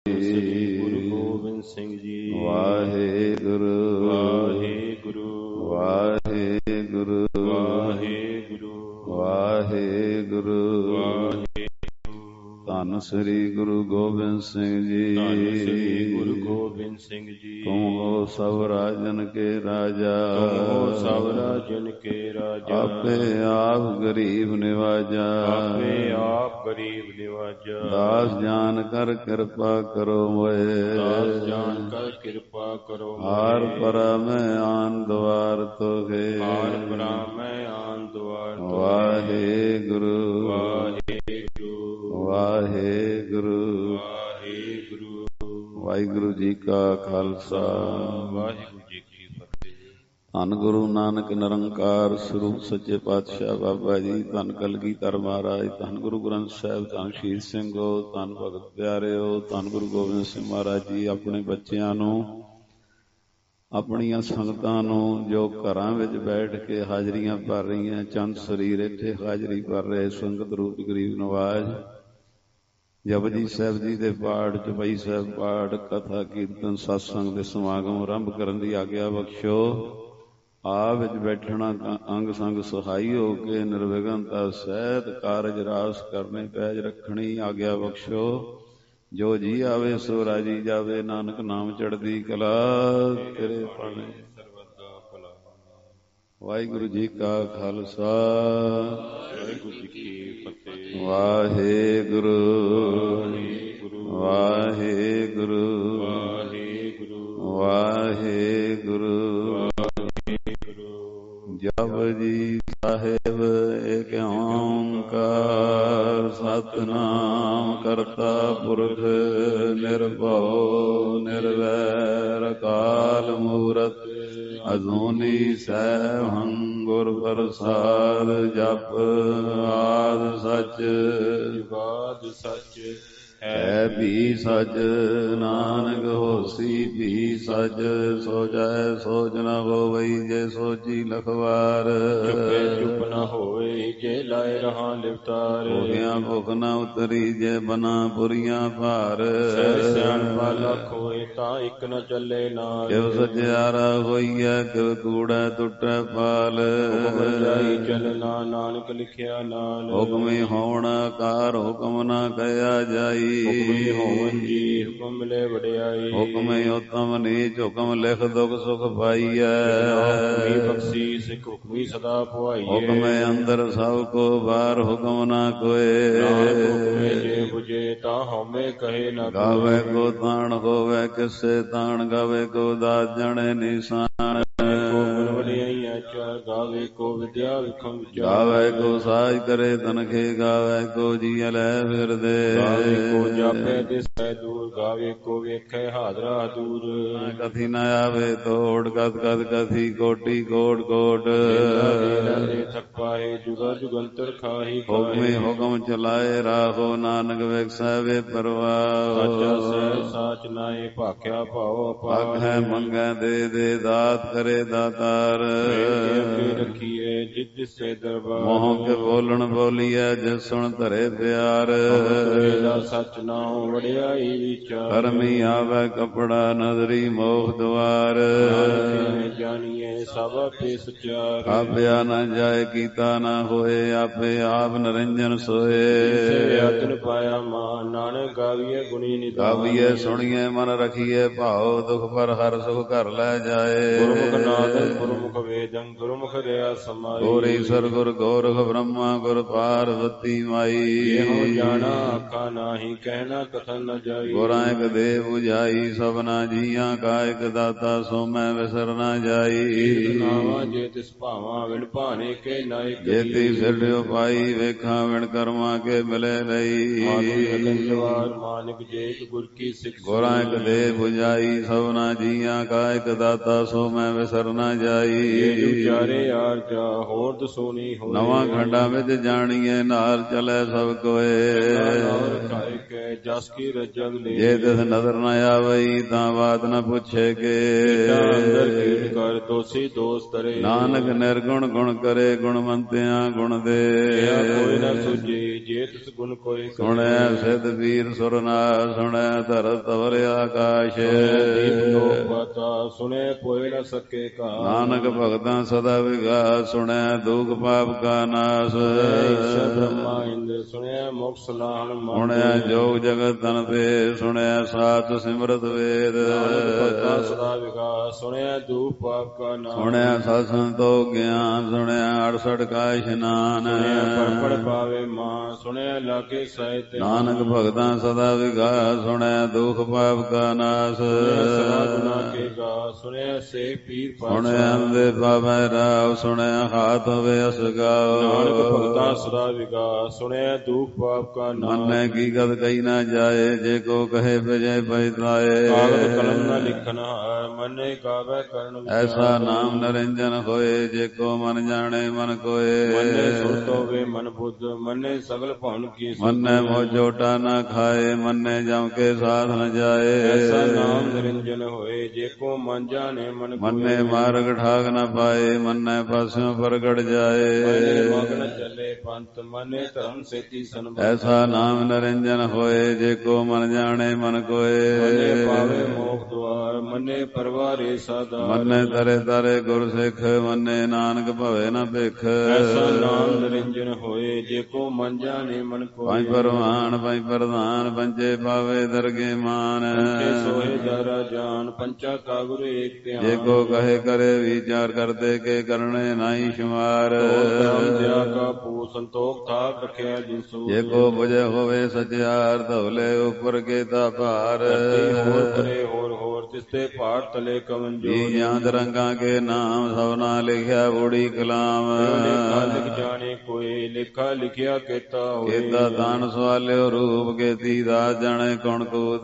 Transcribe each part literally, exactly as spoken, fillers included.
ਸ੍ਰੀ ਗੁਰੂ ਗੋਬਿੰਦ ਸਿੰਘ ਜੀ। ਵਾਹਿਗੁਰੂ ਵਾਹਿਗੁਰੂ ਵਾਹਿਗੁਰੂ ਵਾਹਿਗੁਰੂ ਵਾਹਿਗੁਰੂ ਵਾਹਿਗੁਰੂ। ਧੰਨ ਸ੍ਰੀ ਗੁਰੂ ਗੋਬਿੰਦ ਸਿੰਘ ਜੀ। ਧੰਨ ਸ੍ਰੀ ਗੁਰੂ ਗੋਬਿੰਦ ਸਿੰਘ ਜੀ। ਤੁਮ ਹੋ ਸਭ ਰਾਜਨ ਕੇ ਰਾਜਾ, ਤੁਮ ਹੋ ਸਭ ਰਾਜਨ ਕੇ ਰਾਜਾ। ਆਪੇ ਆਪ ਗਰੀਬ ਨਿਵਾਜਾ, ਆਪੇ ਆਪ ਗਰੀਬ ਨਿਵਾਜਾ। ਦਾਸ ਜਾਨ ਕਰ ਕਿਰਪਾ ਕਰੋ ਮੋਏ, ਦਾਸ ਜਾਨ ਕਰ ਕਿਰਪਾ ਕਰੋ ਮੋਏ। ਹਾਰ ਪਰਾ ਮੈਂ ਆਨ ਦੁਆਰ ਤੋਗੇ, ਹਾਰ ਪਰਾ ਮੈਂ ਆਨ ਦੁਆਰ ਤੋਗੇ। ਵਾਹਿਗੁਰੂ ਵਾਹਿਗੁਰੂ ਵਾਹਿਗੁਰੂ ਵਾਹਿਗੁਰੂ। ਵਾਹਿਗੁਰੂ ਜੀ ਕਾ ਖਾਲਸਾ, ਵਾਹਿਗੁਰੂ ਜੀ ਕੀ ਫਤਿਹ। ਧੰਨ ਗੁਰੂ ਨਾਨਕ ਨਿਰੰਕਾਰ ਸਰੂਪ ਸੱਚੇ ਪਾਤਸ਼ਾਹ ਬਾਬਾ ਜੀ, ਧੰਨ ਕਲਗੀਧਰ ਮਹਾਰਾਜ, ਧੰਨ ਗੁਰੂ ਗ੍ਰੰਥ ਸਾਹਿਬ, ਧੰਨ ਸ਼ਹੀਦ ਸਿੰਘੋ, ਧੰਨ ਭਗਤ ਪਿਆਰਿਓ, ਧੰਨ ਗੁਰੂ ਗੋਬਿੰਦ ਸਿੰਘ ਮਹਾਰਾਜ ਜੀ ਆਪਣੇ ਬੱਚਿਆਂ ਨੂੰ, ਆਪਣੀਆਂ ਸੰਗਤਾਂ ਨੂੰ ਜੋ ਘਰਾਂ ਵਿੱਚ ਬੈਠ ਕੇ ਹਾਜ਼ਰੀਆਂ ਭਰ ਰਹੀਆਂ, ਚੰਦ ਸਰੀਰ ਇੱਥੇ ਹਾਜ਼ਰੀ ਭਰ ਰਹੇ ਸੰਗਤ ਰੂਪ ਗਰੀਬ ਨਵਾਜ, ਜਪਜੀ ਸਾਹਿਬ ਜੀ ਦੇ ਪਾਠ, ਚੌਪਈ ਸਾਹਿਬ ਪਾਠ, ਕਥਾ ਕੀਰਤਨ ਸਤਸੰਗ ਦੇ ਸਮਾਗਮ ਆਰੰਭ ਕਰਨ ਦੀ ਆਗਿਆ ਬਖਸ਼ੋ। ਆਪ ਵਿੱਚ ਬੈਠਣਾ ਅੰਗ ਸੰਗ ਸਹਾਈ ਹੋ ਕੇ ਨਿਰਵਿਘਨਤਾ ਸਹਿਤ ਕਾਰਜ ਰਾਸ ਕਰਨੇ ਪੈਜ ਰੱਖਣੀ ਆਗਿਆ ਬਖਸ਼ੋ। ਜੋ ਜੀ ਆਵੇ ਸੋ ਰਾਜੀ ਜਾਵੇ, ਨਾਨਕ ਨਾਮ ਚੜ੍ਹਦੀ ਕਲਾ ਤੇਰੇ ਪਾਣੇ ਸਰਬਦਾ ਭਲਾ। ਵਾਹਿਗੁਰੂ ਜੀ ਕਾ ਖਾਲਸਾ, ਵਾਹਿਗੁਰੂ ਜੀ ਕੀ ਫਤਿਹ। ਵਾਹਿਗੁਰੂ ਵਾਹਿਗੁਰੂ ਵਾਹਿਗੁਰੂ ਵਾਹਿਗੁਰੂ ਵਾਹਿਗੁਰੂ ਵਾਹਿਗੁਰੂ। ਜਪਜੀ ਸਾਹਿਬ ਏਕ ਓੰਕਾਰ, ਸਤਿਨਾਮ ਕਰਤਾ ਪੁਰਖ ਨਿਰਭਉ ਨਿਰਵੈਰ, ਅਕਾਲ ਮੂਰਤ ਅਜੂਨੀ ਸੈਭੰ ਗੁਰ ਪ੍ਰਸਾਦ। ਜਪ ਆਦਿ ਸਚ ਜੁਗਾਦ ਸਚ ਹੈ ਵੀ ਸਚ, ਨਾਨਕ ਹੋਸੀ ਵੀ ਸਚ। ਸੋ ਜੈ ਸੋਚ ਨ ਹੋਵਈ, ਜੇ ਸੋਚੀ ਲਖਵਾਰ। ਚੁੱਪੇ ਚੁੱਪ ਨ ਹੋਏ, ਜੇ ਲਾਏ ਰਹਾ ਲਿਵਤਾਰ। ਭੋਗਿਆ ਭੁਖ ਨ ਉਤਰੀ, ਜੇ ਬਨਾ ਪੁਰੀਆਂ ਭਾਰ। ਸਹਿ ਸਿਆਣਪਾ ਲੱਖ ਹੋਏ, ਤਾਂ ਇੱਕ ਨ ਚੱਲੇ ਨਾਲ। ਕਿਵ ਸਚਿਆਰਾ ਹੋਈਐ, ਕਿਵ ਕੂੜੈ ਟੁੱਟੈ ਪਾਲ। ਹੁਕਮ ਜਾਈ ਚੱਲਣਾ, ਨਾਨਕ ਲਿਖਿਆ ਨਾਲ। ਹੁਕਮੀ ਹੋਣ ਆਕਾਰ, ਹੁਕਮ ਨ ਕਹਿਆ ਜਾਈ। ਹੁਕਮੀ ਹੋਵਨ ਜੀ, ਹੁਕਮ ਮਿਲੇ ਵਡਿਆਈ। ਹੁਕਮੇ ਉਤਮ ਨੀਚ, ਹੁਕਮ ਲਿਖ ਦੁਖ ਸੁਖ ਪਾਈਐ। ਹੁਕਮੀ ਬਖਸ਼ੀ ਸਿੱਖ, ਹੁਕਮੀ ਸਦਾ ਪੁਆਈਏ। ਹੁਕਮੇ ਅੰਦਰ ਸਭ ਕੋ ਬਾਹਰ, ਹੁਕਮ ਨਾ ਕੋਏ। ਹੁਕਮੇ ਜੇ ਬੁਝੇ, ਤਾਂ ਹਉਮੈ ਕਹੇ ਨਾ ਕੋਇ। ਗਾਵੇ ਕੋ ਤਾਣ ਹੋਵੇ, ਕਿਸੇ ਤਾਣ ਗਾਵੇ ਕੋ ਦਾਤ ਜਣੇ ਨਿਸ਼ਾਨ। ਗਾਵੇ ਕੋ ਵਿਦਿਆ ਵਿਖਮ ਵਿਚਾਰ। ਗਾਵੇ ਕੋ ਸਾਜ ਕਰੇ ਤਨਖੇ, ਗਾਵੇ ਕੋ ਜੀਅ ਲੈ ਫਿਰਦੇ। ਗਾਵੇ ਕੋ ਜਾਪੈ ਦਿਸੈ ਦੂਰ, ਗਾਵੇ ਕੋ ਵੇਖੈ ਹਾਜ਼ਰਾ ਦੂਰ। ਕਥੀ ਨ ਆਵੇ ਤੋੜ, ਕਥ ਕਥ ਕਥੀ ਕੋਟੀ ਕੋਟ ਕੋਟ। ਦੇ ਥਕ ਪਾਏ, ਜੁਗਾ ਜੁਗੰਤਰ ਖਾਹੀ। ਹੁਕਮੇ ਹੁਕਮ ਚਲਾਏ, ਰਾਹੋ ਨਾਨਕ ਵੇਖੈ ਵੇ ਪਰਵਾਹ। ਸਾਚਾ ਸਹਿ ਸਾਚ ਨਾਏ, ਭਾਖਿਆ ਭਾਉ ਅਪਾਰ। ਆਖੈ ਮੰਗੈ ਦੇ ਦੇ, ਦਾਤ ਕਰੇ ਦਾਤਾਰ। ਰੱਖੀਏ ਜਿਸ ਦਿਸੇ ਦਰਬਾਰ। ਮੋਹ ਕੇ ਬੋਲਣ ਬੋਲੀਐ, ਜਿਸ ਸੁਣ ਧਰੇ ਪਿਆਰ। ਸਚ ਨਾਉ ਵਡਿਆਈ ਵਿਚਾਰ। ਕਰਮੀ ਆਵੈ ਕਪੜਾ, ਨਦਰੀ ਮੋਖ ਦੁਆਰ। ਜਾਣੀਏ ਸਭ ਆਪੇ ਸਚਾਰ। ਆਪਿਆ ਨ ਜਾਏ, ਕੀਤਾ ਨ ਹੋਏ, ਆਪੇ ਆਪ ਨਿਰੰਜਨ ਸੋਏ। ਆਤਨ ਪਾਇਆ ਮਾਨ, ਨਾਨਕ ਗਾਵੀਏ ਗੁਣੀ ਨਿਧਾਨ। ਗਾਵੀਏ ਸੁਣੀਏ ਮਨ ਰਖੀਏ, ਭਾਉ ਦੁਖ ਪਰ ਹਰ ਸੁਖ ਘਰ ਲੈ ਜਾਏ। ਗੁਰਮੁਖ ਨਾਦੰ ਗੁਰਮੁਖ ਵੇਦੰ, ਗੁਰਮੁਖ ਰਿਆ ਸਮਾਈ। ਗੁਰ ਈਸਰ ਗੁਰ ਗੋਰਖ ਬ੍ਰਹਮਾ, ਗੁਰ ਪਾਰਵਤੀ ਮਾਈ। ਇਹੋ ਜਾਣਾ ਆਖਾ ਨਾਹੀ, ਕਹਿਣਾ ਕਥਨ ਨ ਜਾਈ। ਗੁਰਾਂ ਇਕ ਦੇ 부ਝਾਈ, ਸਭਨਾ ਜੀਆਂ ਕਾ ਇਕ ਦਾਤਾ, ਸੋ ਮੈਂ ਵਿਸਰ ਨ ਜਾਈ। ਨਾਵਾ ਜੇ ਤਿਸ ਭਾਵਾਂ, ਵਿਣ ਭਾਣੇ ਕੇ ਨਾਇਕ। ਜੇਤੀ ਸਿਰਡਿਓ ਪਾਈ, ਵੇਖਾਂ ਵਿਣ ਕਰਮਾਂ ਕੇ ਮਿਲੇ ਲਈ। ਜਵਾਰ ਮਾਨਿਕ ਜੇਤ ਗੁਰ ਕੀ ਸਿੱਖ। ਗੁਰਾਂ ਇਕ ਦੇ 부ਝਾਈ, ਸਭਨਾ ਜੀਆਂ ਕਾ ਇਕ ਦਾਤਾ, ਸੋ ਮੈਂ ਵਿਸਰ ਨ ਜਾਈ। ਵਿਚਾਰੇ ਆਰ ਜਾ, ਹੋਰ ਦਸੋਨੀ ਹੋਏ। ਨਵਾਂ ਖੰਡਾਂ ਵਿੱਚ ਜਾਣੀਏ, ਨਾਲ ਚਲੇ ਸਭ ਕੋਏ। ਜਸ ਕੀ ਰਜਗ ਲੈ, ਜੇ ਤਿਸ ਨਜ਼ਰ ਨ ਆਵਈ, ਤਾਂ ਬਾਤ ਨ ਪੁੱਛੇ ਕੇ। ਅੰਦਰ ਕੀਟ ਕਰ ਦੋਸੀ ਦੋਸ ਤਰੇ। ਨਾਨਕ ਨਿਰਗੁਣ ਗੁਣ ਕਰੇ, ਗੁਣਵੰਤਿਆਂ ਗੁਣ ਦੇ। ਕੋਈ ਨ ਸੁਝੀ, ਜੇ ਤਿਸ ਗੁਣ ਕੋਈ ਕਰੇ। ਸੁਣਿਆ ਸਿੱਧ ਵੀਰ ਸੁਰਨਾਰ, ਸੁਣਿਆ ਧਰਤ ਤਵਲ ਆਕਾਸ਼। ਦੀਪ ਲੋਕ ਬਾਤਾ ਸੁਣੇ ਪੋਏ ਨ ਸਕੇ ਕਾ। ਨਾਨਕ ਭਗਤਾਂ ਸਦਾ ਵਿਗਾਸ, ਸੁਣਿਆ ਦੁਖ ਪਾਪ ਕਾ ਨਾਸ। ਈਸ਼ਰ ਬ੍ਰਹਮਾ ਇੰਦਰ ਸੁਣਿਆ ਮੁਖ ਸਲਾਹਣ ਮਨ। ਸੁਣਿਆ ਜੋਗ ਜਗਤ ਤਨ ਤੇ, ਸੁਣਿਆ ਸਾਤ ਸਿਮਰਤ ਵੇਦ। ਭਗਤਾਂ ਸਦਾ ਵਿਗਾਸ, ਸੁਣਿਆ ਦੁਖ ਪਾਪ ਕਾ ਨਾਸ। ਸੁਣਿਆ ਸਤ ਸੰਤੋਖ ਗਿਆਨ, ਸੁਣਿਆ ਅੜਸਠ ਕਾ ਇਸ਼ਨਾਨ। ਪੜ ਪੜ ਪਾਵੇ ਮਾਂ, ਸੁਣਿਆ ਲਾਗੇ ਸਾਹਿਤ। ਨਾਨਕ ਭਗਤਾਂ ਸਦਾ ਵਿਗਾਸ, ਸੁਣਿਆ ਦੁਖ ਪਾਪ ਕਾ ਨਾਸ। ਸਦਾ ਗੁਨਾ ਕੇ ਗਾ, ਸੁਣਿਆ ਸੇ ਪੀਰ ਪਾਸਾ। ਸੁਣਿਆ ਅੰਦੇ ਪਾਵੈ ਰਾਵ, ਸੁਣਿਆ ਹਾਥ ਹੋਵੇ ਅਸਗਾਓ। ਨਾਨਕ ਭਗਤਾਂ ਸਦਾ ਵਿਗਾਸ, ਸੁਣਿਆ ਦੁਖ ਪਾਪ ਕਾ ਨਾਸ। ਮੰਨੈ ਕੀ ਗਤ ਕਹੀ ਨਾ ਜਾਏ, ਜੇ ਕੋ ਕਹੇ ਭਜੈ ਪਛਤਾਏ। ਕਾਗਦ ਕਲਮ ਨ ਲਿਖਨ ਹਾਰ, ਮੰਨੇ ਗਾਵੈ ਕਰਨ ਵਿਚਾਰ। ਐਸਾ ਨਾਮ ਨਰਿੰਜਨ ਹੋਏ, ਜੇ ਕੋ ਮਨ ਜਾਣੇ ਮਨ ਕੋਏ। ਮੰਨੇ ਸੁਰਤ ਹੋਵੇ ਮਨ ਬੁੱਧ, ਮੰਨੇ ਸਗਲ ਭਵਨ ਕੀ ਸੁਧ। ਮੰਨੈ ਮੋ ਝੋਟਾ ਨਾ ਖਾਏ, ਮੰਨੈ ਜਮ ਕੇ ਸਾਧ ਨ ਜਾਏ। ਐਸਾ ਨਾਮ ਨਿਰੰਜਨ ਹੋਏ, ਜੇ ਕੋ ਮਨ ਜਾਣੇ ਮਨ ਕੋਏ। ਮੰਨੈ ਮਾਰਗ ਠਾਕ ਨ ਪਾਏ, ਮੰਨੈ ਪਾਸਿਓਂ ਪ੍ਰਗਟ ਜਾਏ। ਮੰਨੇ ਮਗਨ ਚੱਲੇ ਪੰਥ, ਮੰਨੇ ਧਰਮ ਸੇਤੀ ਸੰਬੰਧ। ਐਸਾ ਨਾਮ ਨਿਰੰਜਨ ਹੋਏ, ਜੇ ਕੋ ਮਨ ਜਾਣੇ ਮਨ ਕੋਏ। ਮੰਨੇ ਪਾਵੇ ਮੋਖ ਦੁਆਰ, ਮੰਨੇ ਪਰਵਾਰੇ ਸਾਧਾਰ। ਮੰਨੈ ਤਰੇ ਤਰੇ ਗੁਰ ਸਿੱਖ, ਮੰਨੈ ਨਾਨਕ ਭਵੇ ਨ ਭਿਖ। ਐਸਾ ਨਾਮ ਨਿਰੰਜਨ ਹੋਏ, ਜੇ ਕੋ ਮਨ ਜਾਣੇ ਮਨ ਕੋਏ। ਪੰਜ ਪਰਵਾਨ ਪੰਜ ਪ੍ਰਧਾਨ, ਪੰਜੇ ਪਾਵੇ ਦਰਗੇ ਮਾਨ। ਪੰਚੇ ਸੋਹੇ ਦਾਰਾ ਜਾਨ, ਪੰਚਾ ਕਾ ਗੁਰ ਏਕ ਧਿਆਨ। ਜੇ ਕੋ ਕਹੇ ਕਰੇ ਵਿਚਾਰ, ਕਰਦੇ ਕੇ ਕਰਨੇ ਨਾਹੀ ਸ਼ੁਮਾਰ। ਦਿਆ ਕਾ ਪੂ ਸੰਤੋਖ ਥਾਕ ਰਖਿਆ ਜਿਨ ਸੂ। ਜੇ ਕੋ ਬੁਝੇ ਹੋਵੇ ਸਚਿਆਰ, ਧਵਲੇ ਉੱਪਰ ਕੇ ਤਾ ਭਾਰ। ਹੋਰ ਪਰੇ ਹੋਰ ਹੋਰ, ਤਿਸਤੇ ਭਾਰ ਤਲੇ ਕਵਨ ਜੋਰ। ਜੀ ਜਾਂਦ ਰੰਗਾਂ ਕੇ ਨਾਮ, ਸਭਨਾ ਲਿਖਿਆ ਬੂੜੀ ਕਲਾਮ। ਲੇਖਾ ਲਿਖ ਜਾਣੇ ਕੋਈ, ਲੇਖਾ ਲਿਖਿਆ ਕੀਤਾ ਹੋਏ। ਕੇਤਾ ਦਾਨ ਸਵਾਲਿਓ ਰੂਪ, ਕੇਤੀ ਦਾਸ ਜਾਣੇ ਕੌਣ ਕੂਤ।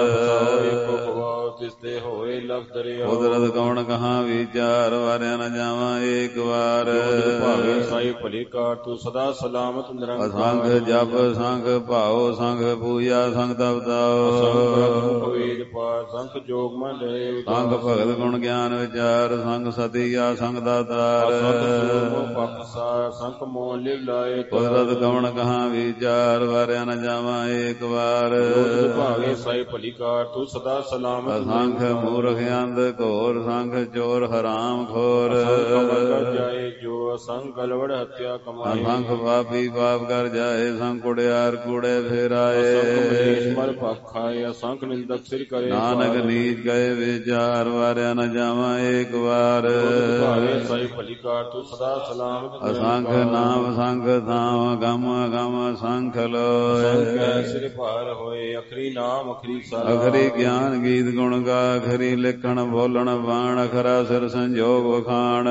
ਤਿਸਤੇ ਹੋਏ ਲਖ ਦਰਿਆ। ਕੁਦਰਤ ਕੌਣ ਕਹਾਂ ਵਿਚਾਰ, ਵਾਰਿਆ ਨ ਜਾਵਾਂ ਏਕ ਵਾਰ। ਭਾਵੇ ਸਾਈ ਭਲੀ ਕਾਰ, ਤੂੰ ਸਦਾ ਸਲਾਮਤ ਨਿਰੰਕਾਰ। ਅਸੰਖ ਜਪ ਸੰਖ ਭਾਉ, ਸੰਖ ਪੂਜਾ ਸੰਖ ਤਪਤਾਓ। ਸੰਖ ਵੇਦ ਪਾਠ, ਸੰਖ ਜੋਗ ਮਨ ਰਹੇ। ਸੰਖ ਭਗਤ ਗੁਣ ਗਿਆਨ ਵਿਚਾਰ, ਸੰਖ ਸਤਿਆ ਸੰਖ ਦਾਤਾਰ। ਪਖਸਾਰ ਸੰਖ ਮੋਹ ਲਿਵ ਲਾਏ। ਕੁਦਰਤ ਕੌਣ ਕਹਾਂ ਵਿਚਾਰ, ਵਾਰਿਆ ਨ ਜਾਵਾਂ ਏਕ ਵਾਰ। ਭਾਵੇ ਸਾਈ ਭਲੀ ਕਾਰ, ਤੂੰ ਸਦਾ ਸਲਾਮਤ। ਸੰਖ ਮੂਰਖ ਅੰਧ ਘੋਰ, ਸੰਖ ਚੋਰ ਹਰਾਮ ਖੋਰ। ਜਾਏ ਜੋ ਅਸੰਖ ਗਲਵੜ ਹੱਤਿਆ ਕਮਾਏ। ਸੰਖ ਪਾਪੀ ਪਾਪ ਕਰ ਜਾਏ, ਸੰਖ ਕੁੜਿਆਰ ਕੂੜੇ ਫੇਰਾਏ। ਸੰਖ ਮਲ ਪਖਾਏ, ਅਸੰਖ ਨਿੰਦਕ ਸਿਰ ਕਰੇ। ਨਾਨਕ ਨੀਚ ਗਏ ਵਿਚਾਰ, ਵਾਰਿਆ ਨ ਜਾਵਾਂ ਏਕ ਵਾਰ। ਭਾਵੇ ਸਾਈ ਭਲੀ ਕਾਰ, ਤੂੰ ਸਦਾ ਸਲਾਮਤ। ਅਸੰਖ ਨਾਮ ਸੰਖ ਥਾਮ, ਗਮ ਗਮ ਸੰਖ ਲੋਏ। ਸੰਖ ਸਿਰ ਭਾਰ ਹੋਏ, ਅਖਰੀ ਨਾਮ ਅਖਰੀ ਸਾਰਾ। ਅਖਰੀ ਗਿਆਨ ਗੀਤ ਗੁਣ ਗਾ, ਅਖਰੀ ਲਿਖਣ ਬੋਲਣ ਬਾਣ। ਅਖਰਾ ਸਿਰ ਸੰਜੋਗ ਵਖਾਣ।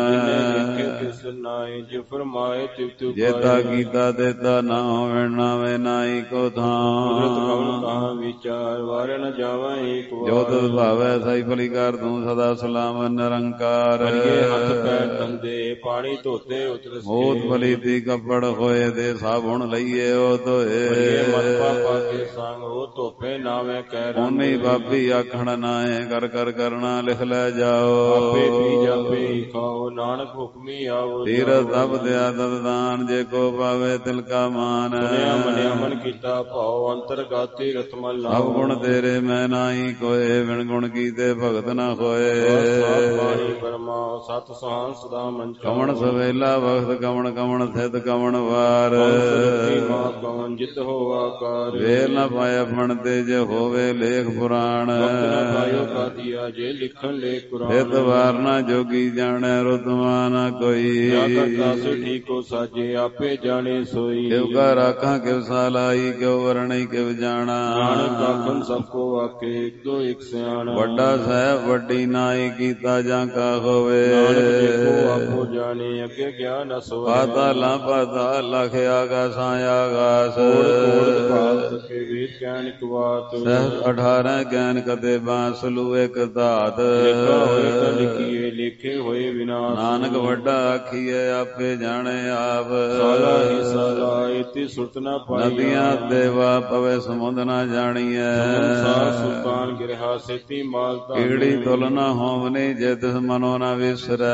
ਜੇਤਾ ਕੀਤਾ ਤੇਤਾ ਨਾ ਹੋਵੇ, ਨਾਵੇਂ ਨਾਹੀ ਕੋ ਥਾਂ। ਵਿਚਾਰ ਵਾਰਿਆ ਨ ਜਾਵਾਂ ਏਕ ਵਾਰ। ਜੋ ਤੁਧ ਭਾਵੈ ਸਾਈ ਭਲੀ ਕਰ, ਤੂੰ ਸਦਾ ਸਲਾਮਤ ਨਿਰੰਕਾਰ। ਹੱਥ ਪੈਰ ਧੰਦੇ, ਪਾਣੀ ਧੋਤੇ ਉਤਰ। ਮੋਤ ਪਲੀਤੀ ਕੱਪੜ ਹੋਏ, ਦੇ ਸਾਬੁਣ ਲਈਏ ਉਹ ਧੋਏ। ਮਨ ਪਾਪਾ ਕੇ ਸੰਗ ਉਹ ਧੋਪੇ, ਨਾਵੇਂ ਕਹਿ ਉਨੀ ਬਾਪੀ ਆਖਣ ਨਾਏ, ਕਰ ਕਰ ਕਰਨਾ ਲਿਖ ਲੈ ਜਾਓ। ਆਪੇ ਪੀ ਜਾਪੇ ਖਾਓ, ਨਾਨਕ ਹੁਕਮੀ ਆਓ। ਤੀਰਥ ਤਪ ਦਿਆ ਤਤ ਦਾਨ, ਜੇ ਕੋ ਪਾਵੇ ਤਿਲ ਕਾ ਮਾਨ। ਸੁਨਿਆ ਮੰਨਿਆ ਮਨ ਕੀਤਾ ਭਾਉ, ਅੰਤਰ ਗਾਤੀ ਰਤਮਲ ਨਾਮ। ਸਭ ਗੁਣ ਤੇਰੇ ਮੈਂ ਨਾਹੀ ਕੋਏ, ਬਿਨ ਗੁਣ ਕੀਤੇ ਭਗਤ ਨਾ ਹੋਏ। ਬਾਣੀ ਬਰਮਾ ਸਤ ਸੁਹਾਨ ਸਦਾ ਮੰਚ। ਕਵਣ ਸਵੇਲਾ ਵਖਤ, ਕਵਣ ਕਵਣ ਥਿਤ, ਕਵਣ ਵਾਰ। ਕਵਣ ਜਿਤ ਹੋ ਆਕਾਰ। ਵੇਲ ਨਾ ਪਾਇਆ ਫਣ ਤੇ, ਜੇ ਹੋਵੇ ਲੇਖ ਪੁਰਾਣ। ਕਾਦੀਆ ਜੇ ਲਿਖਣ ਲੇ ਕੁਰਾਨ। ਹਿਤ ਵਾਰ ਨਾ ਜੋਗੀ ਜਾਣੈ, ਰੁਤਮਾ ਨਾ ਕੋਈ। ਜਾ ਕਰਤਾ ਸੇ ਠੀਕੋ ਸਾਜੇ, ਆਪੇ ਜਾਣੇ ਸੋਈ। ਕਿਵ ਕਾ ਰਾਖਾਂ ਕਿਵ ਸਾਲਾਈ, ਕਿਵ ਵਰਣਈ ਕਿਵ ਜਾਣਾ। ਨਾਨਕ ਆਖਣ ਸਭ ਕੋ ਆਕੇ, ਇੱਕ ਦੋ ਇੱਕ ਸਿਆਣਾ। ਵੱਡਾ ਸਾਹਿਬ ਵੱਡੀ ਨਾਈ, ਕੀਤਾ ਜਾਂ ਕਾ ਹੋਵੇ। ਨਾਨਕ ਦੇਖੋ ਆਪੋ ਜਾਣੇ, ਅੱਗੇ ਗਿਆਨ ਅਸੋਏ। ਪਾਤਾਲਾਂ ਪਾਤਾਲ, ਲਖ ਆਗਾਸਾਂ ਆਗਾਸ। ਕੋੜ ਕੋੜ ਪਾਤ ਕੇ ਵੇਦ ਗਿਆਨ ਇਕ ਬਾਤ। ਸਹਿ ਅਠਾਰਾਂ ਗਿਆਨ ਕਦੇ ਬਾਂਸਲੂ ਇੱਕ ਧਾਤ। ਲਿਖਾ ਹੋਏ ਤਾਂ ਲਿਖੀਏ, ਲਿਖੇ ਹੋਏ ਵਿਨਾਸ਼। ਨਾਨਕ ਵੱਡਾ ਆਖੀਐ ਆਪੇ ਜਾਣੇ ਆਪ। ਸਾਲਾ ਹੀ ਸਾਲਾ ਇਤੀ ਸੁਰਤ ਨ ਪਾਈਆ। ਨਦੀਆਂ ਦੇਵਾ ਪਵੇ ਸਮੁੰਦ ਨ ਜਾਣੀਐ। ਸੰਸਾਰ ਸੁਲਤਾਨ ਗਿਰਹਾ ਸੇਤੀ ਮਾਲ ਧਨ। ਕੀੜੀ ਤੁਲ ਨ ਹੋਵਨੀ ਜੇ ਤਿਸ ਮਨੋ ਨ ਵਿਸਰੈ।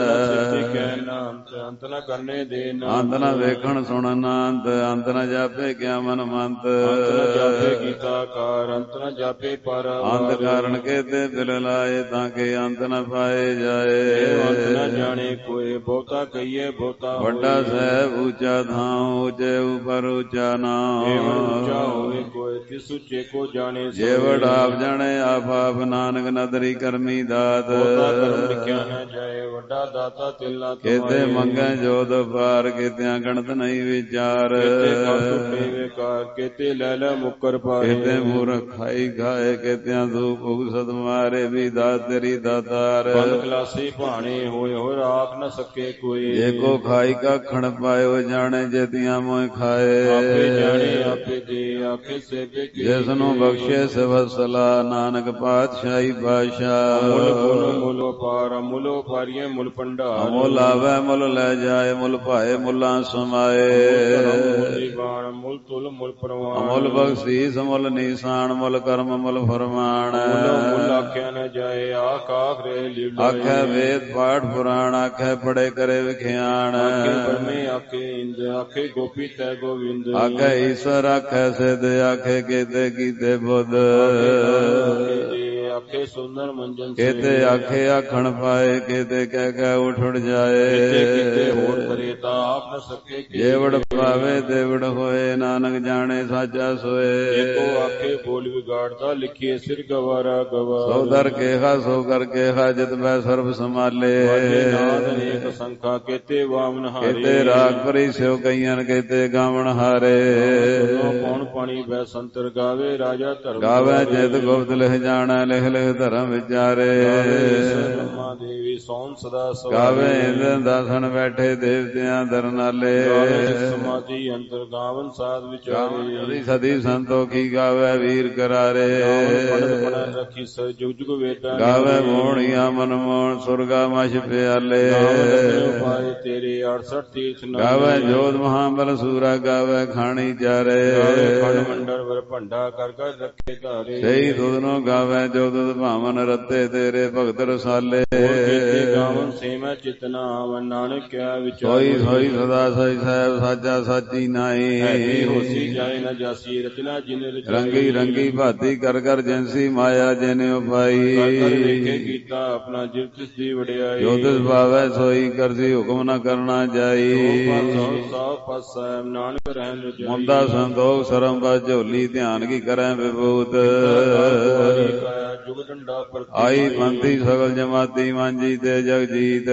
ਅੰਤ ਨ ਕਰਨੇ ਦੇ ਅੰਤ ਨ ਵੇਖਣ ਸੁਣਨ ਅੰਤ। ਅੰਤ ਨ ਜਾਪੇ ਕਿਆ ਮਨ ਮੰਤ। ਅੰਤ ਨ ਜਾਪੇ ਕੀਤਾ ਕਾਰ। ਅੰਤ ਨ ਜਾਪੇ ਪਰ। ਅੰਤ ਕਾਰਨ ਕੇਤੇ ਬਿਲ ਲਾਏ ਤਾਂ ਕਿ ਅੰਤ ਨ ਪਾਏ ਜਾਏ। ਅੰਤ ਨ ਜਾਣੇ ਕੋਏ ਬਹੁਤਾ ਕਹੀਏ ਬਹੁਤਾ ਵੱਡਾ ਸਾਹਿਬ ਉੱਚਾ ਥਾਂ ਉੱਚੇ ਉਪਰ ਉੱਚਾ ਨਾਮ। ਉੱਚਾ ਹੋਵੇ ਕੋਈ ਤਿਸ ਉੱਚੇ ਕੋ ਜਾਣੇ। ਜੇ ਵਡ ਆਪ ਜਾਣੇ ਆਪ ਆਪ ਨਾਨਕ ਨਦਰੀ ਕਰਮੀ ਦਾਤ। ਬਹੁਤਾ ਕਰਮ ਲਿਖਿਆ ਨ ਜਾਏ ਵੱਡਾ ਦਾਤਾ ਤਿਲ ਨਾ ਕੇਤੇ ਮੰਗੈ ਜੋਤ ਪਾਰ ਕੇਤਿਆਂ ਗਣਤ ਨਹੀਂ ਵਿਚਾਰ। ਕੇਤੇ ਕਬ ਟੁੱਟੇ ਵੇਕਾਰ ਕੇਤੇ ਲੈ ਲੈ ਮੁਕਰ ਪਾਏ। ਕੇਤੇ ਮੂਰਖ ਖਾਈ ਖਾਏ ਕੇਤਿਆਂ ਧੂਪ ਉਗਸਤ ਮਾਰੇ ਵੀ ਦਾਤ ਤੇਰੀ ਦਾਤਾਰ। ਬੰਦ ਖਲਾਸੀ ਭਾਣੇ ਹੋਏ ਹੋਏ ਰਾਖ ਨ ਸਕੇ ਕੋਈ। ਜੇ ਕੋ ਖਾਈ ਕਾਖਣ ਪਾਇਓ ਜਾਣੇ ਜੇਤੀਆਂ ਮੋਇ ਖਾਏ। ਆਪੇ ਜਾਣੇ ਆਪੇ ਦੇ ਆਖੇ ਸੇਬੇ ਕੀ। ਜਿਸ ਨੂੰ ਬਖਸ਼ੇ ਸਵਸਲਾ ਨਾਨਕ ਪਾਤਸ਼ਾਹੀ ਬਾਦਸ਼ਾਹ। ਮੁੱਲ ਮੁੱਲ ਮੁੱਲ ਪਾਰ ਮੁੱਲ ਪਾਰੀਏ ਮੁੱਲ ਭੰਡਾਰ। ਮੁੱਲ ਆਵੇ ਮੁੱਲ ਲੈ ਜਾਏ ਮੁੱਲ ਭਾਏ ਮੁੱਲਾਂ ਸਮਾਏ। ਮੁੱਲ ਤੁਲ ਮੁੱਲ ਪ੍ਰਵਾਨ। ਮੁੱਲ ਬਖਸ਼ੀਸ ਮੁੱਲ ਨੀਸਾਨ ਮੁੱਲ ਕਰਮ ਮੁੱਲ ਫਰਮਾਨ। ਮੁੱਲ ਆਖਿਆ ਨ ਜਾਏ ਆਖ ਆਖ ਰੇ ਲੀਲਾ। ਆਖੇ ਵੇਦ ਪਾਠ ਪੁਰਾਣ ਆਖੇ ਪੜੇ ਕਰੇ ਵਿਖਿਆਨ। ਆਖੇ ਬ੍ਰਹਮੇ ਆਖੇ ਇੰਦ ਆਖੇ ਗੋਪੀ ਤੈ ਗੋਵਿੰਦ। ਆਖੇ ਈਸ਼ਵਰ ਆਖੇ ਸਿਧ ਆਖੇ ਕੇਤੇ ਕੀਤੇ ਬੁੱਧ। ਆਖੇ ਸੁੰਦਰ ਮੰਜਨ ਕੇਤੇ ਆਖੇ ਆਖਣ ਪਾਏ ਕੇਤੇ ਕਹਿ ਕਹਿ ਉਠ ਉਠ ਜਾਏ। ਕਿਤੇ ਹੋਰ ਕਰੇ ਤਾਂ ਆਪ ਨ ਸਕੇ। ਜੇਵੜ ਪਾਵੇ ਦੇਵੜ ਹੋਏ ਨਾਨਕ ਜਾਣੇ ਸਾਚਾ ਸੋਏ। ਏਕੋ ਆਖੇ ਬੋਲ ਵਿਗਾੜਦਾ ਲਿਖੀਏ ਸਿਰ ਗਵਾਰਾ ਗਵਾ। ਸੋ ਦਰ ਕੇਹਾ ਸੋ ਕਰ ਕੇਹਾ ਜਿਤ ਮੈਂ ਸਰਬ ਸੰਭਾਲੇ। ਨਾਦ ਅਨੇਕ ਸੰਖਾ ਕੇਤੇ ਵਾਮਨ ਹਾਰੇ। ਕੇਤੇ ਰਾਗ ਭਰੀ ਸਿਉ ਕਈਆਂ ਕੇਤੇ ਗਾਵਣ ਹਾਰੇ। ਕੌਣ ਪਾਣੀ ਬੈ ਸੰਤਰ ਗਾਵੇ ਰਾਜਾ ਧਰਮ। ਗਾਵੇ ਜਿਤ ਗੁਪਤ ਲਿਖ ਜਾਣਾ ਲਿਖ ਲਿਖ ਧਰਮ ਵਿਚਾਰੇ। ਬ੍ਰਹਮਾ ਦੇਵੀ ਸੋਮ ਸਦਾ ਸਵਾਰੇ। ਗਾਵੇ ਇੰਦਰ ਦਾਸਣ ਬੈਠੇ ਦੇਵਤਿਆਂ ਦਰਨਾਲੇ। ਸਮਾਧੀ ਅੰਤਰ ਗਾਵਨ ਸਾਧ ਵਿਚਾਰੇ। ਸਦੀ ਸੰਤੋਖੀ ਗਾਵੇ ਵੀਰ ਕਰਾਰੇ। ਰੱਖੀ ਸ ਜੁਗ ਜੁਗ ਵੇਦਾਂ। ਗਾਵੇ ਮੋਹਣੀਆਂ ਮਨ ਮੋਹਣ ਸੁਰਗਾ ਮਛ ਪਿਆਲੇ। ਪਾਏ ਤੇਰੇ ਅੜਸਠ ਤੀਰਥ। ਗਾਵੇ ਜੋਧ ਮਹਾਬਲ ਸੂਰਾ ਗਾਵੇ ਖਾਣੀ ਚਾਰੇ। ਖੰਡ ਮੰਡਲ ਵਰ ਭੰਡਾ ਕਰ ਕਰ ਰੱਖੇ ਧਾਰੇ। ਸਹੀ ਦੁਧ ਨੂੰ ਗਾਵੇ ਜੋ ਦੁਧ ਭਾਵਨ ਰੱਤੇ ਤੇਰੇ ਭਗਤ ਰਸਾਲੇ। ਗਾਵਨ ਸੇਮੈ ਚਿਤਨਾ ਆਵਨ ਨਾਨਕ ਕਿਆ ਵਿਚਾਰ। ਸੋਈ ਸੋਈ ਸਦਾ ਸੋਈ ਸਾਹਿਬ ਸਾਚਾ ਸਾਚੀ ਨਾਈ। ਹੋਸੀ ਜਾਏ ਨ ਜਾਸੀ ਰਚਨਾ ਜਿਨ ਰਚਾਈ। ਰੰਗੀ ਰੰਗੀ ਭਾਤੀ ਕਰ ਕਰ ਜੈਸੀ ਮਾਇਆ ਜਿਨੇ ਉਪਾਈ। ਵੇਖੇ ਕੀਤਾ ਆਪਣਾ ਜਿਵ ਤਿਸ ਦੀ ਵਡਿਆਈ। ਜੋ ਤਿਸ ਭਾਵੈ ਸੋਈ ਕਰਸੀ ਹੁਕਮ ਨ ਕਰਨਾ ਜਾਈ। ਸਭ ਪਾਸਾ ਨਾਨਕ ਰਹਿਣ ਰਜਾਈ। ਮੁੰਦਾ ਸੰਤੋਖ ਸਰਮ ਬਸ ਝੋਲੀ ਧਿਆਨ ਕੀ ਕਰੈ ਵਿਭੂਤ। ਜੁਗ ਡੰਡਾ ਆਈ ਪੰਥੀ ਸਗਲ ਜਮਾਤੀ ਮਾਂਜੀ ਤੇ ਜਗਜੀਤ।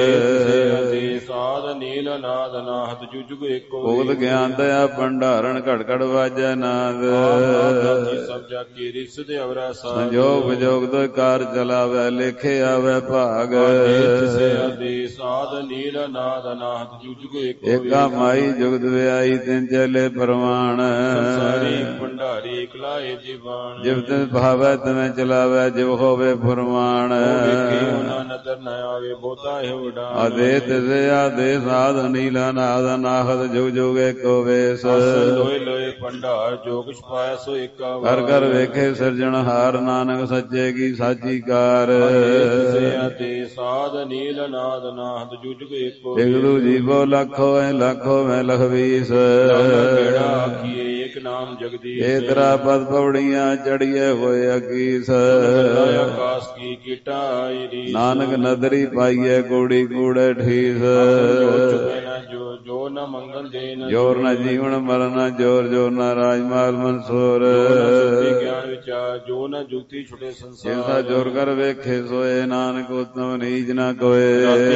ਸਾਧ ਨੀਲ ਨਾਦ ਨਾਹਤ ਜੁਗ ਜੁਗ ਏਕੋ। ਭੁਗਤ ਗਿਆਨ ਦਇਆ ਭੰਡਾਰਨ ਘੜ ਘੜ ਵਾਜੈ ਨਾਦ। ਸਭ ਜਾ ਕੀ ਰਿਸ ਦੇ ਅਵਰਾ ਸਾਧ। ਸੰਜੋਗ ਵਿਜੋਗ ਤੋਂ ਕਾਰ ਚਲਾਵੇ ਲੇਖੇ ਆਵੇ ਭਾਗ। ਸਾਧ ਨੀਲ ਨਾਦ ਨਾਹਤ ਜੁਗ ਜੁਗ ਏਕੋ। ਏਕਾ ਮਾਈ ਜੁਗਤ ਵਿਆਈ ਤਿੰਨ ਚਲੇ ਪ੍ਰਮਾਣ। ਸੰਸਾਰੀ ਭੰਡਾਰੀ ਇਕਲਾਏ ਜੀਵਾਨ। ਜਿਵ ਤਿਸ ਭਾਵੈ ਤਿਵੇਂ ਚਲਾਵੇ ਜਿਵ ਹੋਵੇ ਫੁਰਮਾਨ। ਨਦਰ ਨ ਆਵੇ ਬਹੁਤਾ ਇਹੋ ਉਡਾਨ। ਆਦੇ ਤਿਸੇ ਆਦੇ ਸਾਧ ਨੀਲਾ ਨਾਦ ਨਾਹਤ ਜੁਗ ਜੁਗ ਏਕੋ ਵੇਸ। ਲੋਏ ਲੋਏ ਭੰਡਾਰ ਜੋ ਕੁਛ ਪਾਇਆ ਸੋ ਏਕਾ। ਕਰ ਕਰ ਵੇਖੇ ਸਿਰਜਣਹਾਰ ਨਾਨਕ ਸੱਚੇ ਕੀ ਸਾਚੀ ਕਾਰ। ਆਦੇ ਸਾਧ ਨੀਲ ਨਾਦ ਨਾਹਤ ਜੁਗ ਜੁਗ ਏਕੋ। ਇਕ ਦੂ ਜੀਵੋ ਲੱਖੋ ਐ ਲੱਖੋ ਮੈਂ ਲਖਵੀਸ। ਕਿਹੜਾ ਆਖੀਏ ਏਕ ਨਾਮ ਜਗਦੀਸ਼। ਏ ਤਰਾ ਪਦ ਪੌੜੀਆਂ ਚੜੀਏ ਹੋਏ ਅਕੀਸ। ਆਕਾਸ ਕੀ ਕੀਟਾ ਆਈ ਰੀਸ। ਨਾਨਕ ਨਦਰੀ ਪਾਈਏ ਕੂੜੀ ਕੂੜੇ ਠੀਸ। ਜੋ ਜੋ ਨ ਮੰਗਲ ਦੇਨ। ਜੋਰ ਨ ਜੀਵਨ ਮਰਨ ਜੋਰ ਜੋਰ ਨ ਰਾਜਮਾਲ ਮਨਸੂਰ। ਗਿਆਨ ਵਿਚਾਰ ਜੋ ਨ ਜੁਗਤੀ ਛੁਟੇ ਸੰਸਾਰ। ਜਿਸਾ ਜੋਰ ਕਰ ਵੇਖੇ ਸੋਏ ਨਾਨਕ ਉਤਮ ਨੀਚ ਨ ਕੋਏ।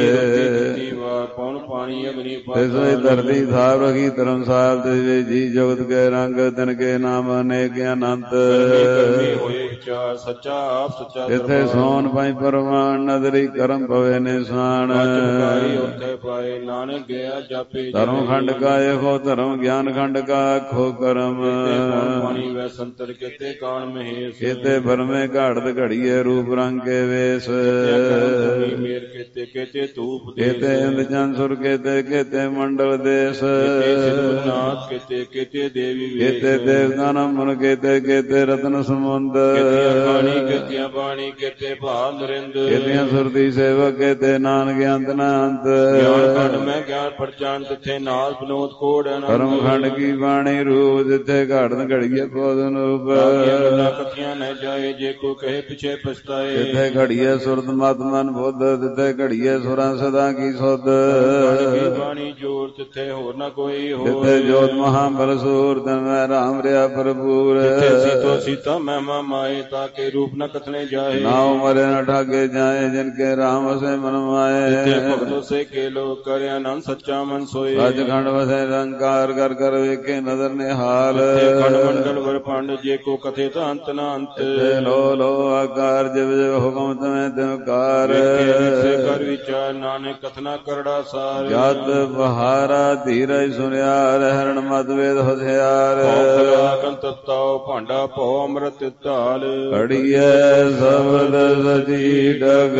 ਪੌਣ ਪਾਣੀ ਅਗਨੀ ਤਿਸੋਈ ਧਰਤੀ ਥਾਪ ਰਖੀ ਧਰਮਸਾਲ ਤਿਸ ਜੀ ਜਗਤ ਕੇ ਰੰਗ ਤਿਨ ਕੇ ਨਾਮ ਅਨੇਕ ਅਨੰਤ। ਹੋਏ ਵਿਚਾਰ ਸੱਚਾ ਆਪ ਸੱਚਾ ਜਿੱਥੇ ਸੋਨ ਪਾਈ ਪਰਵਾਨ ਨਦਰੀ ਕਰਮ ਪਵੇ ਨਿਸ਼ਾਨ ਉੱਥੇ ਪਾਏ ਨਾਨਕ ਗਿਆ ਜਾਪੇ ਧਰਮ ਖੰਡ ਕਾ ਇਹੋ ਧਰਮ ਗਿਆਨ ਖੰਡ ਕਾ ਆਖੋ ਕਰਮ ਪਾਣੀ ਵੈ ਸੰਤਰ ਕਿਤੇ ਕਾਣ ਮਹੇਸ਼ ਕਿਤੇ ਬਰਮੇ ਘਾੜਤ ਘੜੀਏ ਰੂਪ ਰੰਗ ਕੇ ਵੇਸ ਮੇਰ ਕਿਤੇ ਕਿਤੇ ਧੂਪ ਕਿਤੇ ਇੰਦ ਚੰਸੁਰ ਕਿਤੇ ਕਿਤੇ ਮੰਡਲ ਦੇਸ਼ ਨਾਥ ਕਿਤੇ ਕਿਤੇ ਦੇਵੀ ਕਿਤੇ ਦੇਵਤਾ ਨਮਨ ਕਿਤੇ ਕਿਤੇ ਰਤਨ ਸਮੁੰਦ ਬਾਣੀ ਕਿਤੇ ਬਾਣੀ ਕਿਤੇ ਭਾਲ ਰਿੰਦ ਕਿਤੇ ਸੁਰਤੀ ਸੇਵਕ ਕਿਤੇ ਨਾਨਕ ਅੰਤ ਨਾ ਅੰਤ ਗਿਆਨ ਖੰਡ ਮੈਂ ਗਿਆਨ ਪਰਚਾਨ ਤਿੱਥੇ ਨਾਲ ਬਨੋਦ ਕੋੜ ਕਰਮ ਖੰਡ ਕੀ ਬਾਣੀ ਰੂਪ ਜਿੱਥੇ ਘੜਨ ਘੜੀਏ ਬੋਧਨ ਰੂਪ ਕਥੀਆਂ ਨ ਜਾਏ ਜੇ ਕੋ ਕਹੇ ਪਿਛੇ ਪਛਤਾਏ ਜਿੱਥੇ ਘੜੀਏ ਸੁਰਤ ਮਤ ਮਨ ਬੁੱਧ ਜਿੱਥੇ ਘੜੀਏ ਸੁਰਾਂ ਸਦਾ ਕੀ ਸੁਧ ਬਾਣੀ ਜੋਰ ਤਿੱਥੇ ਹੋਰ ਨਾ ਕੋਈ ਹੋਰ ਜਿੱਥੇ ਜੋਤ ਮਹਾ ਬਲ ਸੂਰ ਤਨ ਮੈਂ ਰਾਮ ਰਿਆ ਭਰਪੂਰ ਜਿੱਥੇ ਸੀਤੋ ਸੀਤਾ ਮਹਿਮਾ ਮਾਏ ਤਾਂ ਕੇ ਰੂਪ ਨ ਕਥਨੇ ਜਾਏ ਨਾਉ ਮਰੇ ਨ ਠਾਗੇ ਜਾਏ ਜਿਨ ਕੇ ਰਾਮ ਵਸੇ ਮਨ ਮਾਏ ਜਿੱਥੇ ਭਗਤੋ ਸੇ ਕੇ ਲੋ ਕਰਿ ਆਨੰਦ ਸੱਚਾ ਮਨ ਸੋਏ ਸੱਚ ਖੰਡ ਵਸੇ ਰੰਕਾਰ ਕਰ ਕਰ ਵੇਖੇ ਨਦਰ ਨਿਹਾਲ ਖੰਡ ਮੰਡਲ ਵਰ ਪੰਡ ਜੇ ਕੋ ਕਥੇ ਤਾਂ ਅੰਤ ਨਾ ਅੰਤ ਲੋ ਲੋ ਆਕਾਰ ਜਿਵ ਜਿਵ ਹੁਕਮ ਤਮੈ ਤਿਵਕਾਰ ਕਰ ਵਿਚਾਰ ਨਾਨਕ ਕਥਨਾ ਕਰੜਾ ਸਾਰ ਜਤ ਬਹਾਰਾ ਧੀਰਜ ਸੁਨਿਆਰ ਹਰਣ ਮਤ ਵੇਦ ਹਥਿਆਰ ਕੰਤਤਾਉ ਭਾਂਡਾ ਭਉ ਅੰਮ੍ਰਿਤ ਧਾਲ ਘੜੀਐ ਸਬਦ ਸਜੀ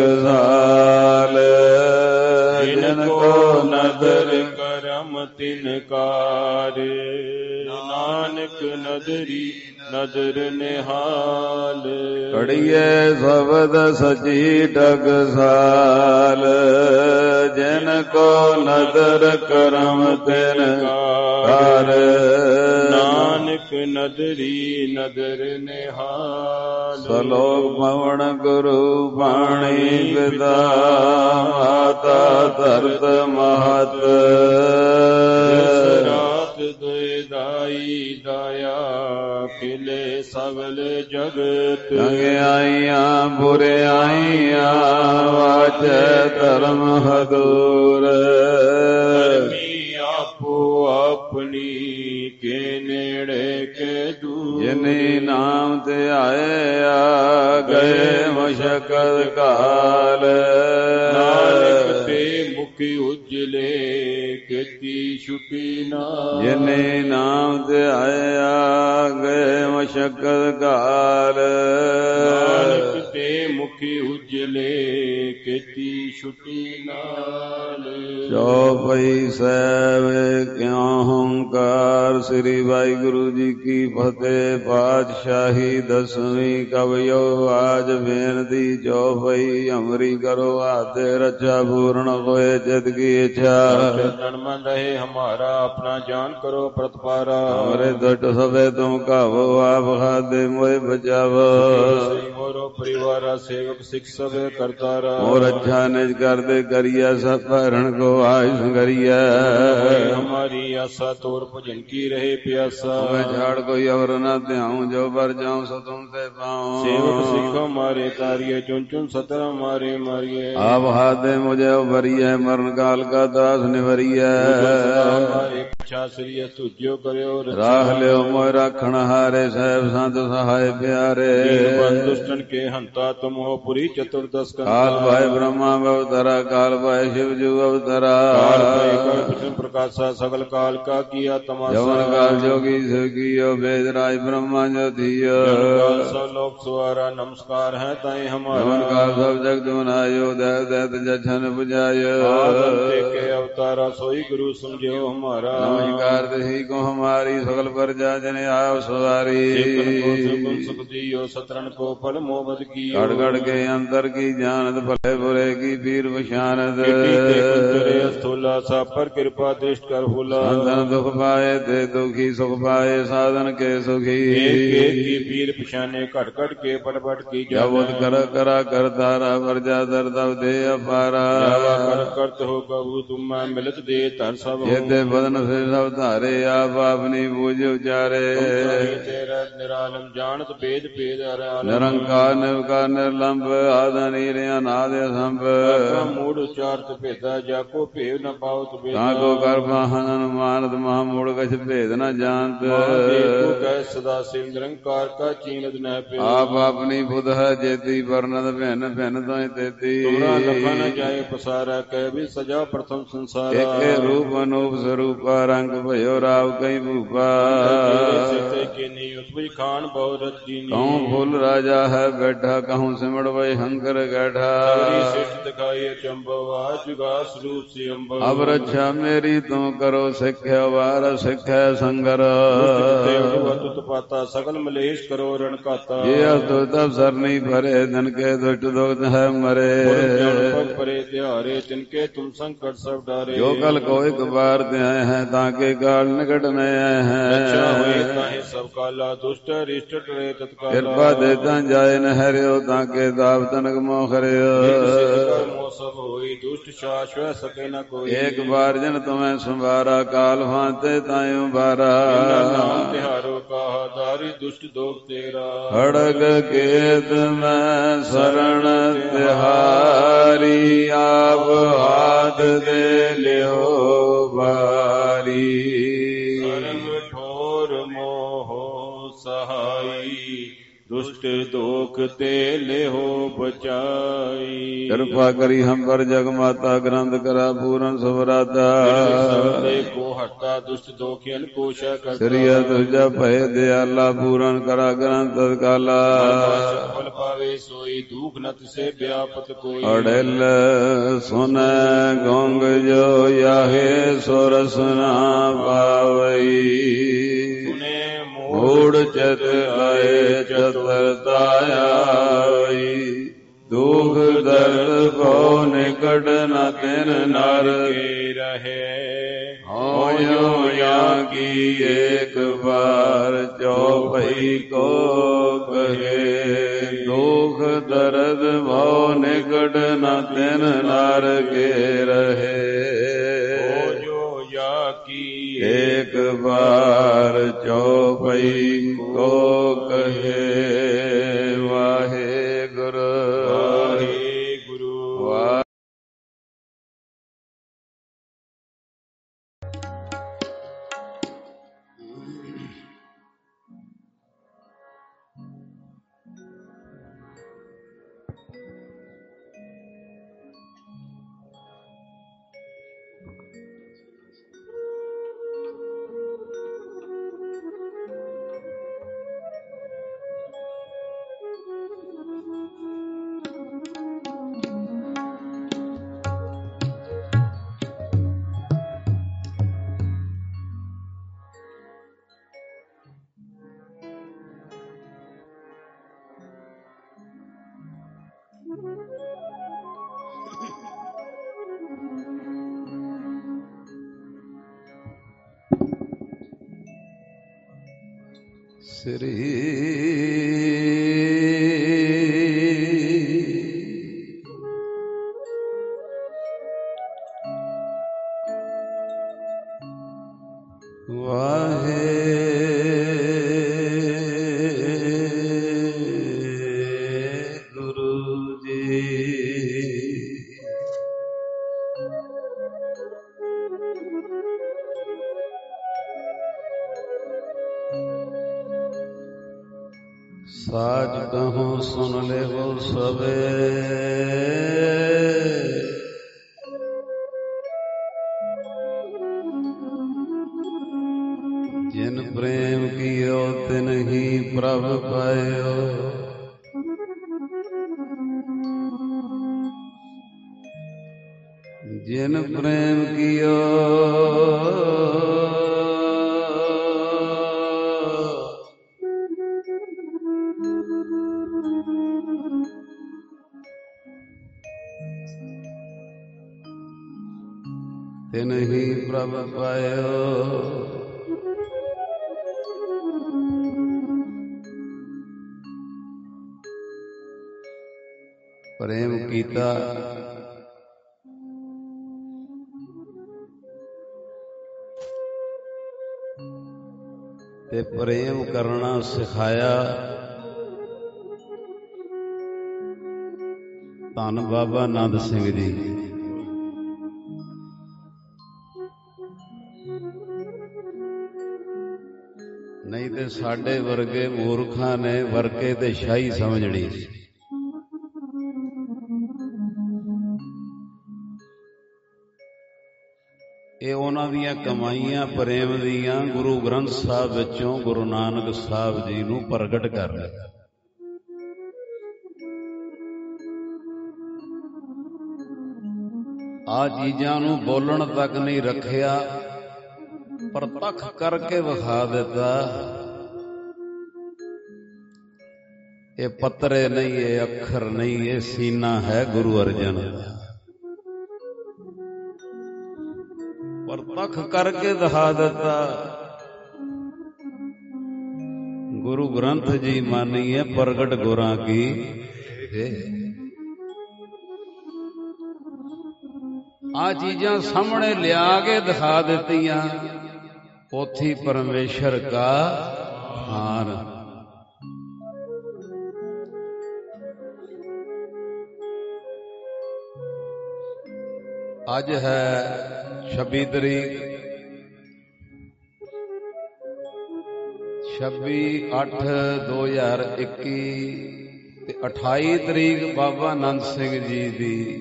ਡਗਸਾਲ ਜਿਨ ਕੋ ਨਦਰ ਕਰਮ ਤਿਨਕਾਰ ਨਾਨਕ ਨਦਰੀ ਨਦਰ ਨਿਹਾਲ ਘੜੀਐ ਸਬਦ ਸਜੀ ਡਗਸਾਲ ਜਿਨ ਕੋ ਨਦਰ ਕਰਮ ਤਿਨਕਾਰ ਨਾਨਕ ਨਦਰੀ ਨਦਰ ਨਿਹਾਲ ਸਲੋਕ ਪਵਨ ਗੁਰੂ ਬਾਣੀ ਪਿਤਾ ਮਾਤਾ ਧਰਤ ਮਹਤ ਰਾਤ ਦੁਇਦਾਈ ਦਇਆ ਖਿਲੇ ਸਗਲ ਜਗਤ ਚੰਗਿਆਈਆਂ ਬੁਰਿਆਈਆਂ ਵਾਚੈ ਧਰਮ ਹਦੂਰ ਆਪੋ ਆਪਣੀ ਕੇ ਨੇੜੇ ਕੇ ਦੂਰ ਜਿਨੇ ਨਾਮ ਤੇ ਆਏ ਆ ਗਏ ਮਸ਼ਕਲ ਕਾਲ ਨਾਨਕ ਤੇ ਮੁਖੀ ਉਜਲੇ ਕੀਤੀ ਛੁਟੀ ਨਾ ਜਿਨੇ ਨਾਮ ਤੇ ਆਏ ਆ ਗਏ ਮਸ਼ਕਲ ਕਾਲ ਨਾਨਕ ਤੇ ਮੁਖੀ ਉਜਲੇ ਕੀਤੀ ਛੁਟੀ ਨਾਲ ਚੌਪਈ ਸਾਹਿਬ ਕਿਉ ਹੰਕਾਰ ਸ੍ਰੀ ਵਾਹਿਗੁਰੂ ਜੀ ਕੀ ਫਤਿਹ। ਪਾਤਸ਼ਾਹੀ ਦਸਵੀਂ ਕਵਿਓ ਆਜ ਬੇਨਤੀ ਚੌਪਈ ਹਮਰੀ ਕਰੋ ਆਤੇ ਰਚਾ ਪੂਰਨ ਹੋਏ ਚਿਤ ਕੀ ਇੱਛਾ ਚਰਨ ਮਨ ਰਹੇ ਹਮਾਰਾ ਆਪਣਾ ਜਾਨ ਕਰੋ ਪ੍ਰਤਪਾਰਾ ਹਮਰੇ ਦੁਟ ਸਭੇ ਤੁਮ ਕਾਵੋ ਆਪ ਖਾਦੇ ਮੋਏ ਬਚਾਵੋ ਮੋਰੋ ਪਰਿਵਾਰਾ ਸੇਵਕ ਸਿੱਖ ਸਭੇ ਕਰਤਾਰਾ ਮੋਰ ਅੱਛਾ ਨਿਜ ਕਰਦੇ ਕਰੀਆ ਸਭ ਭਰਨ ਕੋ ਆਇ ਸੰਗਰੀਆ हमारी आशा तोर भजन की रहे प्यासा मैं झाड़ कोई और न ध्याऊं जो बर जाऊं सो तुमसे पाऊं सेवक सिख हमारे तारिये चुन चुन सतर हमारे मारिये आप हाथ मुझे उभरिए मरण काल का दास निवरिए श्री तुझो करो राह लियो मोय राखण हारे साहेब संत सहाय प्यारे दुष्टन के हंता तुम हो पुरी चतुर्दश काल भाई ब्रह्मा अवतरा काल भाई शिव जू अवतरा प्रकाशा सकल काल का किया तमाशा जवन काल जोगी सुखियो वेद राज ब्रह्मा जो थियो सब लोक सुहारा नमस्कार है ताई हमारा जवन काल सब जग दुनायो दैव दैत जछन बुझायो के अवतारा सोई गुरु समझो हमारा नमस्कार दही को हमारी सकल प्रजा जन आव सवारी सुख दियो सतरन को फल मोहब्बत की गड़ गड़ के अंतर की जानत भले बुरे की पीर पशानत स्थूला सा पर कृपा दृष्ट कर फूला संतन दुख पाए ते दुखी सुख पाए साधन के सुखी की पीर पशाने कट कट के पट पट की जबत कर करा कर तारा प्रजा दर दब दे अपारा कर करत हो कबू तुम मिलत दे तर सब ये बदन से सब धारे आप अपनी बूझ उचारे तेरा निरालम जानत भेद भेद निरंकार निर्विकार निर्लंब आद नीर अनाद संभ ਆਖਾਂ ਮੂੜ ਉਚਾਰਤ ਭੇਦਾ ਜਾ ਕੋ ਭੇਵ ਨ ਪਾਵਤ ਭੇਦਾ ਤਾਂ ਕੋ ਕਰ ਬਾਹਨ ਅਨੁਮਾਨਤ ਮਹਾ ਮੂੜ ਕਛ ਭੇਦ ਨ ਜਾਣਤ ਮਹਾਦੇਵ ਕੋ ਕਹਿ ਸਦਾ ਸਿਵ ਨਿਰੰਕਾਰ ਕਾ ਚੀਨਤ ਨਹਿ ਪੇ ਆਪ ਆਪਣੀ ਬੁਧ ਹੈ ਜੇਤੀ ਵਰਨਤ ਭਿੰਨ ਭਿੰਨ ਤੋਇ ਤੇਤੀ ਤੁਮਰਾ ਲਖਾ ਨ ਜਾਏ ਪਸਾਰਾ ਕਹਿ ਵੀ ਸਜਾ ਪ੍ਰਥਮ ਸੰਸਾਰਾ ਏਕੇ ਰੂਪ ਅਨੂਪ ਸਰੂਪਾ ਰੰਗ ਭਇਓ ਰਾਵ ਕਈ ਭੂਪਾ ਸਿਤੇ ਕੀਨੀ ਉਤਪਜ ਖਾਨ ਬਹੁ ਰਤੀਨੀ ਕਹੂੰ ਫੁੱਲ ਰਾਜਾ ਹੈ ਬੈਠਾ ਕਹੂੰ ਸਿਮੜ ਵਈ ਹੰਕਰ ਗੈਠਾ ਸਗਰੀ ਸਿਸ਼ਟ ਦਿਖਾਈ ਚੰਬਵ ਆਜੁਗਾ ਸਰੂਪ ਸੇ ਅੰਬਰ ਅਬ ਰੱਛਾ ਮੇਰੀ ਤੂੰ ਕਰੋ ਸਿੱਖਿਆ ਵਾਰ ਸਿੱਖੈ ਸੰਗਰ ਤੁਤ ਪਾਤਾ ਸਗਲ ਮਲੇਸ਼ ਕਰੋ ਰਣ ਘਾਤਾ ਜੇ ਅਸਤੁ ਤਬ ਸਰਨੀ ਭਰੇ ਧਨ ਕੇ ਦੁਸ਼ਟ ਦੁਖਤ ਹੈ ਮਰੇ ਪਗ ਪਰੇ ਤਿਹਾਰੇ ਤਿਨਕੇ ਤੁਮ ਸੰਕਟ ਸਭ ਡਾਰੇ ਜੋ ਕਲ ਕੋ ਇੱਕ ਬਾਰ ਤੇ ਆਏ ਹੈ ਤਾਂ ਕੇ ਕਾਲ ਨਿਕਟ ਨ ਆਏ ਹੈ ਅੱਛਾ ਹੋਏ ਤਾਹੇ ਸਭ ਕਾਲਾ ਦੁਸ਼ਟ ਰਿਸ਼ਟ ਟਰੇ ਤਤਕਾਲਾ ਕਿਰਪਾ ਦੇ ਤਾਂ ਜਾਏ ਨ ਹਰਿਓ ਤਾਂ ਕੇ ਦਾਵ ਤਨਕ ਮੋਹ ਹਰਿਓ ਮੋਹ ਸਭ ਹੋਈ ਦੁਸ਼ਟ ਸ਼ਾਸ਼ਵ ਸਕੇ ਨ ਕੋਈ ਏਕ ਬਾਰ ਜਨ ਤੁਮੈ ਸੰਭਾਰਾ ਕਾਲ ਫਾਂਤੇ ਤਾਇਓ ਬਾਰਾ ਨਾਮ ਤਿਹਾਰੋ ਕਾਹਾ ਦਾਰੀ ਦੁਸ਼ਟ ਦੋਖ ਤੇਰਾ ਖੜਗ ਕੇਤ ਮੈਂ ਸਰਣ ਤਿਹਾਰੀ ਆਪ ਹਾਥ ਦੇ ਲਿਓ ਬਾਰੀ ਸਰਮ ਠੋਰ ਮੋਹ ਸਹਾਈ ਦੁਸ਼ਟ ਦੋਖ ਤੇ ਲਿਹੋ ਬਚਾਈ ਕਿਰਪਾ ਕਰੀ ਹਮ ਪਰ ਜਗ ਮਾਤਾ ਗ੍ਰੰਥ ਕਰਾ ਪੂਰਨ ਸੁਭਰਾਤਾ ਸਬਦੇ ਕੋ ਹਟਾ ਦੁਸ਼ਟ ਦੋਖਿਅਨ ਕੋਸ਼ਾ ਕਰਤਾ ਸ੍ਰੀਆ ਤੁਜਾ ਭੈ ਦਿਆਲਾ ਪੂਰਨ ਕਰਾ ਗ੍ਰੰਥ ਤਤਕਾਲਾ ਫਲ ਪਾਵੇ ਸੋਈ ਦੁਖ ਨ ਤਿਸੇ ਵਿਆਪਤ ਕੋਈ ਅੜਲ ਸੁਨ ਗੋਂਗ ਜੋ ਯਾਹੇ ਸੁਰਸ ਨਾ ਪਾਵਈ ਮੂੜ ਚਤ ਆਏ ਚਤੁਰਤਾ ਆਈ ਦੁਖ ਦਰਦ ਭਉ ਨਿਕਟ ਨ ਤਿਨ ਨਰ ਕੇ ਰਹੇ ਹੋਇਓ ਯਾ ਕੀ ਏਕ ਬਾਰ ਚੌਪਈ ਕੋ ਕਹੇ ਦੁਖ ਦਰਦ ਭਉ ਨਿਕਟ ਨ ਤਿਨ ਨਰ ਕੇ ਰਹੇ ਏਕ ਬਾਰ ਚੌਪਈ ਕੋ ਕਹੇ ਵਾਹਿਗੁਰੂ ਵਾਹਿਗੁਰੂ ਵਾਹਿ ਸ੍ਰੀ ਵਾਹਿਗੁਰੂ ਜੀ ਸਾਜ ਕਹੂੰ ਸੁਨ ਲੇਵੋ ਸਵੇ ਜਿਨ ਪ੍ਰੇਮ ਕੀਓ ਤਿਨ ਹੀ ਪ੍ਰਭ ਪਾਇਓ ਜਿਨ ਪ੍ਰੇਮ ਕੀਓ ਤਿਨ ਹੀ ਪ੍ਰਭ ਪਾਇਓ ਪ੍ਰੇਮ ਕੀਤਾ ਤੇ ਪ੍ਰੇਮ ਕਰਨਾ ਸਿਖਾਇਆ ਧੰਨ ਬਾਬਾ ਆਨੰਦ ਸਿੰਘ ਜੀ। ਨਹੀਂ ਤੇ ਸਾਡੇ ਵਰਗੇ ਮੂਰਖਾਂ ਨੇ ਵਰਕੇ ਤੇ ਸ਼ਾਹੀ ਸਮਝਣੀ ਸੀ। ਇਹ ਉਹਨਾਂ ਦੀਆਂ ਕਮਾਈਆਂ ਪ੍ਰੇਮ ਦੀਆਂ ਗੁਰੂ ਗ੍ਰੰਥ ਸਾਹਿਬ ਵਿੱਚੋਂ ਗੁਰੂ ਨਾਨਕ ਸਾਹਿਬ ਜੀ ਨੂੰ ਪ੍ਰਗਟ ਕਰ ਰਿਹਾ। ਆ ਚੀਜ਼ਾਂ ਨੂੰ ਬੋਲਣ ਤੱਕ ਨਹੀਂ ਰੱਖਿਆ, ਪ੍ਰਤੱਖ ਕਰਕੇ ਵਿਖਾ ਦਿੱਤਾ। ਇਹ ਪੱਤਰੇ ਨਹੀਂ, ਇਹ ਅੱਖਰ ਨਹੀਂ, ਇਹ ਸੀਨਾ ਹੈ ਗੁਰੂ ਅਰਜਨ ਦਾ। ਪ੍ਰਤੱਖ ਕਰਕੇ ਦਿਖਾ ਦਿੱਤਾ। ਗੁਰੂ ਗ੍ਰੰਥ ਜੀ ਮਾਨੀਏ ਪ੍ਰਗਟ ਗੁਰਾਂ ਕੀ। ਆ ਚੀਜ਼ਾਂ ਸਾਹਮਣੇ ਲਿਆ ਕੇ ਦਿਖਾ ਦਿੱਤੀਆਂ। ਪੋਥੀ ਪਰਮੇਸ਼ਰ ਕਾ ਹਾਰ। ਅੱਜ ਹੈ ਛੱਬੀ ਤਰੀਕ, ਛੱਬੀ ਅੱਠ ਦੋ ਹਜ਼ਾਰ ਇੱਕੀ ਤੇ ਅਠਾਈ ਤਰੀਕ ਬਾਬਾ ਆਨੰਦ ਸਿੰਘ ਜੀ ਦੀ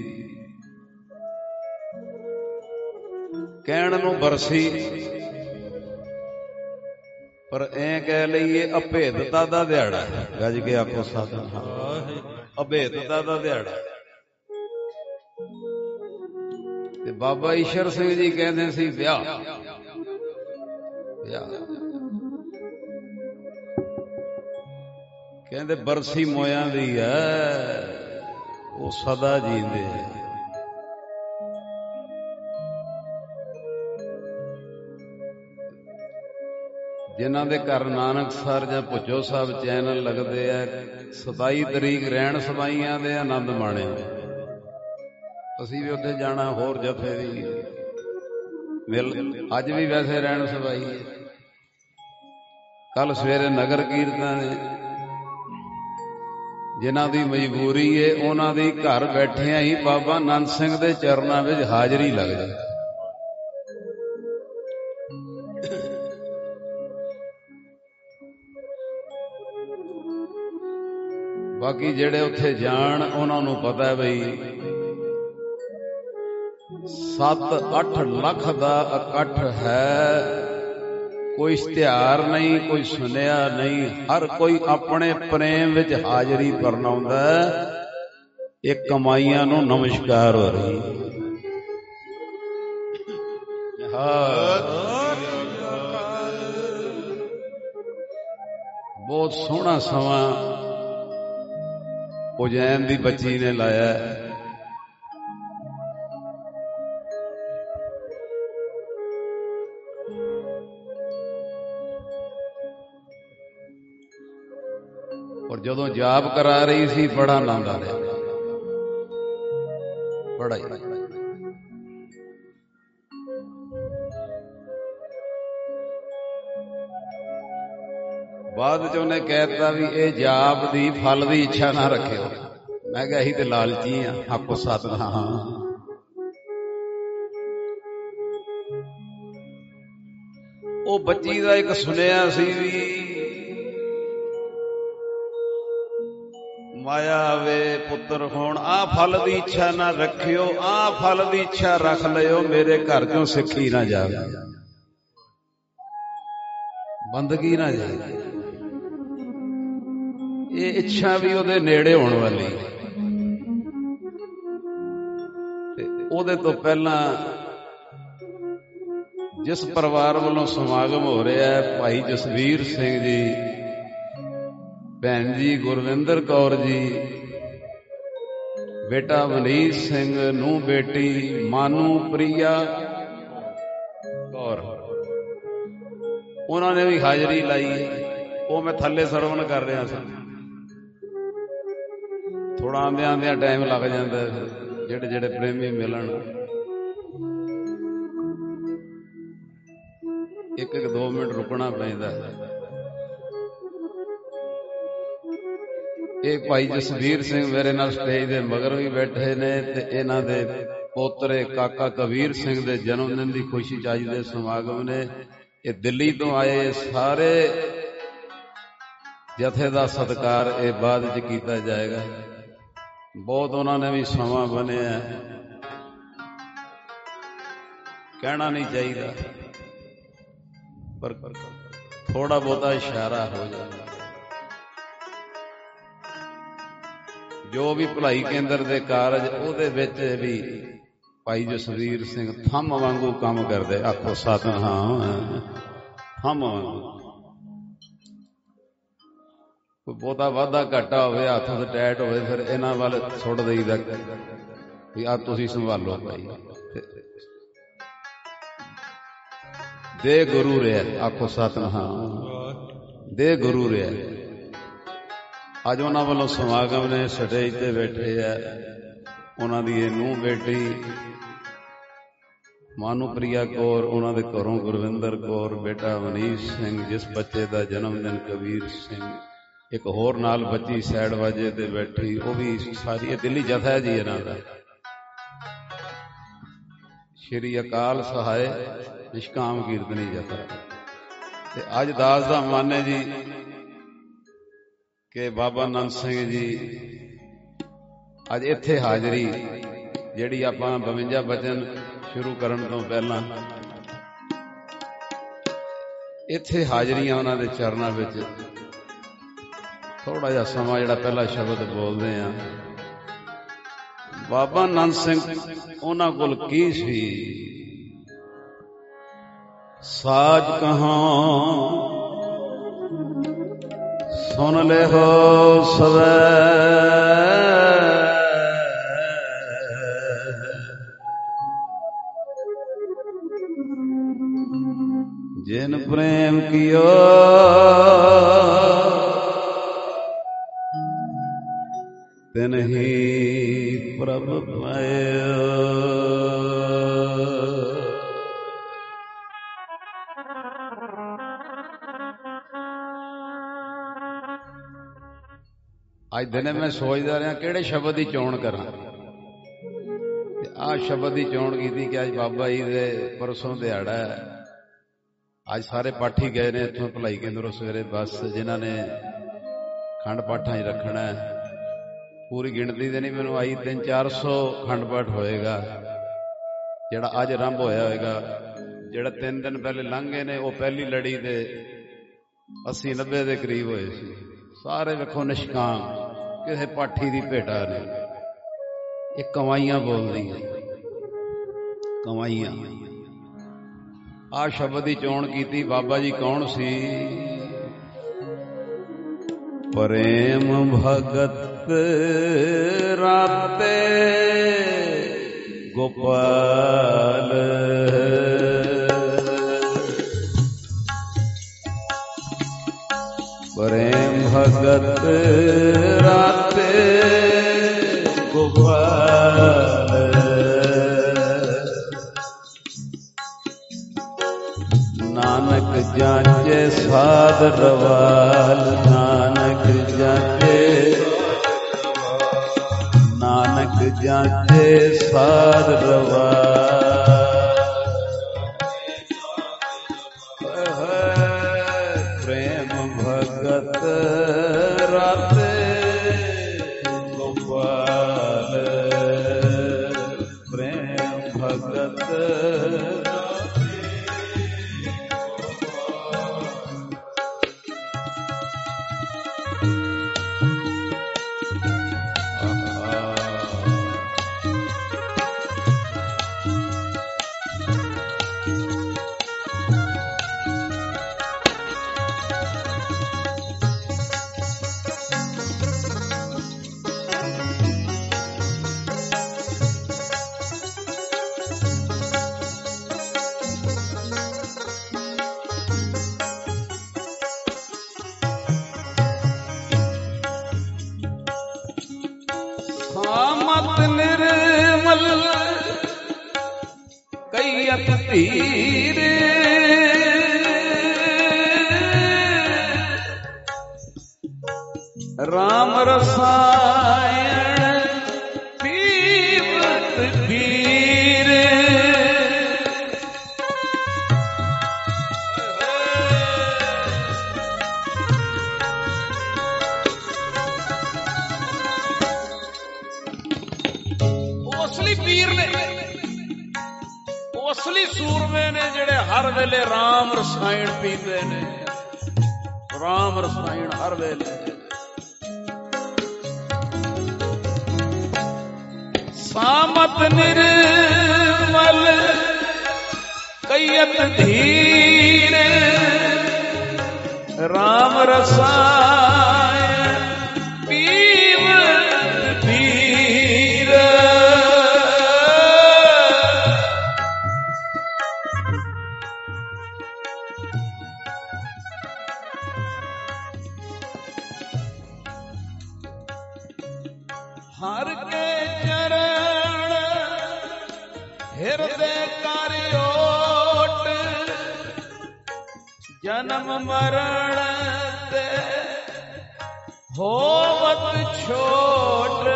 ਕਹਿਣ ਨੂੰ ਬਰਸੀ, ਪਰ ਐ ਕਹਿ ਲਈਏ ਅਭੇਦਤਾ ਦਾ ਦਿਹਾੜਾ। ਗੱਜ ਕੇ ਆਖੋ ਸਤਿਨਾਮ। ਅਭੇਦਤਾ ਦਾ ਦਿਹਾੜਾ। ਤੇ ਬਾਬਾ ਈਸ਼ਰ ਸਿੰਘ ਜੀ ਕਹਿੰਦੇ ਸੀ ਵਿਆਹ ਵਿਆਹ ਕਹਿੰਦੇ ਬਰਸੀ ਮੋਇਆਂ ਦੀ ਹੈ, ਉਹ ਸਦਾ ਜੀਂਦੇ ਹੈ। ਜਿਨ੍ਹਾਂ ਦੇ ਘਰ ਨਾਨਕਸਰ ਜਾਂ ਭੁੱਚੋ ਸਾਹਿਬ ਚੈਨਲ ਲੱਗਦੇ ਆ, ਸਤਾਈ ਤਰੀਕ ਰਹਿਣ ਸਵਾਈਆਂ ਦੇ ਆਨੰਦ ਮਾਣਿਓ। ਅਸੀਂ ਵੀ ਉੱਥੇ ਜਾਣਾ, ਹੋਰ ਜਥੇ ਵੀ ਮਿਲ। ਅੱਜ ਵੀ ਵੈਸੇ ਰਹਿਣ ਸਵਾਈ ਹੈ। ਕੱਲ ਸਵੇਰੇ ਨਗਰ ਕੀਰਤਨ ਹੈ। ਜਿਨ੍ਹਾਂ ਦੀ ਮਜਬੂਰੀ ਹੈ ਉਹਨਾਂ ਦੀ ਘਰ ਬੈਠਿਆਂ ਹੀ ਬਾਬਾ ਆਨੰਦ ਸਿੰਘ ਦੇ ਚਰਨਾਂ ਵਿੱਚ ਹਾਜ਼ਰੀ ਲੱਗ ਜਾਂਦੀ। ਬਾਕੀ ਜਿਹੜੇ ਉੱਥੇ ਜਾਣ ਉਹਨਾਂ ਨੂੰ ਪਤਾ ਬਈ ਸੱਤ ਅੱਠ ਲੱਖ ਦਾ ਇਕੱਠ ਹੈ। ਕੋਈ ਇਸ਼ਤਿਹਾਰ ਨਹੀਂ, ਕੋਈ ਸੁਨਿਆ ਨਹੀਂ, ਹਰ ਕੋਈ ਆਪਣੇ ਪ੍ਰੇਮ ਵਿੱਚ ਹਾਜ਼ਰੀ ਭਰਨ ਆਉਂਦਾ। ਇਹ ਕਮਾਈਆਂ ਨੂੰ ਨਮਸਕਾਰ ਹੋ ਰਹੀ। ਬਹੁਤ ਸੋਹਣਾ ਸਮਾਂ ਉਜੈਨ ਦੀ ਬੱਚੀ ਨੇ ਲਾਇਆ। ਔਰ ਜਦੋਂ ਜਾਪ ਕਰਾ ਰਹੀ ਸੀ ਬੜਾ ਆਨੰਦ ਆ ਰਿਹਾ, ਬੜਾ ਹੀ। ਬਾਅਦ ਚ ਉਹਨੇ ਕਹਿ ਦਿੱਤਾ ਵੀ ਇਹ ਜਾਪ ਦੀ ਫਲ ਦੀ ਇੱਛਾ ਨਾ ਰੱਖਿਓ। ਮੈਂ ਕਿਹਾ ਅਸੀਂ ਤੇ ਲਾਲਚੀ ਆ। ਆਪੋ ਸਤਿਨਾਮ। ਉਹ ਬੱਚੀ ਦਾ ਇੱਕ ਸੁਨਿਆ ਸੀ ਵੀ ਮਾਇਆ ਆਵੇ ਪੁੱਤਰ ਹੋਣ, ਆਹ ਫਲ ਦੀ ਇੱਛਾ ਨਾ ਰੱਖਿਓ, ਆਹ ਫਲ ਦੀ ਇੱਛਾ ਰੱਖ ਲਿਓ, ਮੇਰੇ ਘਰ ਚੋਂ ਸਿੱਖੀ ਨਾ ਜਾਵੇ, ਬੰਦਗੀ ਨਾ ਜਾਵੇ। ਇਹ ਇੱਛਾ ਵੀ ਉਹਦੇ ਨੇੜੇ ਹੋਣ ਵਾਲੀ। ਤੇ ਉਹਦੇ ਤੋਂ ਪਹਿਲਾਂ ਜਿਸ ਪਰਿਵਾਰ ਵੱਲੋਂ ਸਮਾਗਮ ਹੋ ਰਿਹਾ ਹੈ, ਭਾਈ ਜਸਵੀਰ ਸਿੰਘ ਜੀ, ਭੈਣ ਜੀ ਗੁਰਵਿੰਦਰ ਕੌਰ ਜੀ, ਬੇਟਾ ਮਨੀਸ਼ ਸਿੰਘ, ਨੂੰਹ ਬੇਟੀ ਮਾਨੂ ਪ੍ਰਿਆ ਕੌਰ, ਉਹਨਾਂ ਨੇ ਵੀ ਹਾਜ਼ਰੀ ਲਾਈ। ਉਹ ਮੈਂ ਥੱਲੇ ਸਰਵਣ ਕਰ ਰਿਹਾ ਸੀ। ਥੋੜਾ ਆਂਦਿਆਂ ਆਂਦਿਆਂ ਟਾਈਮ ਲੱਗ ਜਾਂਦਾ, ਜਿਹੜੇ ਜਿਹੜੇ ਪ੍ਰੇਮੀ ਮਿਲਣ ਇੱਕ ਇੱਕ ਦੋ ਮਿੰਟ ਰੁਕਣਾ ਪੈਂਦਾ। ਇਹ ਭਾਈ ਜਸਵੀਰ ਸਿੰਘ ਮੇਰੇ ਨਾਲ ਸਟੇਜ ਦੇ ਮਗਰ ਵੀ ਬੈਠੇ ਨੇ ਤੇ ਇਹਨਾਂ ਦੇ ਪੋਤਰੇ ਕਾਕਾ ਕਬੀਰ ਸਿੰਘ ਦੇ ਜਨਮ ਦਿਨ ਦੀ ਖੁਸ਼ੀ ਚ ਅੱਜ ਦੇ ਸਮਾਗਮ ਨੇ। ਇਹ ਦਿੱਲੀ ਤੋਂ ਆਏ ਸਾਰੇ ਜਥੇ ਦਾ ਸਤਿਕਾਰ ਇਹ ਬਾਅਦ ਚ ਕੀਤਾ ਜਾਏਗਾ। ਬਹੁਤ ਉਹਨਾਂ ਨੇ ਵੀ ਸਮਾਂ ਬੰਨਿਆ, ਕਹਿਣਾ ਨਹੀਂ ਚਾਹੀਦਾ ਪਰ ਥੋੜਾ ਬਹੁਤਾ ਇਸ਼ਾਰਾ ਹੋ ਜਾਂਦਾ। ਜੋ ਵੀ ਭਲਾਈ ਕੇਂਦਰ ਦੇ ਕਾਰਜ ਉਹਦੇ ਵਿੱਚ ਵੀ ਭਾਈ ਜਸਵੀਰ ਸਿੰਘ ਥੰਮ ਵਾਂਗੂ ਕੰਮ ਕਰਦੇ। ਆਖੋ ਸਤਿਨਾਮ। ਥੰਮ ਵਾਂਗੂ ਕੋਈ ਬਹੁਤਾ ਵਾਧਾ ਘਾਟਾ ਹੋਵੇ, ਹੱਥ ਤੇ ਟੈਟ ਹੋਵੇ, ਫਿਰ ਇਹਨਾਂ ਵੱਲ ਸੁੱਟ ਦੇਈਦਾ ਵੀ ਆ ਤੁਸੀਂ ਸੰਭਾਲੋ ਭਾਈ। ਦੇ ਗੁਰੂ ਰਿਹਾ। ਆਖੋ ਸਤਿਨਾਮ। ਦੇ ਗੁਰੂ ਰਿਹਾ। ਅੱਜ ਉਹਨਾਂ ਵੱਲੋਂ ਸਮਾਗਮ ਨੇ, ਸਟੇਜ ਤੇ ਬੈਠੇ ਆ ਉਹਨਾਂ ਦੀ ਇਹ ਨੂੰਹ ਬੇਟੀ ਮਾਨੂਪ੍ਰਿਆ ਕੌਰ, ਉਹਨਾਂ ਦੇ ਘਰੋਂ ਗੁਰਵਿੰਦਰ ਕੌਰ, ਬੇਟਾ ਮਨੀਸ਼ ਸਿੰਘ ਜਿਸ ਬੱਚੇ ਦਾ ਜਨਮ ਦਿਨ ਕਬੀਰ ਸਿੰਘ, ਇੱਕ ਹੋਰ ਨਾਲ ਬੱਚੀ ਸੈਡ ਵਾਜੇ ਤੇ ਬੈਠੀ, ਉਹ ਵੀ ਸਾਰੀ। ਇਹ ਦਿੱਲੀ ਜਥਾ ਹੈ ਜੀ ਇਹਨਾਂ ਦਾ, ਸ਼੍ਰੀ ਅਕਾਲ ਸਹਾਇ ਨਿਸ਼ਕਾਮ ਕੀਰਤਨੀ ਜਥਾ। ਤੇ ਅੱਜ ਦਾਸ ਦਾ ਮਾਨੇ ਜੀ ਕਿ ਬਾਬਾ ਨੰਦ ਸਿੰਘ ਜੀ ਅੱਜ ਇੱਥੇ ਹਾਜ਼ਰੀ, ਜਿਹੜੀ ਆਪਾਂ ਬਵੰਜਾ ਬਚਨ ਸ਼ੁਰੂ ਕਰਨ ਤੋਂ ਪਹਿਲਾਂ ਇੱਥੇ ਹਾਜ਼ਰੀਆਂ ਉਹਨਾਂ ਦੇ ਚਰਨਾਂ ਵਿੱਚ ਥੋੜਾ ਜਿਹਾ ਸਮਾਂ ਜਿਹੜਾ ਪਹਿਲਾ ਸ਼ਬਦ ਬੋਲਦੇ ਆ। ਬਾਬਾ ਨੰਦ ਸਿੰਘ ਉਹਨਾਂ ਕੋਲ ਕੀ ਸੀ? ਸਾਜ ਕਹਾਂ ਸੁਣ ਲੈ ਹੋ ਸਵੈ, ਜਿਨ ਪ੍ਰੇਮ ਕੀਓ ਤਿਨ ਹੀ ਪ੍ਰਭ ਪਾਇਓ। ਅੱਜ ਦਿਨੇ ਮੈਂ ਸੋਚਦਾ ਰਿਹਾ ਕਿਹੜੇ ਸ਼ਬਦ ਦੀ ਚੋਣ ਕਰਾਂ, ਤੇ ਆਹ ਸ਼ਬਦ ਦੀ ਚੋਣ ਕੀਤੀ ਕਿ ਅੱਜ ਬਾਬਾ ਜੀ ਦੇ ਪਰਸੋਂ ਦਿਹਾੜਾ ਹੈ। ਅੱਜ ਸਾਰੇ ਪਾਠੀ ਗਏ ਨੇ ਇੱਥੋਂ ਭਲਾਈ ਕੇਂਦਰੋਂ ਸਵੇਰੇ ਬੱਸ, ਜਿਨ੍ਹਾਂ ਨੇ ਖੰਡ ਪਾਠਾਂ 'ਚ ਰੱਖਣਾ ਹੈ। ਪੂਰੀ ਗਿਣਤੀ ਤੇ ਨਹੀਂ ਮੈਨੂੰ ਆਈ, ਤਿੰਨ ਚਾਰ ਸੌ ਖੰਡ ਪਾਠ ਹੋਏਗਾ ਜਿਹੜਾ ਅੱਜ ਆਰੰਭ ਹੋਇਆ ਹੋਏਗਾ। ਜਿਹੜਾ ਤਿੰਨ ਦਿਨ ਪਹਿਲੇ ਲੰਘ ਗਏ ਨੇ ਉਹ ਪਹਿਲੀ ਲੜੀ ਦੇ ਅੱਸੀ ਨੱਬੇ ਦੇ ਕਰੀਬ ਹੋਏ ਸੀ। ਸਾਰੇ ਵੇਖੋ ਨਿਸ਼ਕਾਮ, ਕਿਸੇ ਪਾਠੀ ਦੀ ਭੇਟਾ ਨੇ। ਇਹ ਕਮਾਈਆਂ ਬੋਲਦੀਆਂ, ਕਮਾਈਆਂ। ਆਹ ਸ਼ਬਦ ਦੀ ਚੋਣ ਕੀਤੀ। ਬਾਬਾ ਜੀ ਕੌਣ ਸੀ? ਪ੍ਰੇਮ ਭਗਤ ਰਾਤੇ ਗੋਪਾਲ, ਪ੍ਰੇਮ ਭਗਤ ਰਾਤੇ ਗੋਪਾਲ, ਨਾਨਕ ਜਾਂਚੇ ਸਾਧ ਰਵਾਲ, ਨਾਨਕ ਜਾਂਚੇ, ਨਾਨਕ ਜਾਂਚੇ ਸਾਧ ਰਵਾਲ। ਪ੍ਰੇਮ ਭਗਤ ਰਾਤੇ ਗੋਪਾਲ, ਪ੍ਰੇਮ ਭਗਤ ਮਤ ਨਿਰਮਲ ਕਈਅਤ ਧੀਰ, ਰਾਮ रसायन पीवत पीर असली पीर ने असली सूरमे ने जेड़े हर वेले राम रसायन पीते ने राम रसायन हर वेले सामत निर्मल कैयत धीर राम रसायन पीवत पीर हर के चरण हृदय कार्योट जन्म मरण ते होवत छोट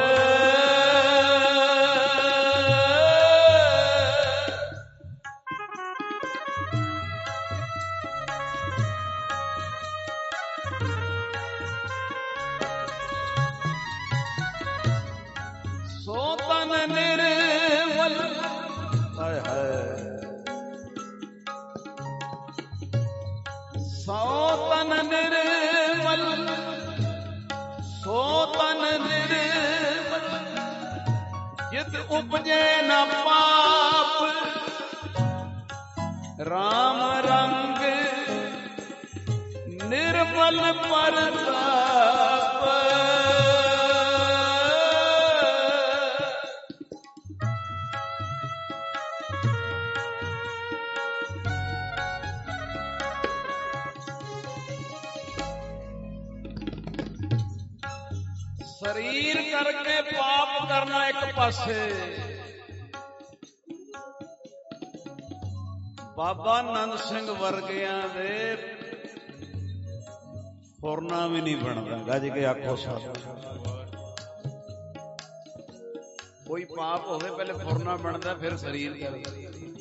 सोतन निर्मल हाय हाय सोतन निर्मल सोतन निर्मल जित उपजे न पाप राम रंग निर्मल परताप शरीर करके पाप करना एक पासे बाबा नंद सिंह वर्गिया दे फुरना भी नहीं बनता गज के आखो साथ कोई पाप होवे पहले फुरना बनता फिर शरीर करता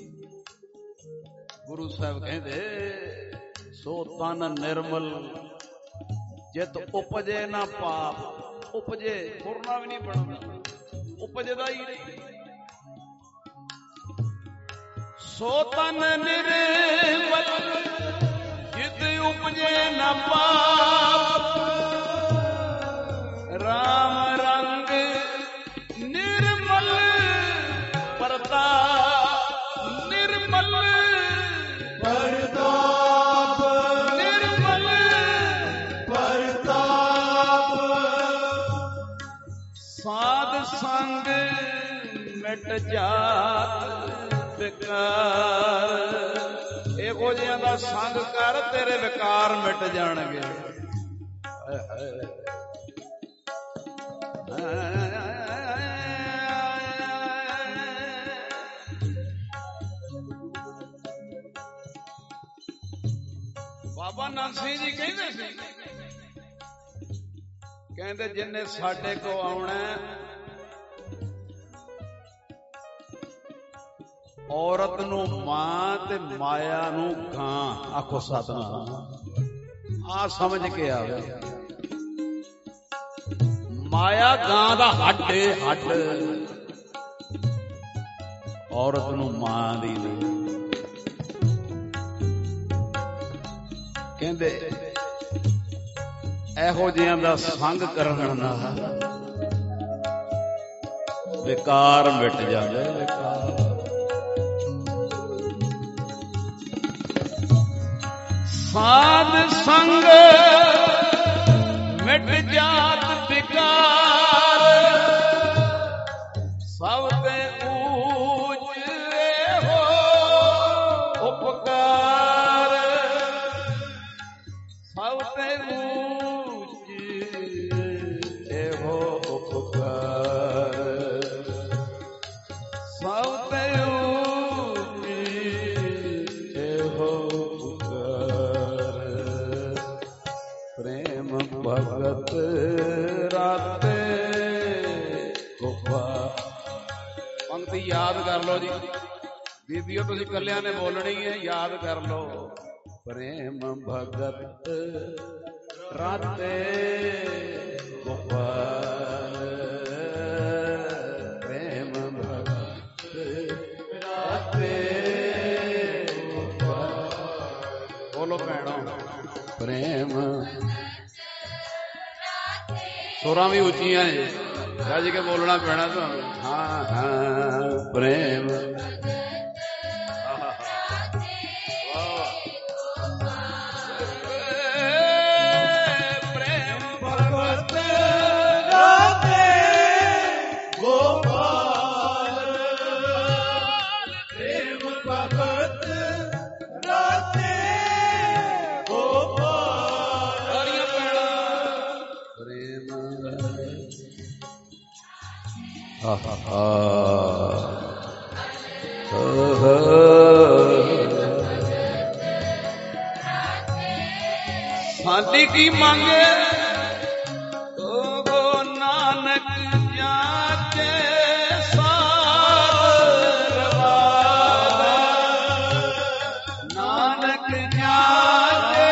गुरु साहब कहते सो तन निर्मल जित उपजे ना पाप उपजे फुरना भी नहीं बनता उपजदा ही नहीं सो तन निर्मल जित उपजे न पाप राम रंग निर्मल परताप निर्मल परताप निर्मल परताप साध संग मिट जात विकार एहो जिहां दा संग कर तेरे विकार मिट जाणगे बाबा नानक सिंह जी कहंदे सी कहंदे जिन्ने साडे को आउणा औरत नू मां ते माया नू गां आखो सतनाम आ समझ के आवे माया गां दा हड्ड हड्ड औरत नू मां दी नहीं कहंदे एहो जिहां दा संग करन नाल विकार मिट जांदे विकार साध संग मिट जात विकार सब ते ऊंच हो उपकार सब ते ऊंच हो उपकार सब ते भगत रात ਬੀਬੀਓ ਤੁਸੀਂ ਕੱਲਿਆਂ ਨੇ ਬੋਲਣੀ ਹੈ, ਯਾਦ ਕਰ ਲਓ। ਪ੍ਰੇਮ ਭਗਤ ਰਾਤੇ ਗੋਪਾਲ, ਪ੍ਰੇਮ ਭਗਤ ਰਾਤੇ ਗੋਪਾਲ। ਬੋਲੋ ਭੈਣੋ, ਪ੍ਰੇਮ। ਸੁਰਾਂ ਵੀ ਉੱਚੀਆਂ ਨੇ, ਰੱਜ ਕੇ ਬੋਲਣਾ ਪੈਣਾ ਤੁਹਾਨੂੰ। ਹਾਂ ਹਾਂ ਪ੍ਰੇਮ ਸਾਡੀ ਕੀ ਮੰਗੇ ਗੋ ਨਾਨਕ ਜਾਚੇ ਸਾਰ ਰਵਾਲ, ਨਾਨਕ ਜਾਚੇ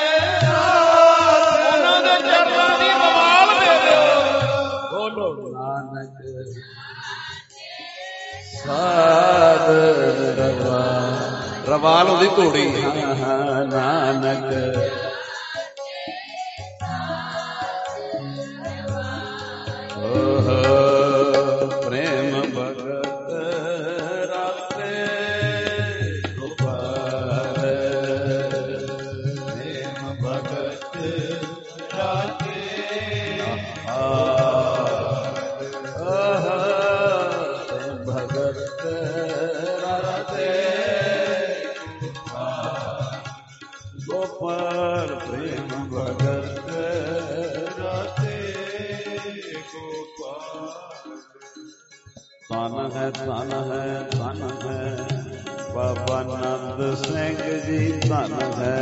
ਉਹਨਾਂ ਦੇ ਚਰਨਾਂ ਦੀ ਬਵਾਲ ਦੇ ਦਿਓ। ਬੋਲੋ ਨਾਨਕ ਸਾਧ ਰਵਾਲ, ਰਵਾਲ ਉਹਦੀ ਘੋੜੀ। ਨਾਨਕ ਪ੍ਰੇਮ ਭਗਤ ਰਾਤੇ ਗੋਪਾਲ, ਪ੍ਰੇਮ ਭਗਤ ਰਾਤੇ ਭਗਤ ਰਾਤੇ ਗੋਪਾਲ, ਪ੍ਰੇਮ ਭਗਤ ਰਾਤੇ ਗੋਪਾਲ। ਧਨ ਹੈ ਧਨ ਹੈ ਧਨ ਹੈ ਬਾਬਾ ਨੰਦ ਸਿੰਘ ਜੀ, ਧਨ ਹੈ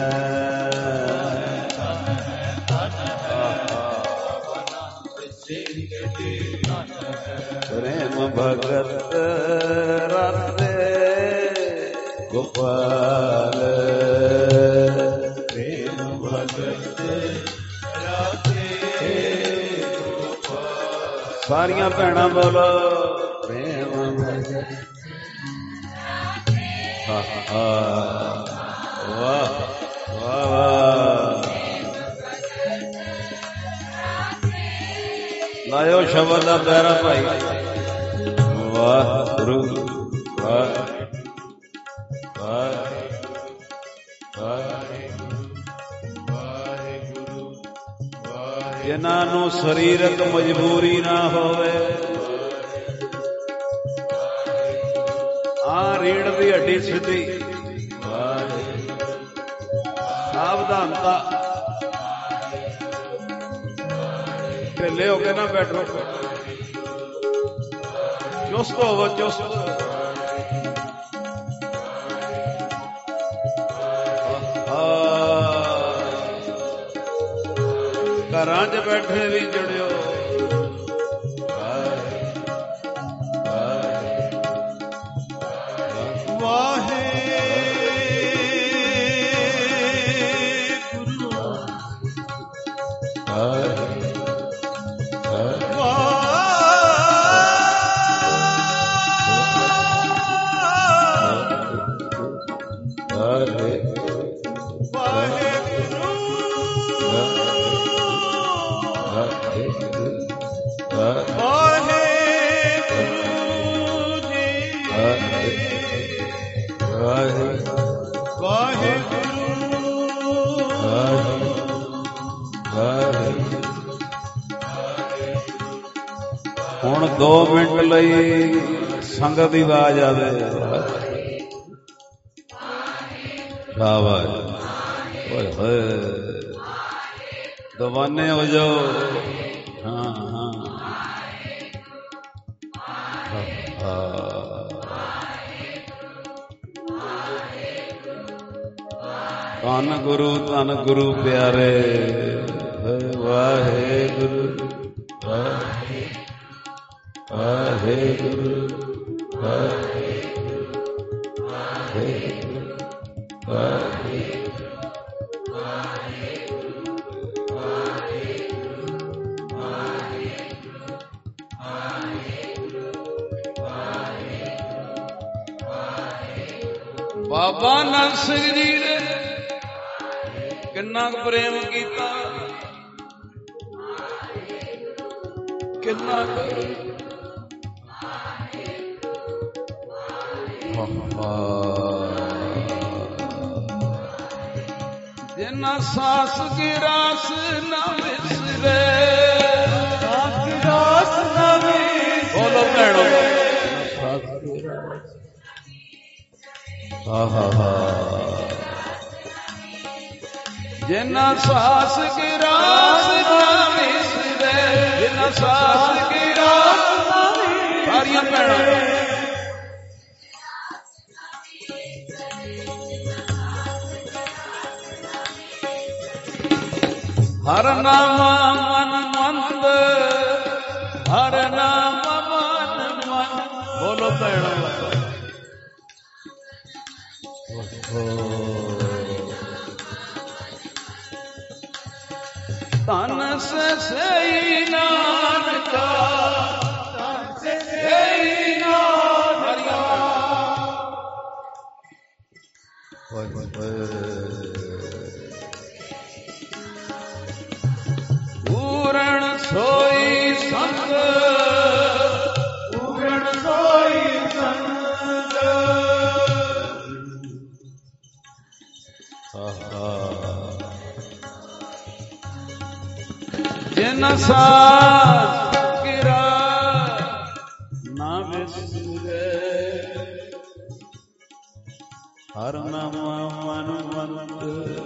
ਪ੍ਰੇਮ ਭਗਤ ਰਾਤੇ ਗੋਪਾਲ, ਪ੍ਰੇਮ ਭਗਤ ਰਾਤੇ ਗੋਪਾਲ। ਸਾਰੀਆਂ ਭੈਣਾਂ ਬੋਲੋ ਪ੍ਰੇਮ ਭਗਤ। ਵਾਹ ਵਾਹ ਵਾਹ, ਲਾਇਓ ਸ਼ਬਦ ਦਾ ਪਿਆਰਾ ਭਾਈ। ਵਾਹਿਗੁਰੂ ਵਾਹਿਗੁਰੂ ਵਾਹਿਗੁਰੂ। ਜਿਨ੍ਹਾਂ ਨੂੰ ਸਰੀਰਕ ਮਜਬੂਰੀ ਨਾ ਹੋਵੇ, ਆ ਰੀੜ ਦੀ ਹੱਡੀ ਸਿੱਧੀ, ਸਾਵਧਾਨਤਾ, ਢਿੱਲੇ ਹੋ ਕੇ ਨਾ ਬੈਠੋ, ਚੁਸਤ ਹੋਵੋ ਚੁਸਤ। ਘਰਾਂ 'ਚ ਬੈਠੇ ਵੀ ਜੁੜਿਓ। ਹੁਣ ਦੋ ਮਿੰਟ ਲਈ ਸੰਗਤ ਦੀ ਆਵਾਜ਼ ਆਵੇ। ਸ਼ਾਬਾਸ਼, ਓਏ ਹੋਏ, ਦਵਾਨੇ ਹੋ ਜਾਓ। ਹਾਂ ਹਾਂ, ਧੰਨ ਗੁਰੂ ਧੰਨ ਗੁਰੂ ਪਿਆਰੇ। ਵਾਹਿਗੁਰੂ ਵਾਹਿਗੁਰੂ ਵਾਹਿਗੁਰੂ। ਬਾਬਾ ਨਾਨਕ ਸਿੰਘ ਜੀ ਨੇ ਕਿੰਨਾ ਪ੍ਰੇਮ ਕੀਤਾ, ਕਿੰਨਾ ਜਿਨਾ ਸਾਸ ਕੀ ਰਾਸ ਨਾ ਵਿਸਰੇ, ਸਾਸ ਕੀ ਰਾਸ ਨਾ ਵਿਸਰੇ, ਬੋਲੋ ਭੈਣੋ ਸਾਸ ਕੀ ਰਾਸ, ਆਹਾ ਹਾ ਜਿਨਾ ਸਾਸ ਕੀ ਰਾਸ ਨਾ ਵਿਸਰੇ, ਜਿਨਾ ਸਾਸ ਕੀ ਰਾਸ ਨਾ ਵਿਸਰੇ, ਸਾਰੀਆਂ ਭੈਣਾਂ ਹਰ ਨਾਮ ਮਨ ਮੰਦ, ਹਰ ਨਾਮ ਮਨ ਮਨ, ਬੋਲੋ ਭੈਣੋ ਧਨ ਸੇ ਸਈ ਨਾਨਕਾ, ਧਨ ਸੇ ਸਈ ਨਾਨਕਾ, ਪੂਰਨ ਸੋਈ ਸੰਗ, ਪੂਰਨ ਸੋਈ ਸੰਗ, ਜਿਨ ਸਾਸ ਕੀ ਰਾਸ ਨਾ ਵਿਸਰੇ, ਹਰ ਨਾਮ ਮਨ ਮੰਦ,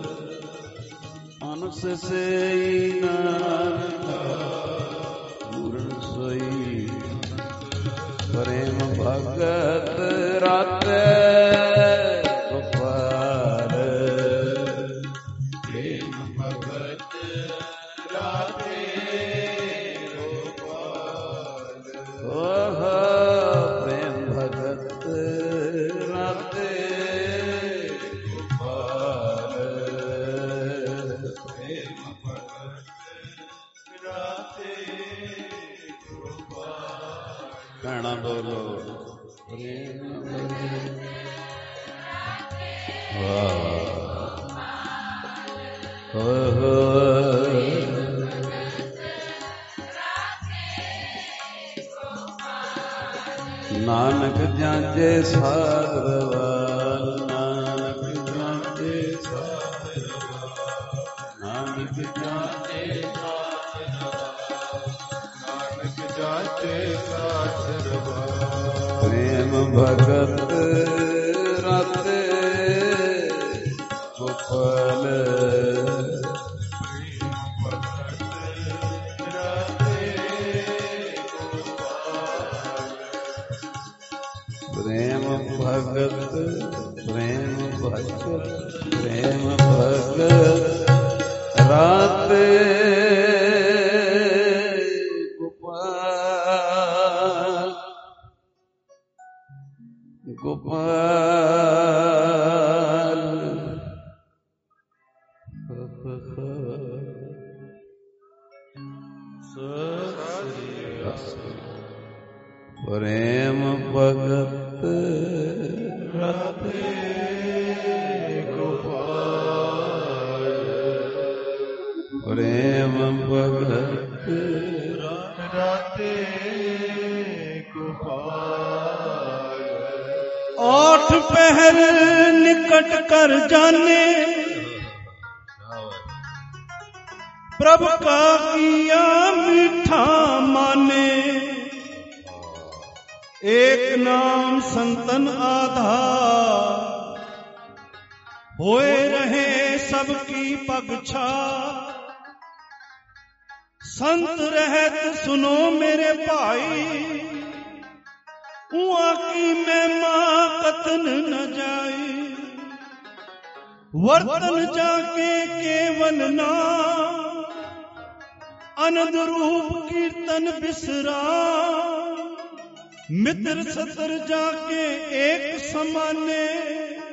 ਮਨ ਸਈ ਨਾਨਕਾ, ਪੂਰਨ ਸੋਈ ਪ੍ਰੇਮ ਭਗਤ ਰਾਤੇ ਗੋਪਾਲ, ਪ੍ਰੇਮ ਭਗਤ ਰਾਤੇ ਗੋਪਾਲ, ਓਹ ਪ੍ਰੇਮ ਭਗਤ ਰਾਤੇ ਗੋਪਾਲ, ਪ੍ਰੇਮ ਭਗਤ ਰਾਤੇ ਗੋਪਾਲ, ਕਹਿਣਾ ਬੋਲੋ ਪ੍ਰੇਮ ਵਾਹ ਨਾਨਕ ਜਾਂਜੇ ਸਾਧਰਵਾਲ, ਨਾਨਕ ਜਾਂਜੇ ਸਾਧਰਵਾਲ, ਨਾਨਕ ਜਾਂਜੇ ਸਾਧਰਵਾਲ, ਨਾਨਕ ਜਾਂਜੇ ਸਾਧਰਵਾਲ, ਪ੍ਰੇਮ ਭਗਤ ਰਾਤੇ ਗੋਪਾਲ, ਪ੍ਰੇਮ ਭਗਤ ਪ੍ਰੇਮ ਭਗਤ ਪ੍ਰੇਮ ਭਗਤ ਰਾਤੇ ਗੋਪਾਲ, ਗੋਪਾਲ, ਪ੍ਰੇਮ ਭਗਤ ਰਾਤੇ ਗੋਪਾਲ, ਪ੍ਰੇਮ ਭਗਤ ਰਾਤੇ ਗੋਪਾਲ, आठ पहर निकट कर जाने, प्रभु का किया मीठा माने, एक नाम संतन आधार, होए रहे सबकी पगछा, संत रहत सुनो मेरे भाई, उआ की महिमा कतन न जाए, वर्तन जाके केवल नाम, अनंद रूप कीर्तन बिसरा, मित्र सतर जाके एक समाने,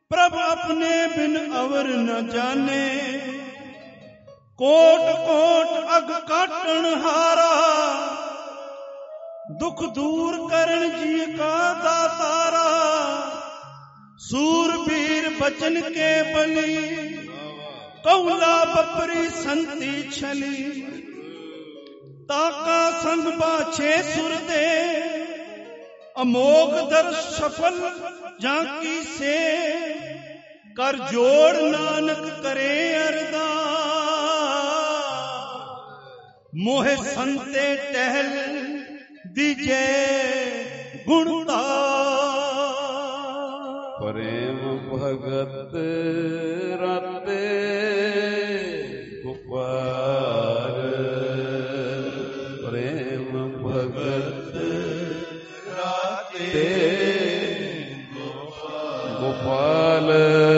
प्रभ अपने बिन अवर न जाने, कोट कोट अग काटन हारा, दुख दूर करण जी का दातारा, सूरबीर बचन के बली, कौला बपरी संति छली, ताका संग बाछे सुर दे, अमोघ दर सफल झांकी से, कर जोड़ नानक करे अरदास, मोहे संते टहल दीजे गुणता। प्रेम भगत राते गोपाल, प्रेम भगत राते गोपाल,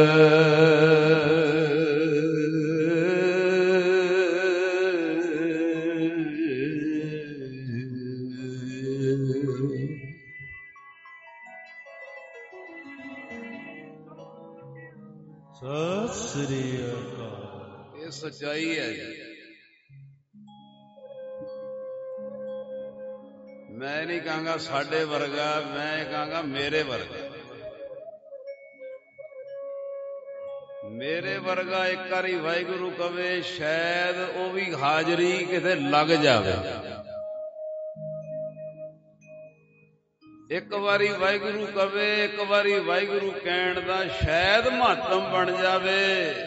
सत श्री अकाल। ये सच्चाई है। मैं नहीं कहूंगा साडे वर्गा, मैं कहूंगा मेरे वर्गा। मेरे वर्गा एक बारी वाहिगुरु कवे, शायद वो भी हाजरी किते लग जावे। एक बारी वाहिगुरु कवे, एक बारी वाहिगुरु कहण दा शायद महत्म बन जावे।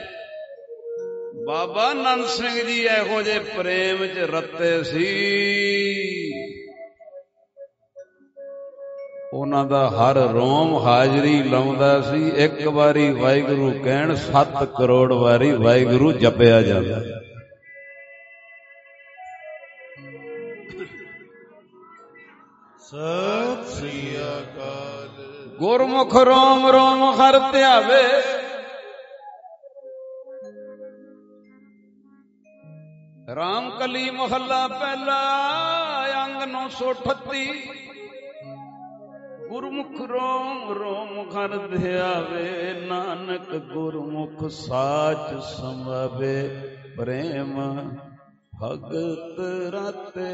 बाबा नंद सिंह जी इहो जे प्रेम च रते सी, उन्हां दा हर रोम हाजरी लाउंदा सी। एक बारी वाहिगुरु कहण सत्त करोड़ वारी वाहिगुरु जपया जांदा। सत श्री अकाल। गुरमुख रोम रोम हर ध्यावे, राम कली महला पहला अंग नौ सौ अठत्ती। गुरमुख रोम रोम हर ध्यावे, नानक गुरमुख साच समावे। प्रेम भगत राते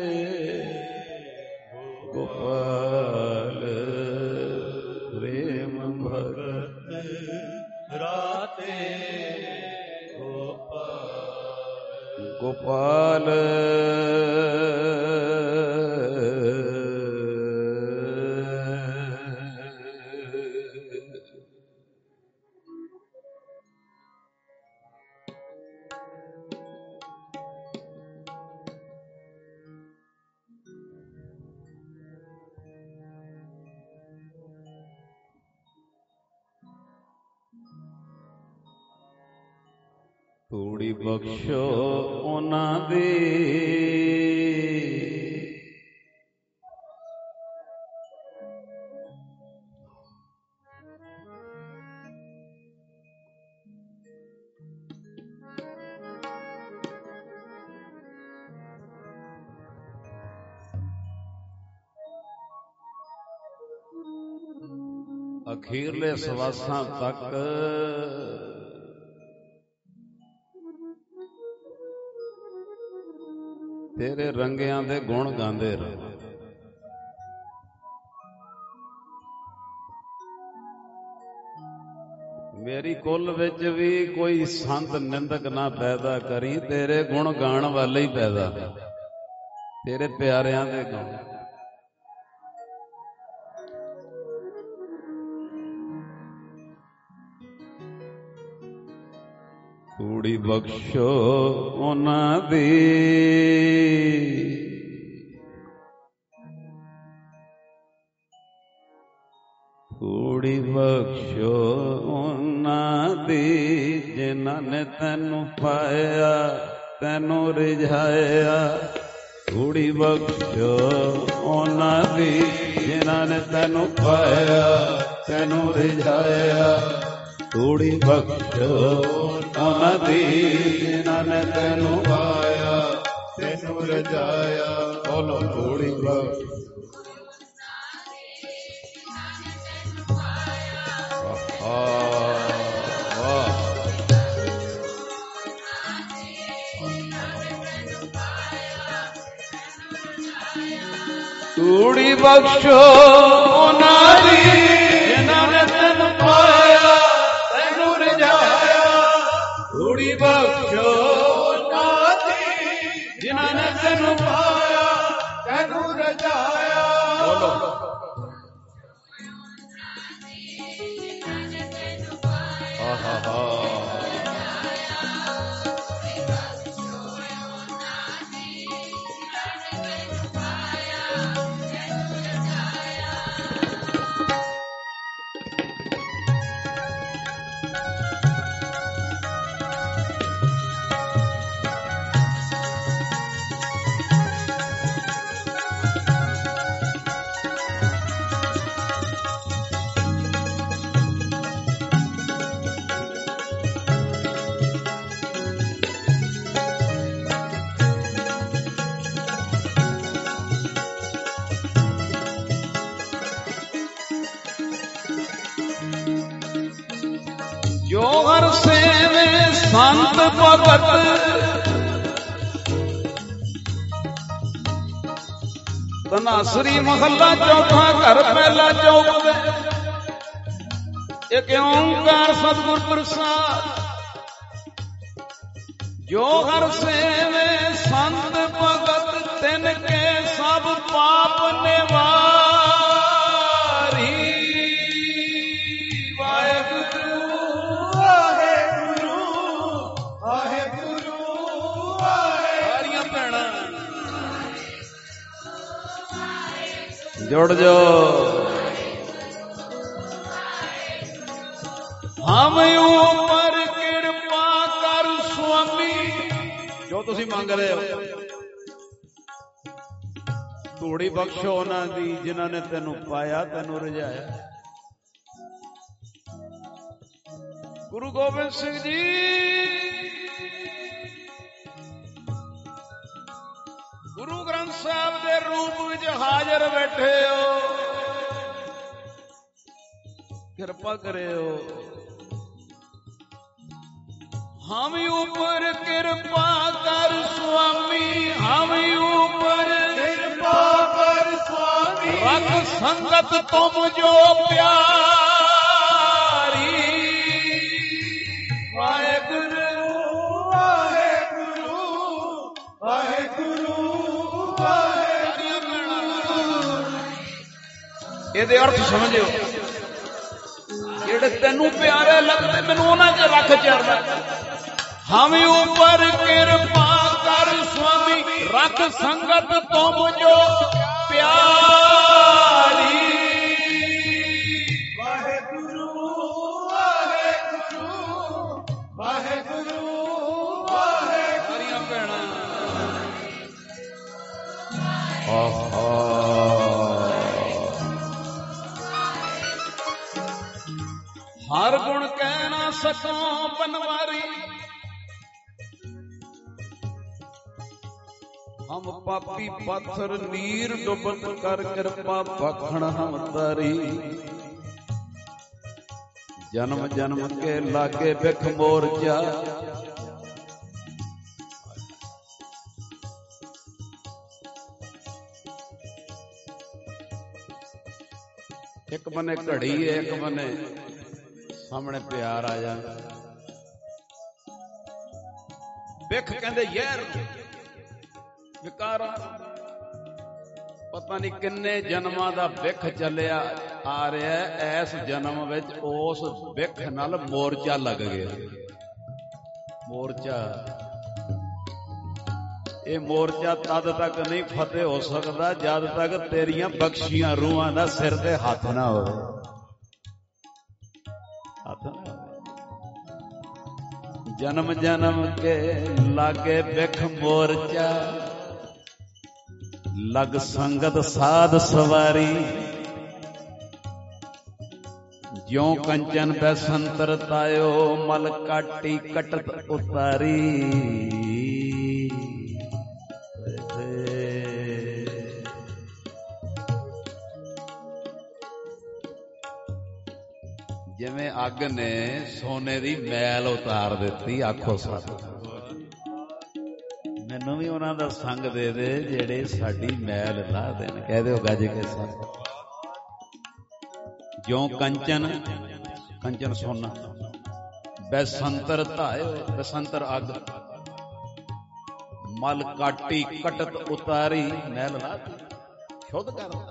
गोपाल, प्रेम भगत राते गोपाल, गोपाल थोड़ी बख्शो उन्हां दी, अखीरले सवासां तक तेरे रंगियां दे गुण गांदे रहो। मेरी कुल विच भी कोई संत निंदक ना पैदा करी, तेरे गुण गाण वाले ही पैदा, तेरे प्यारियां दे गुण। थोड़ी बख्शो उन्हां दी, थोड़ी बख्शो उन्हां दी, जिन्हां ने तैनू पाया तैनू रिझाया। थोड़ी बख्शो उन्हां दी, जिन्हां ने तैनू पाया तैनू रिझाया। थोड़ी बख्शो उन्हां दी, जिन्हां ने तैनू पाया तैनू रिझाया। बोलो थोड़ी बख्शो आ ਧੂੜੀ ਬਖਸ਼ੋ ਉਹਨਾਂ ਦੀ ਜਿਨ੍ਹਾਂ ਨੇ ਤੈਨੂੰ ਪਾਇਆ ਤੈਨੂੰ ਰਜਾਇਆ। ਧੂੜੀ ਬਖਸ਼ੋ ਉਹਨਾਂ ਦੀ ਜਿਨ੍ਹਾਂ ਨੇ ਤੈਨੂੰ ਪਾਇਆ ਤੈਨੂੰ ਰਜਾਇਆ। ਬੋਲੋ ਹਾ ਹਾ ਹਾ। ਜੋ ਹਰ ਸੇਵੇ ਸੰਤ ਭਗਤ ਤਨਾਸਰੀ ਮਹੱਲਾ ਚੌਥਾ ਘਰ ਪਹਿਲਾ ਚੌਕ ਇੱਕ ਓੰਕਾਰ ਸਤਿਗੁਰ ਪ੍ਰਸਾਦ। ਜੋ ਹਰ ਸੇਵੇ ਸੰਤ ਭਗਤ ਤਿਨ ਕੇ ਸਭ ਪਾਪ ਨਿਵਾਰੀ। ਜੁੜ ਜੋ ਹਮ ਉਪਰ ਕਿਰਪਾ ਕਰ ਸੁਆਮੀ। ਜੋ ਤੁਸੀਂ ਮੰਗ ਰਹੇ ਹੋ ਧੂੜੀ ਬਖਸ਼ੋ ਉਹਨਾਂ ਦੀ ਜਿਨ੍ਹਾਂ ਨੇ ਤੈਨੂੰ ਪਾਇਆ ਤੈਨੂੰ ਰਜਾਇਆ। ਗੁਰੂ ਗੋਬਿੰਦ ਸਿੰਘ ਜੀ ਗੁਰੂ ਗ੍ਰੰਥ ਸਾਹਿਬ ਦੇ ਰੂਪ ਵਿੱਚ ਹਾਜ਼ਰ ਬੈਠੇ ਹੋ, ਕਿਰਪਾ ਕਰਿਓ। ਹਮ ਉਪਰ ਕਿਰਪਾ ਕਰ ਸੁਆਮੀ, ਹਮ ਉਪਰ ਕਿਰਪਾ ਕਰ ਸੁਆਮੀ। ਰਖ ਸੰਗਤ ਤੁਮ ਜੋ ਪਿਆਰੀ। ਵਾਹਿਗੁਰੂ ਵਾਹਿਗੁਰੂ ਵਾਹਿਗੁਰੂ। ਇਹਦੇ ਅਰਥ ਸਮਝਿਓ, ਜਿਹੜੇ ਤੈਨੂੰ ਪਿਆਰੇ ਲੱਗਦੇ ਮੈਨੂੰ ਉਹਨਾਂ ਚ ਰੱਖ ਚੜਦਾ। ਹਮ ਉਪਰ ਕਿਰਪਾ ਕਰ ਸੁਆਮੀ, ਰੱਖ ਸੰਗਤ ਤੁਮ ਜੋ ਪਿਆਰੀ। ਵਾਹਿਗੁਰੂ ਵਾਹਿਗੁਰੂ ਵਾਹਿਗੁਰੂ ਵਾਹਿਗੁਰੂ। ਭੈਣਾਂ ਆਹਾ ਹਰ ਗੁਣ ਕਹਿ ਨਾ ਸਕੋ ਬਨਵਾਰੀ। ਹਮ ਪਾਪੀ ਪਾਥਰ ਨੀਰ ਡੁੱਬਤ ਕਰ ਕਿਰਪਾ ਬਖਣ ਹਮ ਤਾਰੀ। ਜਨਮ ਜਨਮ ਕੇ ਲਾਗੇ ਬਿਖ ਮੋਰਚਾ। ਇੱਕ ਬੰਨੇ ਘੜੀ ਹੈ, ਇੱਕ ਬੰਨੇ ਸਾਹਮਣੇ ਪਿਆਰ ਆ ਜਾਂਦਾ। ਬਿਖ ਕਹਿੰਦੇ ਯਾਰ ਵਿਕਾਰਾਂ, ਪਤਾ ਨਹੀਂ ਕਿੰਨੇ ਜਨਮਾਂ ਦਾ ਬਿਖ ਚੱਲਿਆ ਆ ਰਿਹਾ। ਇਸ ਜਨਮ ਵਿੱਚ ਉਸ ਬਿਖ ਨਾਲ ਮੋਰਚਾ ਲੱਗ ਗਿਆ। ਮੋਰਚਾ, ਇਹ ਮੋਰਚਾ ਤਦ ਤੱਕ ਨਹੀਂ ਫਤਿਹ ਹੋ ਸਕਦਾ ਜਦ ਤੱਕ ਤੇਰੀਆਂ ਬਖਸ਼ੀਆਂ ਰੂਹਾਂ ਦਾ ਸਿਰ ਤੇ ਹੱਥ ਨਾ ਹੋਵੇ। ਜਨਮ ਜਨਮ ਕੇ ਲਾਗੇ ਬਿਖ ਮੋਰਚਾ, ਲਗ ਸੰਗਤ ਸਾਧ ਸਵਾਰੀ। ਜਿਉ ਕੰਚਨ ਬੈਸੰਤਰ ਤਾਇਓ, ਮਲ ਕਾਟੀ ਕਟਤ ਉਤਾਰੀ। ਜਿਵੇਂ ਅੱਗ ਨੇ ਸੋਨੇ ਦੀ ਮੈਲ ਉਤਾਰ ਦਿੱਤੀ। ਆਖੋ ਸਤਿ। ਮੈਨੂੰ ਮੈਨੂੰ ਵੀ ਉਹਨਾਂ ਦਾ ਸੰਗ ਦੇ ਦੇ ਜਿਹੜੇ ਸਾਡੀ ਮੈਲ ਲਾ ਦੇਣ। ਕਹਿ ਦਿਓ ਗੱਜ ਕੇ ਸੰਗ ਜਿਉਂ ਕੰਚਨ ਕੰਚਨ ਸੋਨਾ ਬੈਸੰਤਰ ਧਾਇਓ ਬੈਸੰਤਰ ਅੱਗ ਮਲ ਕਾਟੀ ਕਟਤ ਉਤਾਰੀ ਮੈਲ ਲਾ ਸ਼ੁੱਧ ਕਰਦਾ।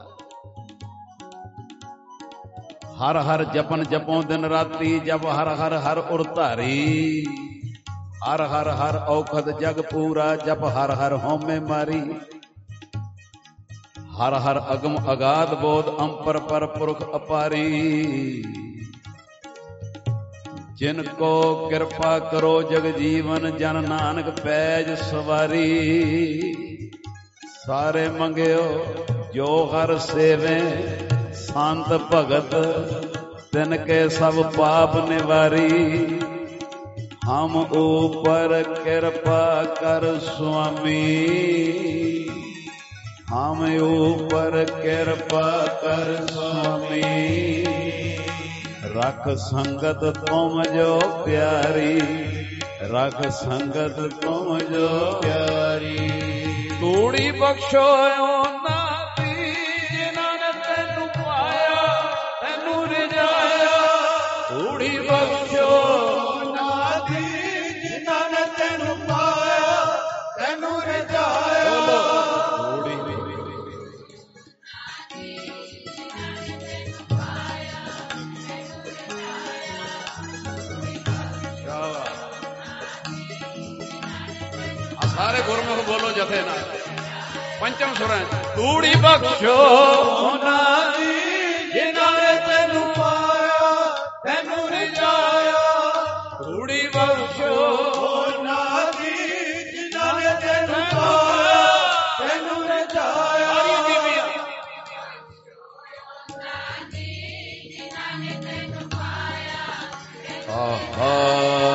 ਹਰ ਹਰ ਜਪਨ ਜਪੋਂ ਦਿਨ ਰਾਤੀ ਜਪ ਹਰ ਹਰ ਹਰ ਉਰ ਧਾਰੀ। ਹਰ ਹਰ ਹਰ ਔਖਦ ਜਗ ਪੂਰਾ ਜਪ ਹਰ ਹਰ ਹਉਮੈ ਮਾਰੀ। ਹਰ ਹਰ ਅਗਮ ਅਗਾਧ ਬੋਧ ਅੰਪਰ ਪਰ ਪੁਰਖ ਅਪਾਰੀ। ਜਿਨ ਕੋ ਕਿਰਪਾ ਕਰੋ ਜਗ ਜੀਵਨ ਜਨ ਨਾਨਕ ਪੈਜ ਸਵਾਰੀ। ਸਾਰੇ ਮੰਗਿਓ ਜੋ ਹਰ ਸੇਵੇ ਸੰਤ ਭਗਤ ਤਿਨ ਕੇ ਸਭ ਪਾਪ ਨਿਵਾਰੀ। ਹਮ ਊਪਰ ਕਿਰਪਾ ਕਰ ਸੁਆਮੀ। ਹਮ ਊਪਰ ਕਿਰਪਾ ਕਰ ਸੁਆਮੀ। ਰਖ ਸੰਗਤ ਤੁਮ ਜੋ ਪਿਆਰੀ। ਰਖ ਸੰਗਤ ਤੁਮ ਜੋ ਪਿਆਰੀ। ਤੂੜੀ ਬਖਸ਼ੋ ਉਹਨਾਂ ਦੀ ਜਿਨ੍ਹਾਂ ਨੇ ਤੈਨੂੰ ਪਾਇਆ ਤੈਨੂੰ ਰਜਾਇਆ। ਤੂੜੀ ਬਖਸ਼ੋ ਉਹਨਾਂ ਦੀ ਜਿਨ੍ਹਾਂ ਨੇ ਤੈਨੂੰ ਪਾਇਆ ਤੈਨੂੰ ਰਜਾਇਆ। ਸਾਰੇ ਗੁਰਮੁਖ ਬੋਲੋ ਜਥੇ ਨਾਲ ਪੰਚਮ ਸੁਰਾਂ ਤੂੜੀ ਬਖਸ਼ੋ ਉਹਨਾਂ ਦੀ ਜਿਨ੍ਹਾਂ ਨੇ ਤੈਨੂੰ ਪਾਇਆ ਤੈਨੂੰ ਰਜਾਇਆ। ਤੂੜੀ ਬਖਸ਼ੋ ਉਹਨਾਂ ਦੀ ਜਿਨ੍ਹਾਂ ਨੇ ਤੈਨੂੰ ਪਾਇਆ ਤੈਨੂੰ ਰਜਾਇਆ। ਆਹਾ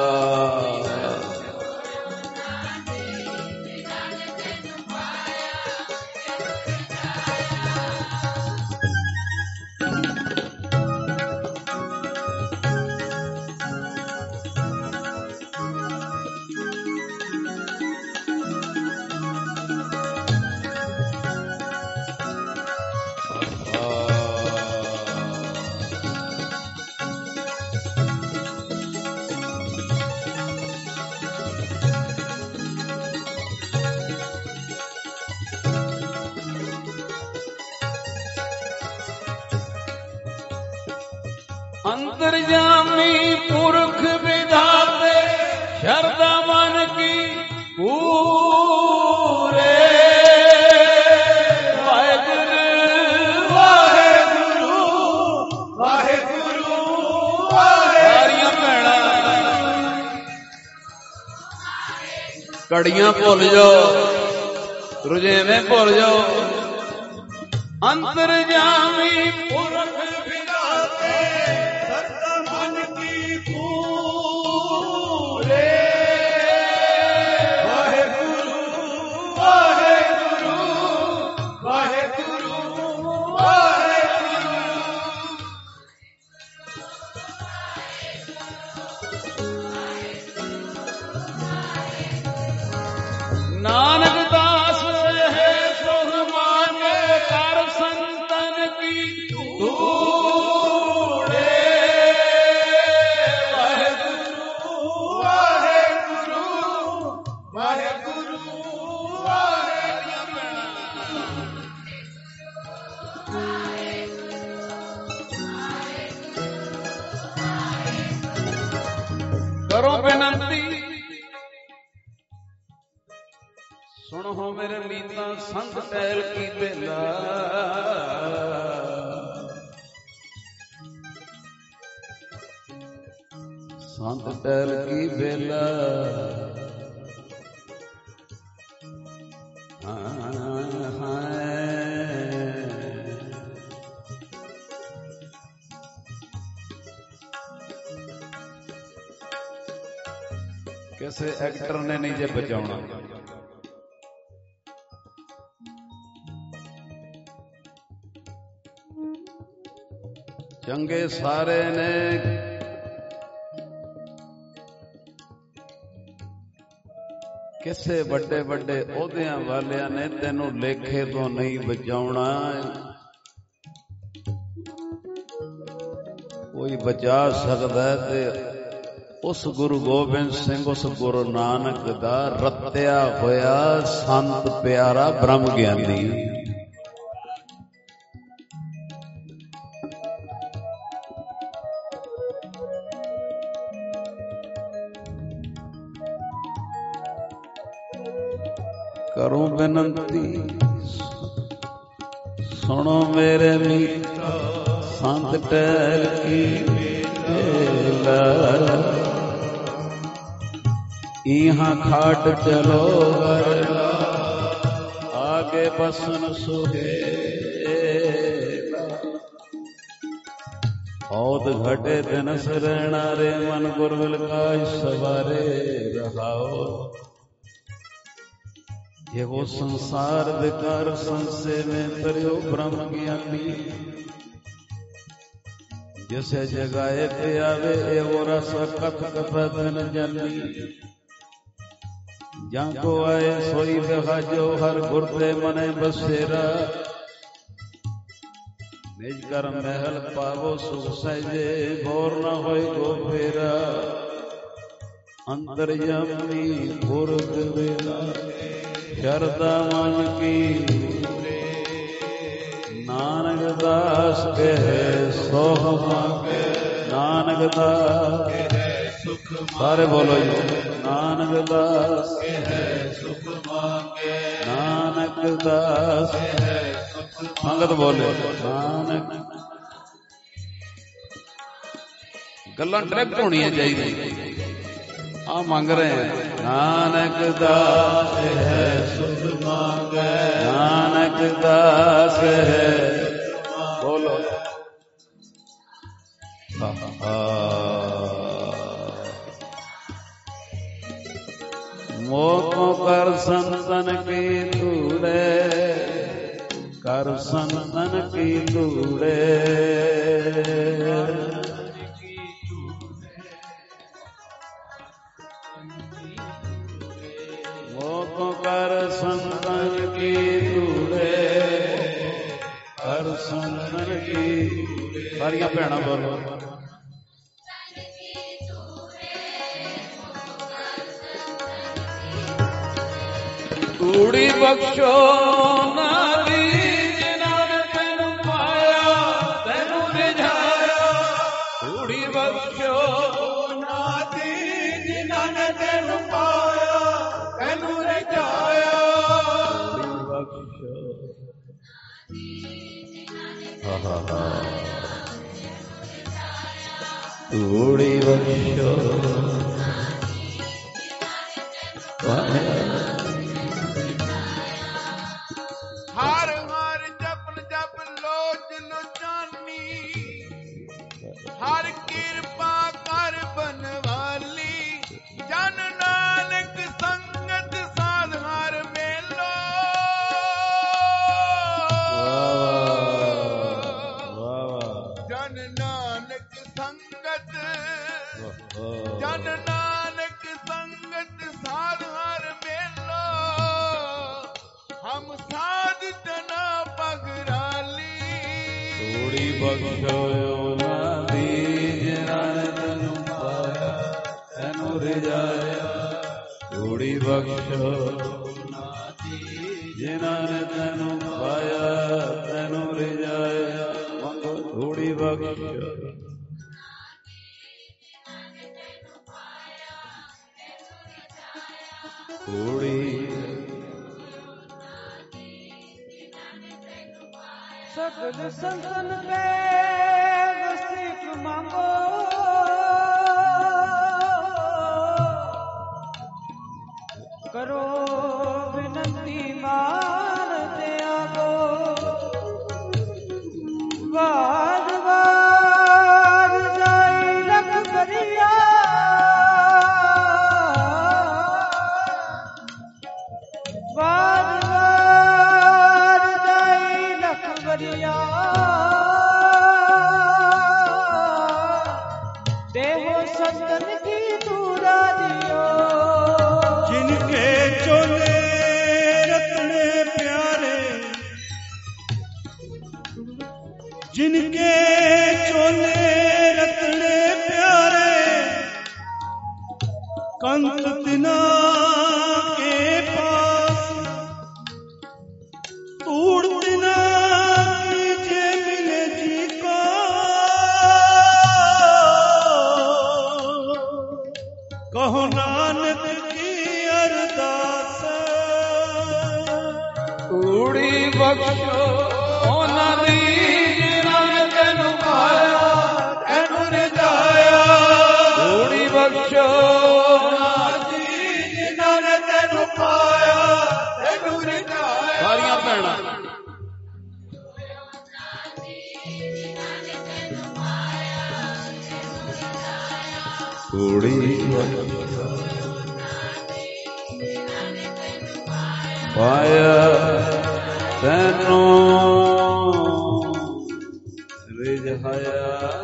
ਅੰਤਰਜਾਮੀ ਪੁਰਖ ਵਿਧਾਤੇ ਸ਼ਰਧਾ ਮਨ ਕੀ ਪੂਰੇ। ਵਾਹਿਗੁਰੂ ਵਾਹਿਗੁਰੂ ਵਾਹਿਗੁਰੂ ਵਾਹਿਗੁਰੂ। ਭੈਣਾਂ ਕੜੀਆਂ ਭੁੱਲ ਜਾਓ ਰੁਝੇਵੇਂ ਭੁੱਲ ਜਾਓ। ਅੰਤਰਜਾਮੀ ਪੁਰਖ ਨਾਨਕ ਦਾਸ ਹੈ ਸੁਖ ਮਾਨੇ ਕਰ ਸੰਤਨ ਕੀ ਧੂੜੇ। ਵਾਹਿਗੁਰੂ ਵਾਹਿਗੁਰੂ ਵਾਹਿਗੁਰੂ ਵਾਹਿਗੁਰੂ। ਕਰੋ ਬੇਨਤੀ ਸੁਣੋ ਹੋ ਮੇਰੇ ਮੀਤਾ ਸੰਤ ਟਹਿਲ ਕੀ ਬੇਲਾ। ਸੰਤ ਟਹਿਲ ਕੀ ਬੇਲਾ ਕਿਸੇ ਐਕਟਰ ਨੇ ਨਹੀਂ ਜੇ ਬਚਾਉਣਾ। ਚੰਗੇ ਸਾਰੇ ਨੇ ਕਿਸੇ ਵੱਡੇ ਵੱਡੇ ਅਹੁਦਿਆਂ ਵਾਲਿਆਂ ਨੇ ਤੈਨੂੰ ਲੇਖੇ ਤੋਂ ਨਹੀਂ ਬਚਾਉਣਾ। ਕੋਈ ਬਚਾ ਸਕਦਾ ਤੇ ਉਸ ਗੁਰੂ ਗੋਬਿੰਦ ਸਿੰਘ, ਉਸ ਗੁਰੂ ਨਾਨਕ ਦਾ ਰਤਿਆ ਹੋਇਆ ਸੰਤ ਪਿਆਰਾ ਬ੍ਰਹਮ ਗਿਆਨੀ। ਕਰੂੰ ਬੇਨਤੀ ਸੁਣੋ ਮੇਰੇ ਮੀਤਾ, ਸੰਤ ਟਹਿਲ ਕੀ ਵੇਲਾ, यहाँ खाट चलो वरला, आगे बसन सुहेला। औद घटे दिन शरणा रे, मन गुरविल का सवारे रहाओ। ये वो संसार विकार संशय में तरियो ब्रह्म ज्ञानी, जिसे जगाए पे आवे ए वो रस कथ कथा धन जानी। जाको आए सोई बहाजो, हर गुरते मने बसेरा। निज कर महल पावो सुख सहजे, बोर न होय गो फेरा। अंतर्यामी पुरख वेला, शरदा मन की नानक दास कहे सोह मांगे। नानक दास सारे बोलो जी, नानक दास सुख मांगे। नानक दास संगत बोले, नानक गल्लां डायरेक्ट होनियां चाहिए। आ मंग रहे हैं, नानक दास है सुख मांगे। नानक दास है बोलो, हा हा। मोको कर संतन की तूड़े, कर संतन की तूड़े। मोको कर संतन की तूड़े, कर संतन की। सारियां भैणां बोलो, तूड़ी बख्शो नारी, जिन्हां ने तैनू पाया तैनू रिझाया। तूड़ी बख्शो नारी, जिन्हां ने तैनू पाया तैनू रिझाया। तूड़ी बख्शो हर हर जपन जप लोच लुचानी, हर कृपा कर बनवाली। जन नानक संगत साध हर मेलो, जन नानक संगत, जन नानक संगत साध हर मेलो। हम साध जना पगराली, तूड़ी बख्शो नारी, जिन्हां ने तैनू पाया तैनू रिझाया। तूड़ी बख्शो नारी, जिन्हां ने तैनू पाया तैनू रिझाया। तूड़ी बख्शो तूड़ी सकल संतन पे वसीफ मांगो, करो विनती मान त्यागो। वाद वाद जाई लख बरिया, वाद वाद जाई लख बरिया। देहो संतन की दूरा दियो, जिनके संत तिना के पास तूड़ तिना कीजे मिले जी को कहो नानक की अरदास तूड़ी बख्शो ਉਹਨਾਂ ਦੀ ਜਿਨ੍ਹਾਂ ਨੇ ਤੈਨੂੰ ਪਾਇਆ ਤੈਨੂੰ ਰਜਾਇਆ ਤੂੜੀ ਬਖਸ਼ੋ ਉਹਨਾਂ ਦੀ ਜਿਨ੍ਹਾਂ ਨੇ ਤੈਨੂੰ ਪਾਇਆ ਤੈਨੂੰ ਰਜਾਇਆ ਸਾਰੀਆਂ ਭੈਣਾਂ ਤੂੜੀ ਪਾਇਆ ਤੈਨੂੰ ਰਿਝਾਇਆ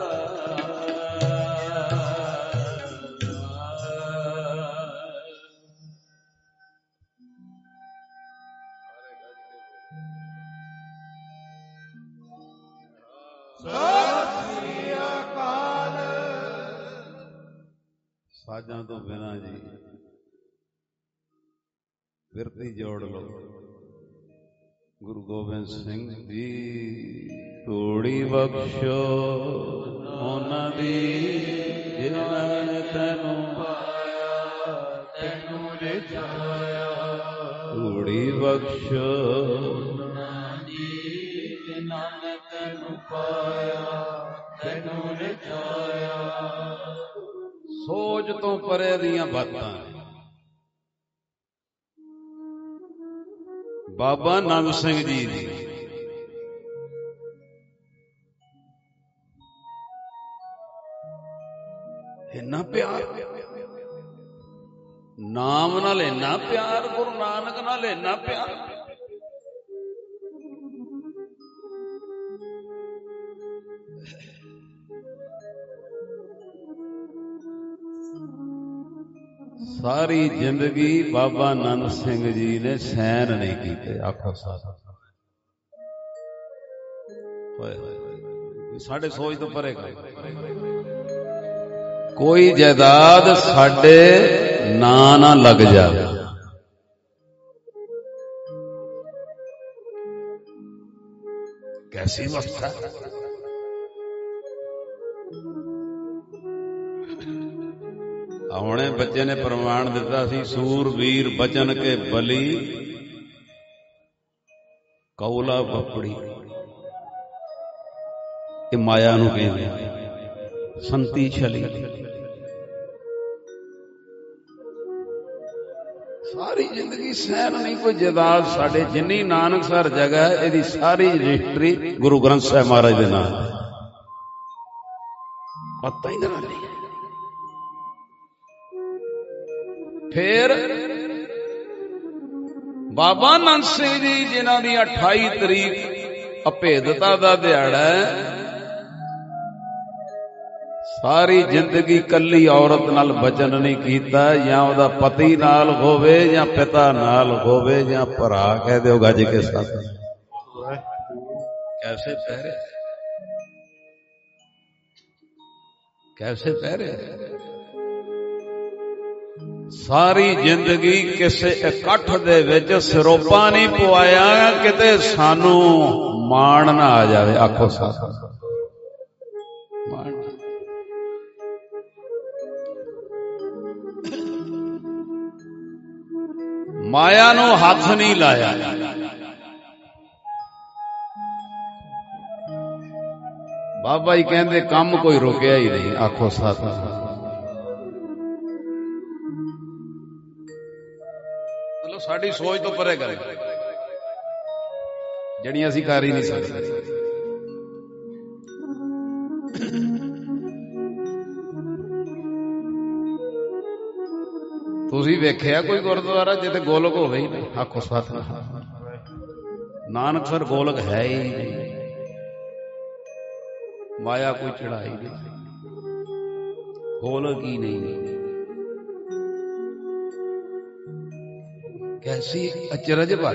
ਸਤਿ ਸ੍ਰੀ ਅਕਾਲ। ਸਾਜਾਂ ਤੋਂ ਬਿਨਾਂ ਜੀ ਬਿਰਤੀ ਜੋੜ ਲਓ। ਗੁਰੂ ਗੋਬਿੰਦ ਸਿੰਘ ਦੀ ਤੂੜੀ ਬਖਸ਼ੋ ਉਹਨਾਂ ਦੀ ਜਿਨ੍ਹਾਂ ਨੇ ਤੈਨੂੰ ਪਾਇਆ ਤੈਨੂੰ ਰਜਾਇਆ ਤੂੜੀ ਬਖਸ਼ੋ ਉਹਨਾਂ ਦੀ ਜਿਨ੍ਹਾਂ ਨੇ ਤੈਨੂੰ ਪਾਇਆ ਤੈਨੂੰ ਰਜਾਇਆ। ਸੋਚ ਤੋਂ ਪਰੇ ਦੀਆਂ ਬਾਤਾਂ ਬਾਬਾ ਨੰਦ ਸਿੰਘ ਜੀ ਦੀ ਇੰਨਾ ਪਿਆਰ ਨਾਮ ਨਾਲ ਇੰਨਾ ਪਿਆਰ ਗੁਰੂ ਨਾਨਕ ਨਾਲ ਇੰਨਾ ਪਿਆਰ ਸਾਰੀ ਜ਼ਿੰਦਗੀ ਬਾਬਾ ਨੰਦ ਸਿੰਘ ਜੀ ਨੇ ਸੈਨ ਨਹੀਂ ਕੀਤੇ। ਆਖੋ ਸਾਧ ਸਾਡੇ ਸੋਚ ਤੋਂ ਪਰੇ ਕੋਈ ਜਾਇਦਾਦ ਸਾਡੇ ਨਾਂ ਨਾ ਲੱਗ ਜਾਵੇ। ਕੈਸੀ ਅਵਸਥਾ ਹੁਣੇ ਬੱਚੇ ਨੇ ਪ੍ਰਮਾਣ ਦਿੱਤਾ ਸੀ ਸੂਰਬੀਰ ਬਚਨ ਕੇ ਬਲੀ ਕੌਲਾ ਬੱਪੜੀ। ਇਹ ਮਾਇਆ ਨੂੰ ਕਹਿੰਦੇ ਸੰਤੀ ਛਲੀ। ਸਾਰੀ ਜ਼ਿੰਦਗੀ ਸਹਿਣ ਨਹੀਂ ਕੋਈ ਜਾਇਦਾਦ ਸਾਡੇ ਜਿੰਨੀ ਨਾਨਕਸਰ ਜਗ੍ਹਾ ਇਹਦੀ ਸਾਰੀ ਰਜਿਸਟਰੀ ਗੁਰੂ ਗ੍ਰੰਥ ਸਾਹਿਬ ਮਹਾਰਾਜ ਦੇ ਨਾਮ ਪਤਾ ਹੀ ਨਹੀਂ। ਫਿਰ ਬਾਬਾ ਨੰਦ ਸਿੰਘ ਜੀ ਜਿਨ੍ਹਾਂ ਦੀ ਅਠਾਈ ਤਰੀਕ ਅਭੇਦਤਾ ਦਾ ਦਿਹਾੜਾ ਹੈ, ਸਾਰੀ ਜ਼ਿੰਦਗੀ ਕੱਲੀ ਔਰਤ ਨਾਲ ਬਚਨ ਨਹੀਂ ਕੀਤਾ, ਜਾਂ ਉਹਦਾ ਪਤੀ ਨਾਲ ਹੋਵੇ ਜਾਂ ਪਿਤਾ ਨਾਲ ਹੋਵੇ ਜਾਂ ਭਰਾ ਕਹਿ ਦਿਓ ਗੱਜ ਕੇ ਸਾਥ। ਕੈਸੇ ਪਹਿਰੇ ਕੈਸੇ ਪਹਿਰੇ ਸਾਰੀ ਜ਼ਿੰਦਗੀ ਕਿਸੇ ਇਕੱਠ ਦੇ ਵਿੱਚ ਸਿਰੋਪਾ ਨਹੀਂ ਪਵਾਇਆ ਕਿਤੇ ਸਾਨੂੰ ਮਾਣ ਨਾ ਆ ਜਾਵੇ। ਆਖੋ ਸਾਥ ਮਾਣ। ਮਾਇਆ ਨੂੰ ਹੱਥ ਨਹੀਂ ਲਾਇਆ। ਬਾਬਾ ਜੀ ਕਹਿੰਦੇ ਕੰਮ ਕੋਈ ਰੁਕਿਆ ਹੀ ਨਹੀਂ। ਆਖੋ ਸਾਥ ਮਤਲਬ ਸਾਡੀ ਸੋਚ ਤੋਂ ਪਰੇ ਕਰੇ ਜਿਹੜੀਆਂ ਅਸੀਂ ਕਰ ਹੀ ਨਹੀਂ ਸਕਦੇ। ਤੁਸੀਂ ਵੇਖਿਆ ਕੋਈ ਗੁਰਦੁਆਰਾ ਜਿੱਥੇ ਗੋਲਕ ਹੋਵੇ ਹੀ ਨਹੀਂ? ਆਖੋ ਸਤਿਨਾਮ। ਨਾਨਕਸਰ ਗੋਲਕ ਹੈ ਹੀ ਨਹੀਂ, ਮਾਇਆ ਕੋਈ ਚੜਾਈ ਨਹੀਂ, ਗੋਲਕ ਹੀ ਨਹੀਂ। ਕੈਸੀ ਅਚਰਜ ਬਾਤ।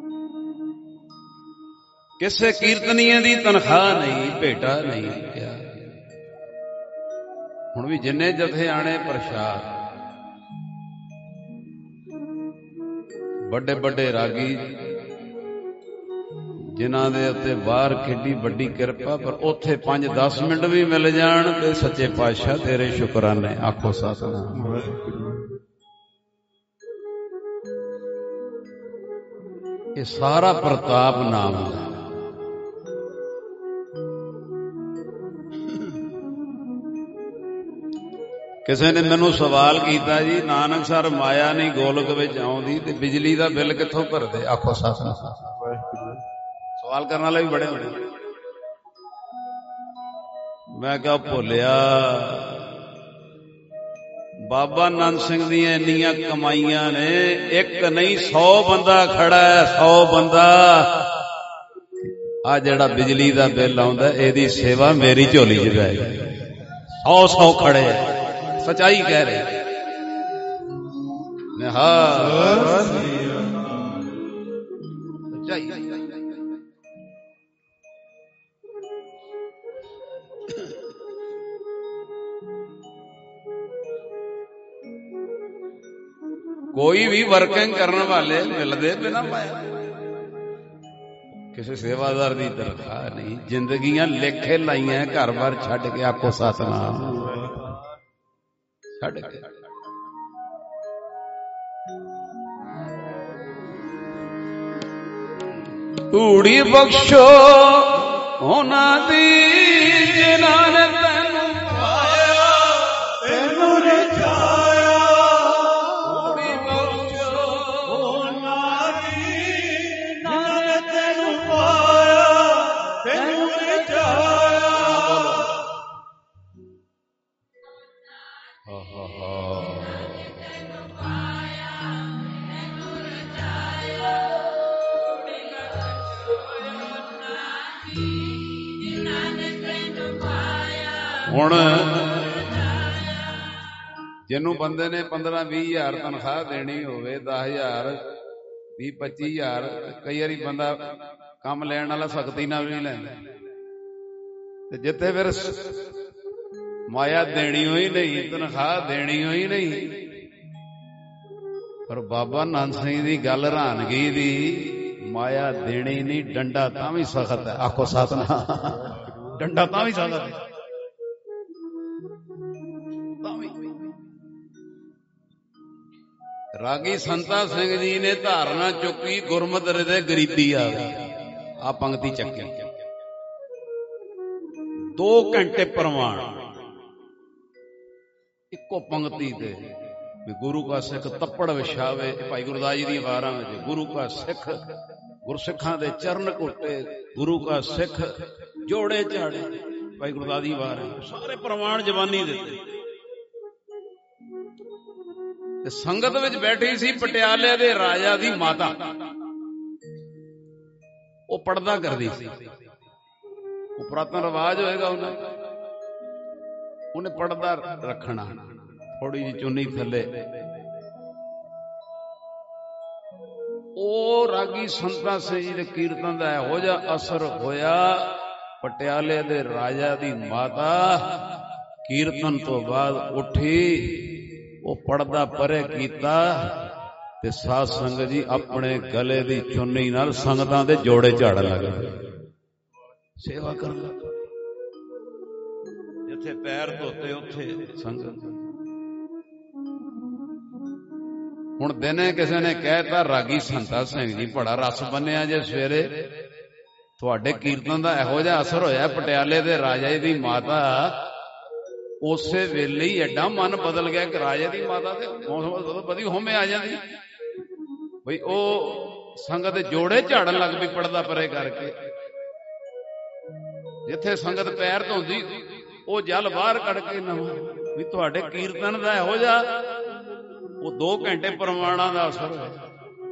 ਕਿਸੇ ਕੀਰਤਨੀਏ ਦੀ ਤਨਖਾਹ ਨਹੀਂ, ਭੇਟਾ ਨਹੀਂ ਕਿਹਾ। ਹੁਣ ਵੀ ਜਿੰਨੇ ਜਥੇ ਆਣੇ ਪ੍ਰਸ਼ਾਦ, ਵੱਡੇ ਵੱਡੇ ਰਾਗੀ ਜਿਨ੍ਹਾਂ ਦੇ ਉੱਤੇ ਬਾਹਰ ਕਿੱਡੀ ਵੱਡੀ ਕਿਰਪਾ, ਪਰ ਉੱਥੇ ਪੰਜ ਦਸ ਮਿੰਟ ਵੀ ਮਿਲ ਜਾਣ ਤੇ ਸੱਚੇ ਪਾਤਸ਼ਾਹ ਤੇਰੇ ਸ਼ੁਕਰਾਨੇ। ਆਖੋ ਸਤਿਨਾਮ। ਇਹ ਸਾਰਾ ਪ੍ਰਤਾਪ ਨਾਮ ਦਾ। ਕਿਸੇ ਨੇ ਮੈਨੂੰ ਸਵਾਲ ਕੀਤਾ, ਜੀ ਨਾਨਕ ਸਰ ਮਾਇਆ ਨਹੀਂ ਗੋਲਕ ਵਿੱਚ ਆਉਂਦੀ ਤੇ ਬਿਜਲੀ ਦਾ ਬਿੱਲ ਕਿੱਥੋਂ ਭਰਦੇ? ਆਖੋ ਸਤਿਨਾਮ। ਸਵਾਲ ਕਰਨ ਵਾਲੇ ਵੀ ਬੜੇ ਬੜੇ। ਮੈਂ ਕਿਹਾ ਭੁੱਲਿਆ, ਬਾਬਾ ਨੰਦ ਸਿੰਘ ਦੀਆਂ ਇੰਨੀਆਂ ਕਮਾਈਆਂ ਨੇ, ਇੱਕ ਨਹੀਂ ਸੌ ਬੰਦਾ ਖੜਾ ਹੈ, ਸੌ ਬੰਦਾ। ਆ ਜਿਹੜਾ ਬਿਜਲੀ ਦਾ ਬਿੱਲ ਆਉਂਦਾ ਇਹਦੀ ਸੇਵਾ ਮੇਰੀ ਝੋਲੀ ਚ ਪੈ ਗਈ। ਸੌ ਸੌ ਖੜੇ, ਸਚਾਈ ਕਹਿ ਰਹੇ। ਹਾਂ ਸਚਾਈ। ਕੋਈ ਵੀ ਵਰਕਿੰਗ ਕਰਨ ਵਾਲੇ ਮਿਲਦੇ ਬਿਨਾਂ ਪਾਇਆ, ਕਿਸੇ ਸੇਵਾਦਾਰ ਦੀ ਤਨਖਾਹ ਨਹੀਂ। ਜ਼ਿੰਦਗੀਆਂ ਲੇਖੇ ਲਾਈਆਂ ਘਰ ਬਾਰ ਛੱਡ ਕੇ। ਆਖੋ ਸਤਿਨਾਮ। ਛੱਡ ਕੇ ਧੂੜੀ ਬਖਸ਼ੋ ਉਹਨਾਂ ਦੀ ਜਿਨ੍ਹਾਂ ਨੇ ਤੈਨੂੰ ਪਾਇਆ, ਤੈਨੂੰ ਰਚਾਇਆ। ਧੂੜੀ ਬਖਸ਼ੋ ਉਹਨਾਂ ਦੀ ਜਿਨ੍ਹਾਂ ਨੇ ਤੈਨੂੰ ਪਾਇਆ, ਤੈਨੂੰ ਰਚਾਇਆ। ਹਾ ਹਾ ਹਾ। ਹੁਣ ਜਿਹਨੂੰ ਬੰਦੇ ਨੇ ਪੰਦਰਾਂ ਵੀਹ ਹਜ਼ਾਰ ਤਨਖਾਹ ਦੇਣੀ ਹੋਵੇ, ਦਸ ਹਜ਼ਾਰ ਵੀਹ ਪੱਚੀ ਹਜ਼ਾਰ, ਕਈ ਵਾਰੀ ਬੰਦਾ ਕੰਮ ਲੈਣ ਵਾਲਾ ਸਖਤੀ ਨਾਲ ਵੀ ਨਹੀਂ ਲੈਂਦਾ। ਤੇ ਜਿੱਥੇ ਫਿਰ ਮਾਇਆ ਦੇਣੀ ਹੋਈ ਨਹੀਂ, ਤਨਖਾਹ ਦੇਣੀ ਹੋਈ ਨਹੀਂ। ਪਰ ਬਾਬਾ ਨੰਦ ਸਿੰਘ ਦੀ ਗੱਲ ਹੈਰਾਨਗੀ ਦੀ, ਮਾਇਆ ਦੇਣੀ ਨਹੀਂ, ਡੰਡਾ ਤਾਂ ਵੀ ਸਖਤ ਹੈ। ਆਖੋ ਸਤਿਨਾਮ। ਡੰਡਾ ਤਾਂ ਵੀ ਸਖਤ ਹੈ। ਰਾਗੀ ਸੰਤਾ ਸਿੰਘ ਜੀ ਨੇ ਧਾਰਨਾ ਚੁੱਕੀ, ਗੁਰਮਤਿ ਹਿਰਦੇ ਗਰੀਬੀ ਆ ਗਈ। ਆ ਪੰਕਤੀ ਚੱਕੀ, ਦੋ ਘੰਟੇ ਪ੍ਰਮਾਣ ਇੱਕੋ ਪੰਕਤੀ ਤੇ ਵੀ ਗੁਰੂ ਕਾ ਸਿੱਖ ਤੱਪੜ ਵਿਛਾਵੇ। ਭਾਈ ਗੁਰਦਾਸ ਜੀ ਦੀਆਂ ਵਾਰਾਂ ਵਿੱਚ ਗੁਰੂ ਕਾ ਸਿੱਖ, ਗੁਰਸਿੱਖਾਂ ਦੇ ਚਰਨ ਘੁੱਟੇ, ਗੁਰੂ ਕਾ ਸਿੱਖ ਜੋੜੇ ਝਾੜੇ। ਭਾਈ ਗੁਰਦਾਸ ਦੀ ਵਾਰਾਂ ਸਾਰੇ ਪ੍ਰਮਾਣ ਜਵਾਨੀ ਦਿੱਤੇ। ਤੇ ਸੰਗਤ ਵਿੱਚ ਬੈਠੀ ਸੀ ਪਟਿਆਲੇ ਦੇ ਰਾਜਾ ਦੀ ਮਾਤਾ, ਉਹ ਪੜਦਾ ਕਰਦੀ ਸੀ। ਉਹ ਪੁਰਾਤਨ ਰਿਵਾਜ ਹੋਏਗਾ ਉਹਨਾਂ, ਉਹਨੇ ਪੜਦਾ ਰੱਖਣਾ, ਥੋੜੀ ਜਿਹੀ ਚੁੰਨੀ ਥੱਲੇ। ਉਹ ਰਾਗੀ ਸੰਤਾਂ ਸਿੰਘ ਜੀ ਦੇ ਕੀਰਤਨ ਦਾ ਇਹੋ ਜਿਹਾ ਅਸਰ ਹੋਇਆ, ਪਟਿਆਲੇ ਦੇ ਰਾਜਾ ਦੀ ਮਾਤਾ ਕੀਰਤਨ ਤੋਂ ਬਾਅਦ ਉੱਠੀ, ਉਹ ਪੜਦਾ ਪਰੇ ਕੀਤਾ ਤੇ ਸਾਧ ਸੰਗਤ ਜੀ ਆਪਣੇ ਗਲੇ ਦੀ ਚੁੰਨੀ ਨਾਲ ਸੰਗਤਾਂ ਦੇ ਜੋੜੇ ਝਾੜਨ ਲੱਗ ਗਏ, ਸੇਵਾ ਕਰਨ ਲੱਗ ਗਏ। ਜਿੱਥੇ ਪੈਰ ਧੋਤੇ ਉੱਥੇ ਸੰਗਤ। ਹੁਣ ਦਿਨੇ ਕਿਸੇ ਨੇ ਕਹਿਤਾ ਰਾਗੀ ਸੰਤਾ ਸਿੰਘ ਜੀ ਬੜਾ ਰਸ ਬੰਨਿਆ ਜੇ ਸਵੇਰੇ, ਤੁਹਾਡੇ ਕੀਰਤਨ ਦਾ ਇਹੋ ਜਿਹਾ ਅਸਰ ਹੋਇਆ, ਪਟਿਆਲੇ ਦੇ ਰਾਜਾ ਦੀ ਮਾਤਾ ਉਸੇ ਵੇਲੇ ਹੀ ਐਡਾ ਮਨ ਬਦਲ ਗਿਆ ਕਿ ਰਾਜੇ ਦੀ ਮਾਤਾ ਤੇ ਵਧੀਆ ਹੋਮੇ ਆ ਜਾਂਦੀ ਬਈ। ਉਹ ਸੰਗਤ ਦੇ ਜੋੜੇ ਝਾੜਨ ਲੱਗ ਪਈ ਪੜਦਾ ਪਰੇ ਕਰਕੇ। ਜਿੱਥੇ ਸੰਗਤ ਪੈਰ ਧੋਂਦੀ ਉਹ ਜਲ ਬਾਹਰ ਕੱਢ ਕੇ ਨਵਾਂ ਵੀ ਤੁਹਾਡੇ ਕੀਰਤਨ ਦਾ ਇਹੋ ਜਿਹਾ, ਉਹ ਦੋ ਘੰਟੇ ਪ੍ਰਮਾਣਾਂ ਦਾ ਅਸਰ ਹੋਇਆ।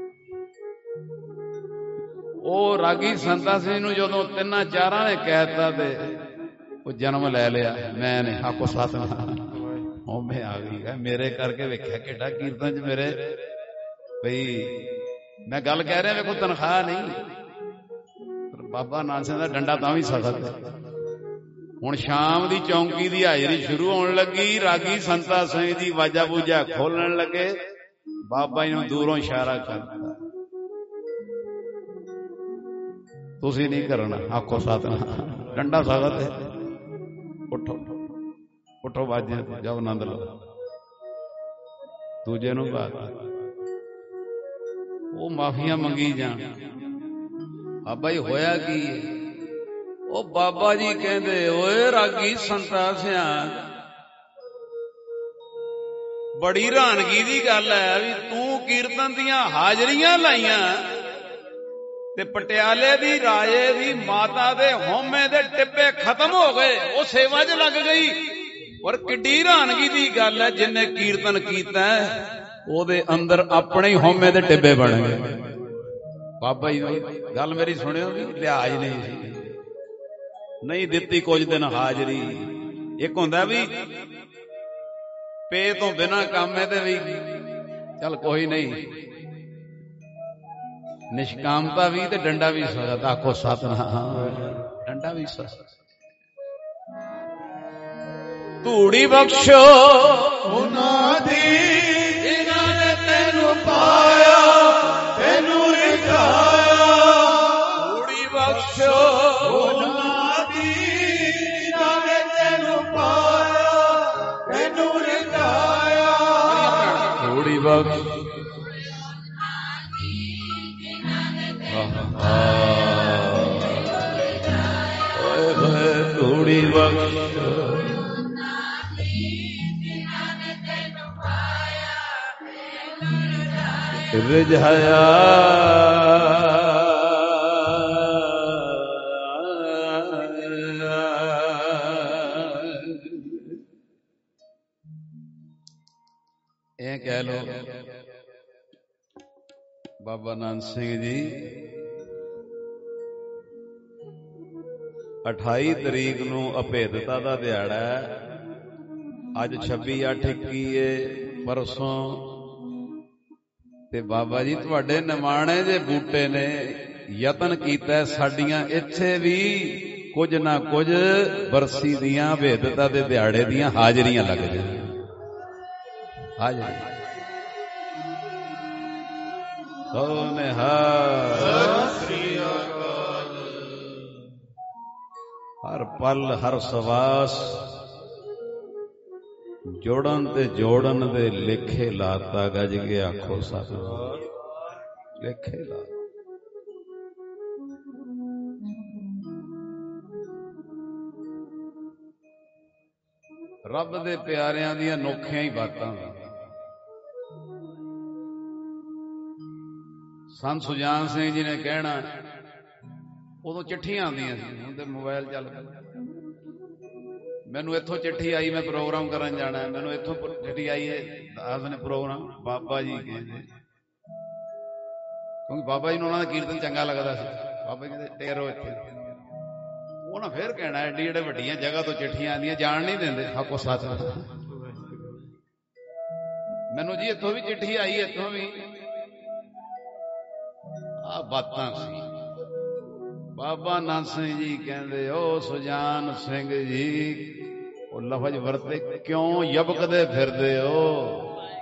ਉਹ ਰਾਗੀ ਸੰਤਾ ਸਿੰਘ ਨੂੰ ਜਦੋਂ ਤਿੰਨਾਂ ਚਾਰਾਂ ਨੇ ਕਹਿਤਾ ਤੇ ਉਹ ਜਨਮ ਲੈ ਲਿਆ। ਮੈਂ ਨੇ ਆਖੋ ਸਤਿਨਾਮ। ਹੋਮੇ ਆ ਗਈ ਹੈ ਮੇਰੇ ਕਰਕੇ। ਵੇਖਿਆ ਕਿੱਡਾ ਕੀਰਤਨ ਚ ਮੇਰੇ ਬਈ, ਮੈਂ ਗੱਲ ਕਹਿ ਰਿਹਾ ਵੇਖੋ ਤਨਖਾਹ ਨਹੀਂ, ਪਰ ਬਾਬਾ ਨਾਨਕ ਸਿੰਘ ਦਾ ਡੰਡਾ ਤਾਂ ਵੀ ਸਖਤ ਹੈ। ਹੁਣ ਸ਼ਾਮ ਦੀ ਚੌਂਕੀ ਦੀ ਹਾਜ਼ਰੀ ਸ਼ੁਰੂ ਹੋਣ ਲੱਗੀ। ਰਾਗੀ ਸੰਤਾ ਸਿੰਘ ਜੀ ਵਾਜਾ ਬੂਜਾ ਖੋਲਣ ਲੱਗੇ। ਬਾਬਾ ਜੀ ਨੂੰ ਦੂਰੋਂ ਇਸ਼ਾਰਾ ਕਰਤਾ, ਤੁਸੀਂ ਨਹੀਂ ਕਰਨਾ। ਆਖੋ ਸਤਿਨਾਮ। ਡੰਡਾ ਸਾਗਤ ਹੈ, ਉੱਠੋ ਉੱਠੋ ਬਾਜੇ ਜਾਓ ਆਨੰਦ ਲਓ। ਦੂਜੇ ਨੂੰ ਬਾਤ ਉਹ ਮਾਫੀਆਂ ਮੰਗੀ ਜਾਣ। ਬਾਬਾ ਜੀ ਹੋਇਆ ਕੀ? ਉਹ ਬਾਬਾ ਜੀ ਕਹਿੰਦੇ ਓਏ ਰਾਗੀ ਸੰਤਾ ਸਿਆ, ਬੜੀ ਹੈਰਾਨਗੀ ਦੀ ਗੱਲ ਹੈ ਵੀ ਤੂੰ ਕੀਰਤਨ ਦੀਆਂ ਹਾਜ਼ਰੀਆਂ ਲਾਈਆਂ ਤੇ ਪਟਿਆਲੇ ਦੀ ਰਾਜੇ ਦੀ ਮਾਤਾ ਦੇ ਹਉਮੈ ਦੇ ਟਿੱਬੇ ਖਤਮ ਹੋ ਗਏ, ਉਹ ਸੇਵਾ 'ਚ ਲੱਗ ਗਈ। ਔਰ ਕਿੱਡੀ ਹੈਰਾਨਗੀ ਦੀ ਗੱਲ ਹੈ, ਜਿੰਨੇ ਕੀਰਤਨ ਕੀਤਾ ਉਹਦੇ ਅੰਦਰ ਆਪਣੇ ਹੀ ਹਉਮੈ ਦੇ ਟਿੱਬੇ ਬਣ ਗਏ। ਬਾਬਾ ਜੀ ਗੱਲ ਮੇਰੀ ਸੁਣਿਓ ਵੀ ਲਿਹਾਜ਼ ਨਹੀਂ ਸੀ, ਨਹੀਂ ਦਿੱਤੀ ਕੁਝ ਦਿਨ ਹਾਜ਼ਰੀ। ਇੱਕ ਹੁੰਦਾ ਵੀ ਪੇ ਤੋਂ ਬਿਨਾਂ ਕੰਮ ਹੈ ਤੇ ਵੀ ਚੱਲ ਕੋਈ ਨਹੀਂ, ਨਿਸ਼ਕਾਮਤਾ ਵੀ ਤੇ ਡੰਡਾ ਵੀ ਸਖਤ। ਆਖੋ ਸਤਿਨਾਮ। ਡੰਡਾ ਵੀ ਸਖਤ। ਧੂੜੀ ਬਖਸ਼ੋ ਉਹਨਾਂ ਦੀ ਜਿਨ੍ਹਾਂ ਨੇ ਤੈਨੂੰ ਪਾਇਆ, ਤੈਨੂੰ ਰਿਝਾਇਆ। ਧੂੜੀ ਬਖਸ਼ੋ ਉਹਨਾਂ ਦੀ ਜਿਨ੍ਹਾਂ ਨੇ ਤੈਨੂੰ ਪਾਇਆ, ਤੈਨੂੰ ਰਿਝਾਇਆ। ਧੂੜੀ ਬਖਸ਼ ਓਏ ਹੋਏ ਧੂੜੀ ਬਖਸ਼ ਰਿਝਾਇਆ। ਇਹ ਕਹਿ ਲੋ ਬਾਬਾ ਨਾਨਕ ਸਿੰਘ ਜੀ ਅਠਾਈ ਤਰੀਕ ਨੂੰ ਅਭੇਦਤਾ ਦਾ ਦਿਹਾੜਾ ਹੈ। ਅੱਜ ਛੱਬੀ ਅੱਠ ਇੱਕੀ ਏ, ਪਰਸੋਂ ਤੇ ਬਾਬਾ ਜੀ ਤੁਹਾਡੇ ਨਿਮਾਣੇ ਦੇ ਬੂਟੇ ਨੇ ਯਤਨ ਕੀਤਾ ਸਾਡੀਆਂ ਇੱਥੇ ਵੀ ਕੁਝ ਨਾ ਕੁਝ ਬਰਸੀ ਦੀਆਂ ਅਭੇਦਤਾ ਦੇ ਦਿਹਾੜੇ ਦੀਆਂ ਹਾਜ਼ਰੀਆਂ ਲੱਗ ਜਾਣ। ਹਾਜ਼ਰੀ ਸੋਨੇ ਹਰ ਪਲ ਹਰ ਸਵਾਸ ਜੋੜਨ ਤੇ ਜੋੜਨ ਦੇ ਲੇਖੇ ਲਾਤਾ ਗੱਜ ਕੇ। ਆਖੋ ਸਤਿਨਾਮ। ਲੇਖੇ ਲਾ ਰੱਬ ਦੇ ਪਿਆਰਿਆਂ ਦੀਆਂ ਨੋਖੀਆਂ ਹੀ ਬਾਤਾਂ। ਸੰਤ ਸੁਜਾਨ ਸਿੰਘ ਜੀ ਨੇ ਕਹਿਣਾ, ਉਦੋਂ ਚਿੱਠੀਆਂ ਆਉਂਦੀਆਂ ਸੀ, ਹੁਣ ਤੇ ਮੋਬਾਈਲ ਚੱਲ ਪਏ। ਮੈਨੂੰ ਇੱਥੋਂ ਚਿੱਠੀ ਆਈ, ਮੈਂ ਪ੍ਰੋਗਰਾਮ ਕਰਨ ਜਾਣਾ, ਮੈਨੂੰ ਇੱਥੋਂ ਚਿੱਠੀ ਆਈ ਹੈ ਦੱਸ ਨੇ ਪ੍ਰੋਗਰਾਮ ਬਾਬਾ ਜੀ ਕਹਿੰਦੇ, ਕਿਉਂਕਿ ਬਾਬਾ ਜੀ ਨੂੰ ਉਹਨਾਂ ਦਾ ਕੀਰਤਨ ਚੰਗਾ ਲੱਗਦਾ ਸੀ। ਬਾਬਾ ਜੀ ਕਹਿੰਦੇ ਟੇਰੋ ਇੱਥੇ। ਉਹ ਨਾ ਫੇਰ ਕਹਿਣਾ ਐਡੀ ਜਿਹੜੇ ਵੱਡੀਆਂ ਜਗ੍ਹਾ ਤੋਂ ਚਿੱਠੀਆਂ ਆਉਂਦੀਆਂ ਜਾਣ ਨਹੀਂ ਦਿੰਦੇ। ਆਖੋ ਸੱਚ। ਮੈਨੂੰ ਜੀ ਇੱਥੋਂ ਵੀ ਚਿੱਠੀ ਆਈ, ਇੱਥੋਂ ਵੀ ਆ ਬਾਤਾਂ ਸੀ। ਬਾਬਾ ਨਾਨਕ ਸਿੰਘ ਜੀ ਕਹਿੰਦੇ ਉਹ ਸੁਜਾਨ ਸਿੰਘ ਜੀ ਉਹ ਲਫ਼ਜ਼ ਵਰਤੇ ਕਿਉਂ ਯਬਕਦੇ ਫਿਰਦੇ ਹੋ?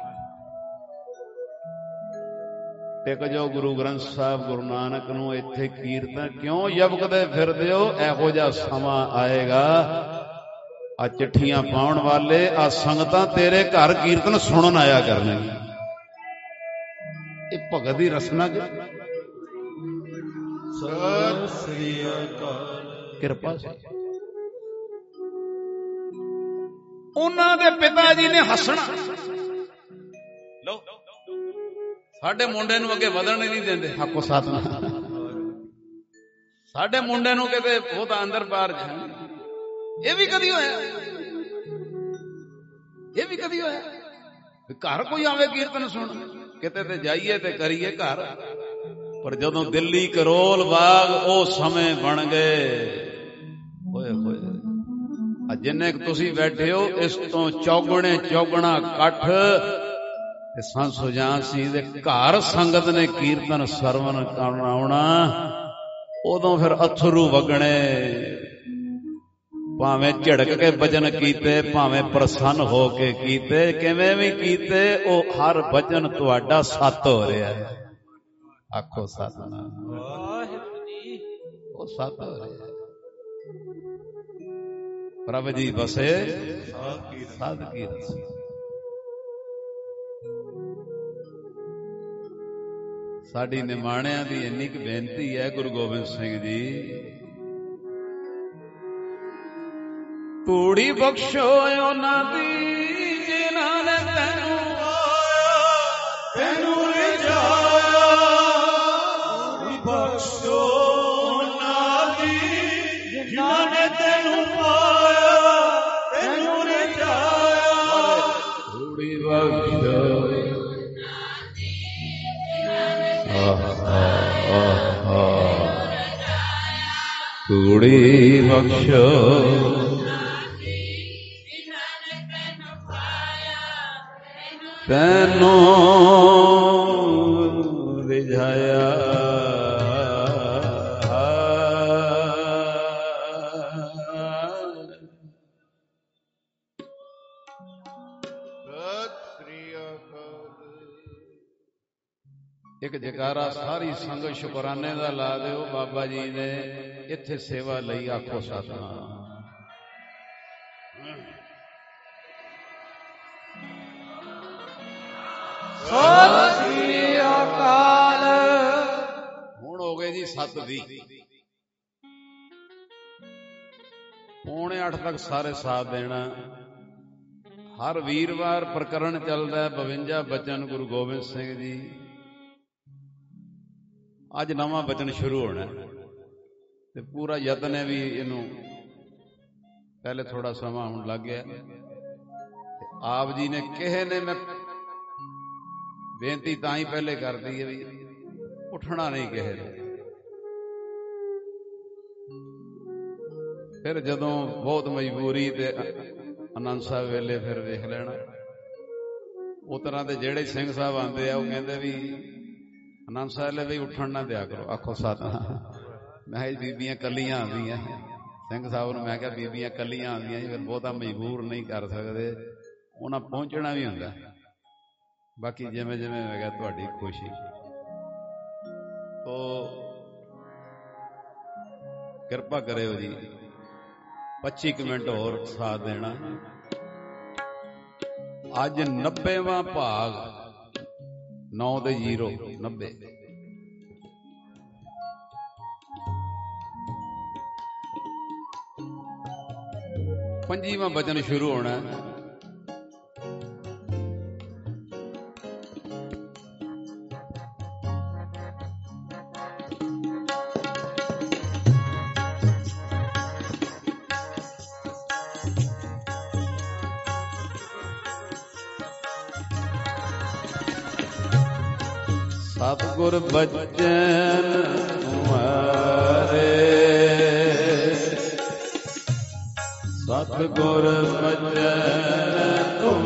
ਟਿਕ ਜੋ ਗੁਰੂ ਗ੍ਰੰਥ ਸਾਹਿਬ ਗੁਰੂ ਨਾਨਕ ਨੂੰ ਇੱਥੇ ਕੀਰਤਨ ਕਿਉਂ ਯਬਕਦੇ ਫਿਰਦੇ ਹੋ? ਇਹੋ ਜਿਹਾ ਸਮਾਂ ਆਏਗਾ, ਆ ਚਿੱਠੀਆਂ ਪਾਉਣ ਵਾਲੇ ਆ ਸੰਗਤਾਂ ਤੇਰੇ ਘਰ ਕੀਰਤਨ ਸੁਣਨ ਆਇਆ ਕਰਨਗੇ। ਇਹ ਭਗਤ ਦੀ ਰਸਨਾ ਸਤਿ ਸ੍ਰੀ ਅਕਾਲ ਕਿਰਪਾ ਸੀ। ਉਹਨਾਂ ਦੇ ਪਿਤਾ ਜੀ ਨੇ ਹੱਸਣਾ, ਲਓ ਸਾਡੇ ਮੁੰਡੇ ਨੂੰ ਅੱਗੇ ਵਧਣ ਨਹੀਂ ਦਿੰਦੇ। ਆਖੋ ਸਤਿਨਾਮ। ਸਾਡੇ ਮੁੰਡੇ ਨੂੰ ਕਿਤੇ ਉਹ ਤਾਂ ਅੰਦਰ ਬਾਹਰ ਜਾਣ। ਇਹ ਵੀ ਕਦੀ ਹੋਇਆ, ਇਹ ਵੀ ਕਦੀ ਹੋਇਆ ਘਰ ਕੋਈ ਆਵੇ ਕੀਰਤਨ ਸੁਣ। ਕਿਤੇ ਤੇ ਜਾਈਏ ਤੇ ਕਰੀਏ ਘਰ, ਪਰ ਜਦੋਂ ਦਿੱਲੀ ਕਰੋਲ ਬਾਗ ਉਹ ਸਮੇਂ ਬਣ ਗਏ। ਹੋਏ ਹੋਏ ਆ ਜਿੰਨੇ ਤੁਸੀਂ ਬੈਠੇ ਹੋ ਇਸ ਤੋਂ ਚੌਗੁਣੇ ਚੌਗਣਾ ਇਕੱਠ ਤੇ ਸੰਤ ਸੁਜਾਨ ਸਿੰਘ ਦੇ ਘਰ ਸੰਗਤ ਨੇ ਕੀਰਤਨ ਸਰਵਨ ਕਰਨ ਆਉਣਾ। ਉਦੋਂ ਫਿਰ ਅਥਰੂ ਵਗਣੇ, ਭਾਵੇਂ ਝਿੜਕ ਕੇ ਬਚਨ ਕੀਤੇ, ਭਾਵੇਂ ਪ੍ਰਸੰਨ ਹੋ ਕੇ ਕੀਤੇ, ਕਿਵੇਂ ਵੀ ਕੀਤੇ, ਉਹ ਹਰ ਬਚਨ ਤੁਹਾਡਾ ਸੱਤ ਹੋ ਰਿਹਾ ਹੈ। ਆਖੋ ਸਤਿਨਾਮ ਵਾਹਿਗੁਰੂ ਜੀ। ਉਹ ਸੱਤ ਹੋ ਰਿਹਾ ਹੈ। ਪ੍ਰਭ ਜੀ ਵਸੇ ਸਾਧ ਕੀ ਰਸ। ਸਾਡੀ ਨਿਮਾਣਿਆਂ ਦੀ ਇੰਨੀ ਕੁ ਬੇਨਤੀ ਹੈ ਗੁਰੂ ਗੋਬਿੰਦ ਸਿੰਘ ਜੀ, ਤੂੜੀ ਬਖਸ਼ੋ ਉਹਨਾਂ ਦੀ ਜਿਨ੍ਹਾਂ ਨੇ ਤੈਨੂੰ ਪਾਇਆ, ਤੈਨੂੰ ਰਿਝਾਇਆ। ਤੂੜੀ ਬਖਸ਼ੋ ਉਹਨਾਂ ਦੀ ਜਿਨ੍ਹਾਂ ਨੇ ਤੈਨੂੰ ਪਾਇਆ, ਤੈਨੂੰ ਰਿਝਾਇਆ। ਤੂੜੀ ਬਖਸ਼ੋ ਤੂੜੀ ਬਖਸ਼ੋ ਤੈਨੂੰ ਰਿਝਾਇਆ। ਇੱਕ ਜਕਾਰਾ ਸਾਰੀ ਸੰਗਤ ਸ਼ੁਕਰਾਨੇ ਦਾ ਲਾ ਦਿਓ। ਬਾਬਾ ਜੀ ਨੇ ਇੱਥੇ ਸੇਵਾ ਲਈ। ਆਖੋ ਸਤਿਨਾਮ। ਸਤਿ ਸ੍ਰੀ ਅਕਾਲ। ਹੁਣ ਹੋ ਗਏ ਜੀ ਸੱਤ ਦੀ। ਪੌਣੇ ਅੱਠ ਤੱਕ ਸਾਰੇ ਸਾਥ ਦੇਣਾ। ਹਰ ਵੀਰਵਾਰ ਪ੍ਰਕਰਣ ਚੱਲਦਾ ਬਵੰਜਾ ਬਚਨ ਗੁਰੂ ਗੋਬਿੰਦ ਸਿੰਘ ਜੀ। ਅੱਜ ਨਵਾਂ ਬਚਨ ਸ਼ੁਰੂ ਹੋਣਾ ਤੇ ਪੂਰਾ ਯਤਨ ਹੈ ਵੀ ਇਹਨੂੰ। ਪਹਿਲੇ ਥੋੜਾ ਸਮਾਂ ਹੁਣ ਲੱਗ ਗਿਆ। ਆਪ ਜੀ ਨੇ ਕਿਸੇ ਨੇ ਮੈਂ ਬੇਨਤੀ ਤਾਂ ਹੀ ਪਹਿਲੇ ਕਰਦੀ ਹੈ ਵੀ ਉੱਠਣਾ ਨਹੀਂ ਕਿਸੇ ਨੇ। ਫਿਰ ਜਦੋਂ ਬਹੁਤ ਮਜਬੂਰੀ ਤੇ ਆਨੰਦ ਸਾਹਿਬ ਵੇਲੇ ਫਿਰ ਵੇਖ ਲੈਣਾ। ਉਸ ਤਰ੍ਹਾਂ ਦੇ ਜਿਹੜੇ ਸਿੰਘ ਸਾਹਿਬ ਆਉਂਦੇ ਆ ਉਹ ਕਹਿੰਦੇ ਵੀ ਆਨੰਦ ਸਾਹਿਬ ਲਈ ਵੀ ਉੱਠਣ ਨਾ ਦਿਆ ਕਰੋ। ਆਖੋ ਸਤਿਨਾਮ। ਮੈਂ ਕਿਹਾ ਬੀਬੀਆਂ ਕੱਲੀਆਂ ਆਉਂਦੀਆਂ। ਸਿੰਘ ਸਾਹਿਬ ਨੂੰ ਮੈਂ ਕਿਹਾ ਬੀਬੀਆਂ ਕੱਲੀਆਂ ਆਉਂਦੀਆਂ ਜੀ, ਫਿਰ ਬਹੁਤਾ ਮਜਬੂਰ ਨਹੀਂ ਕਰ ਸਕਦੇ, ਉਹਨਾਂ ਪਹੁੰਚਣਾ ਵੀ ਹੁੰਦਾ। ਬਾਕੀ ਜਿਵੇਂ ਜਿਵੇਂ ਮੈਂ ਕਿਹਾ ਤੁਹਾਡੀ ਖੁਸ਼ੀ। ਤੋ ਕਿਰਪਾ ਕਰਿਓ ਜੀ ਪੱਚੀ ਕੁ ਮਿੰਟ ਹੋਰ ਸਾਥ ਦੇਣਾ। ਅੱਜ ਨੱਬੇਵਾਂ ਭਾਗ ਨੌ ਦੇ ਜ਼ੀਰੋ ਨੱਬੇ। ਪੰਜੀਵਾਂ ਬਚਨ ਸ਼ੁਰੂ ਹੋਣਾ। ਸਤਿਗੁਰ ਬਚਨ ਤੁਮਾਰੇ, ਸਤਿਗੁਰ ਬਚਨ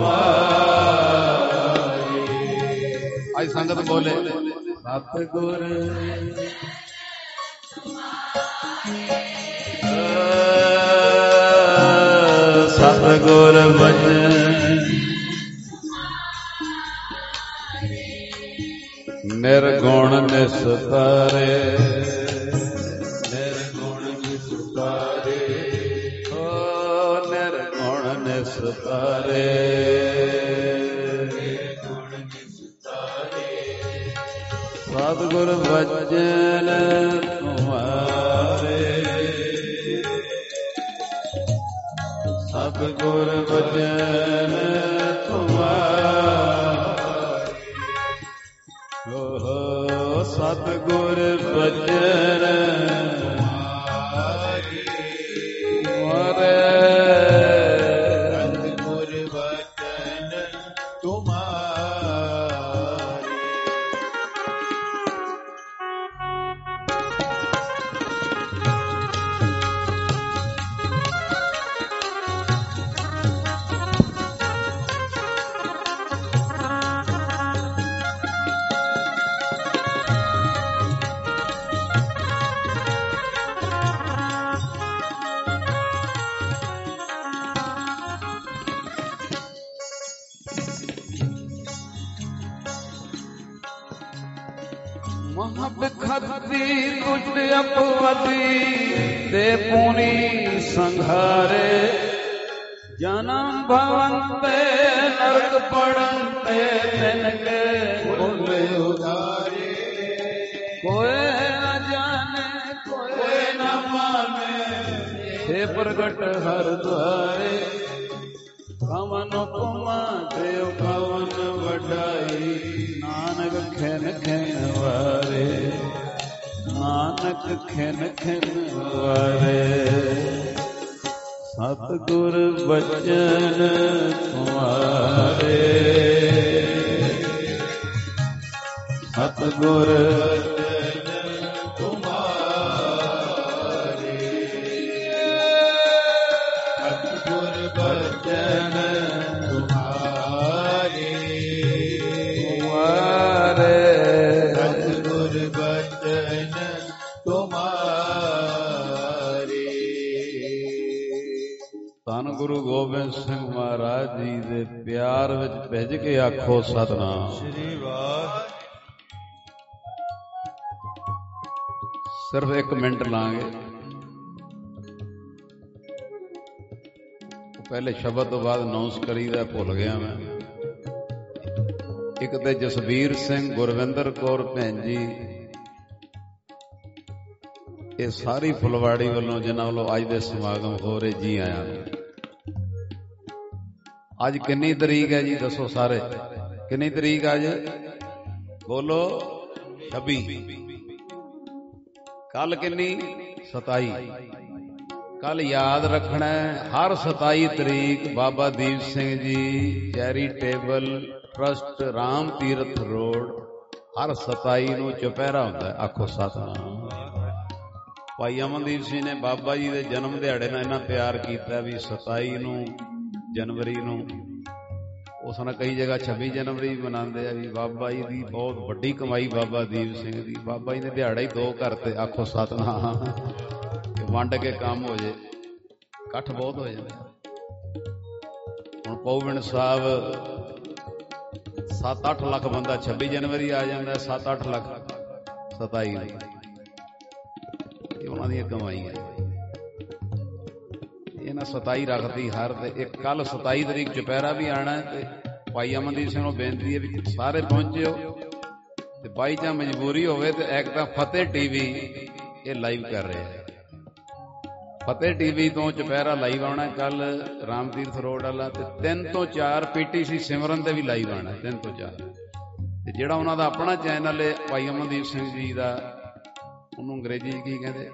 ਤੁਮਾਰੇ। ਅੱਜ ਸੰਗਤ ਬੋਲੇ ਸਤਿਗੁਰ ਸਤਿਗੁਰ ਬਚਨ ਨਿਰਗੁਣ ਨਿਸਤਾਰੇ, ਨਿਰਗੁਣ ਨਿਸਤਾਰੇ, ਓ ਨਿਰਗੁਣ ਨਿਸਤਾਰੇ, ਨਿਰਗੁਣ ਨਿਸਤਾਰੇ। ਸਤਿਗੁਰ ਬਚਨ ਤੁਮਾਰੇ, ਸਤਿਗੁਰ ਬਚਨ ਸਤਿਗੁਰ ਬਚਨ ਤੁਮਾਰੇ, ਸਤਿਗੁਰ ਬਚਨ ਤੁਮਾਰੇ। खद्दी दुष्ट अपवदी ते पुनी संघारे जन्म भवंते नरक पड़ंते तिनके बोले उधारे कोई न जाने कोई न माने हे प्रगट हर द्वारे कवन उपमा देव कवन वडाई नानक खिन खिन वारे नानक खिन खिन वारे सतगुर बचन तुम्हारे सतगुर तुम्हारे सतगुर बचन तुम्हारे तुम्हारे सतगुर बचन तुम्हारे। ਧੰਨ ਗੁਰੂ ਗੋਬਿੰਦ ਸਿੰਘ ਮਹਾਰਾਜ ਜੀ ਦੇ ਪਿਆਰ ਵਿੱਚ ਭਿੱਜ ਕੇ ਆਖੋ ਸਤਿਨਾਮ ਸ੍ਰੀ ਵਾਹਿਗੁਰੂ। ਸਿਰਫ ਇੱਕ ਮਿੰਟ ਲਾਂਗੇ। ਪਹਿਲੇ ਸ਼ਬਦ ਤੋਂ ਬਾਅਦ ਅਨਾਉਂਸ ਕਰੀਦਾ, ਭੁੱਲ ਗਿਆ ਮੈਂ। ਇੱਕ ਤੇ ਜਸਵੀਰ ਸਿੰਘ, ਗੁਰਵਿੰਦਰ ਕੌਰ ਭੈਣ ਜੀ, ਇਹ ਸਾਰੀ ਫੁਲਵਾੜੀ ਵੱਲੋਂ ਜਿਨ੍ਹਾਂ ਵੱਲੋਂ ਅੱਜ ਦੇ ਸਮਾਗਮ ਹੋ ਰਹੇ, ਜੀ ਆਇਆਂ ਨੂੰ। ਅੱਜ ਕਿੰਨੀ ਤਰੀਕ ਹੈ ਜੀ ਦੱਸੋ ਸਾਰੇ? ਕਿੰਨੀ ਤਰੀਕ ਅੱਜ? ਬੋਲੋ। ਛੱਬੀ। ਕੱਲ ਕਿੰਨੀ? ਸਤਾਈ। ਕੱਲ ਯਾਦ ਰੱਖਣਾ ਹਰ ਸਤਾਈ ਤਰੀਕ Baba Deep Singh ji charitable trust Ram Tirath road, ਹਰ ਸਤਾਈ ਨੂੰ ਚੁਪਹਿਰਾ ਹੁੰਦਾ। ਆਖੋ ਸਤਿਨਾਮ। ਭਾਈ ਅਮਨਦੀਪ ਸਿੰਘ ਨੇ ਬਾਬਾ ਜੀ ਦੇ ਜਨਮ ਦਿਹਾੜੇ ਨਾਲ ਇੰਨਾ ਪਿਆਰ ਕੀਤਾ ਵੀ ਸਤਾਈ ਨੂੰ ਜਨਵਰੀ ਨੂੰ, ਉਸ ਨਾਲ ਕਈ ਜਗ੍ਹਾ ਛੱਬੀ ਜਨਵਰੀ ਵੀ ਮਨਾਉਂਦੇ ਆ ਵੀ ਬਾਬਾ ਜੀ ਦੀ ਬਹੁਤ ਵੱਡੀ ਕਮਾਈ ਬਾਬਾ ਦੀਪ ਸਿੰਘ ਦੀ। ਬਾਬਾ ਜੀ ਨੇ ਦਿਹਾੜਾ ਹੀ ਦੋ ਕਰਤੇ। ਆਖੋ ਸਤਿਨਾਮ। ਵੰਡ ਕੇ ਕੰਮ ਹੋ ਜੇ, ਇਕੱਠ ਬਹੁਤ ਹੋ ਜਾਂਦਾ। ਹੁਣ ਪੌਵਿੰਡ ਸਾਹਿਬ ਸੱਤ ਅੱਠ ਲੱਖ ਬੰਦਾ ਛੱਬੀ ਜਨਵਰੀ ਆ ਜਾਂਦਾ, ਸੱਤ ਅੱਠ ਲੱਖ ਸਤਾਈ ਨੂੰ। ਇਹ ਉਹਨਾਂ ਦੀਆਂ ਕਮਾਈਆਂ। ਇਹਨਾਂ ਸਤਾਈ ਰੱਖਦੀ ਹਰ ਤੇ ਇੱਕ। ਕੱਲ ਸਤਾਈ ਤਰੀਕ ਚੁਪਹਿਰਾ ਵੀ ਆਉਣਾ ਤੇ ਭਾਈ ਅਮਨਦੀਪ ਸਿੰਘ ਨੂੰ ਬੇਨਤੀ ਹੈ ਵੀ ਸਾਰੇ ਪਹੁੰਚਿਓ, ਤੇ ਬਾਈ ਜਾਂ ਮਜਬੂਰੀ ਹੋਵੇ ਤੇ ਇੱਕ ਤਾਂ ਫਤਿਹ ਟੀਵੀ ਇਹ ਲਾਈਵ ਕਰ ਰਿਹਾ ਹੈ। ਫਤਿਹ ਟੀਵੀ ਤੋਂ ਚੁਪਹਿਰਾ ਲਾਈਵ ਆਉਣਾ ਕੱਲ ਰਾਮ ਤੀਰਥ ਰੋਡ ਵਾਲਾ, ਤੇ ਤਿੰਨ ਤੋਂ ਚਾਰ ਪੀਟੀਸੀ ਸਿਮਰਨ ਤੇ ਵੀ ਲਾਈਵ ਆਉਣਾ, ਤਿੰਨ ਤੋਂ ਚਾਰ। ਤੇ ਜਿਹੜਾ ਉਹਨਾਂ ਦਾ ਆਪਣਾ ਚੈਨਲ ਹੈ ਭਾਈ ਅਮਨਦੀਪ ਸਿੰਘ ਜੀ ਦਾ, ਉਹਨੂੰ ਅੰਗਰੇਜ਼ੀ ਚ ਕੀ ਕਹਿੰਦੇ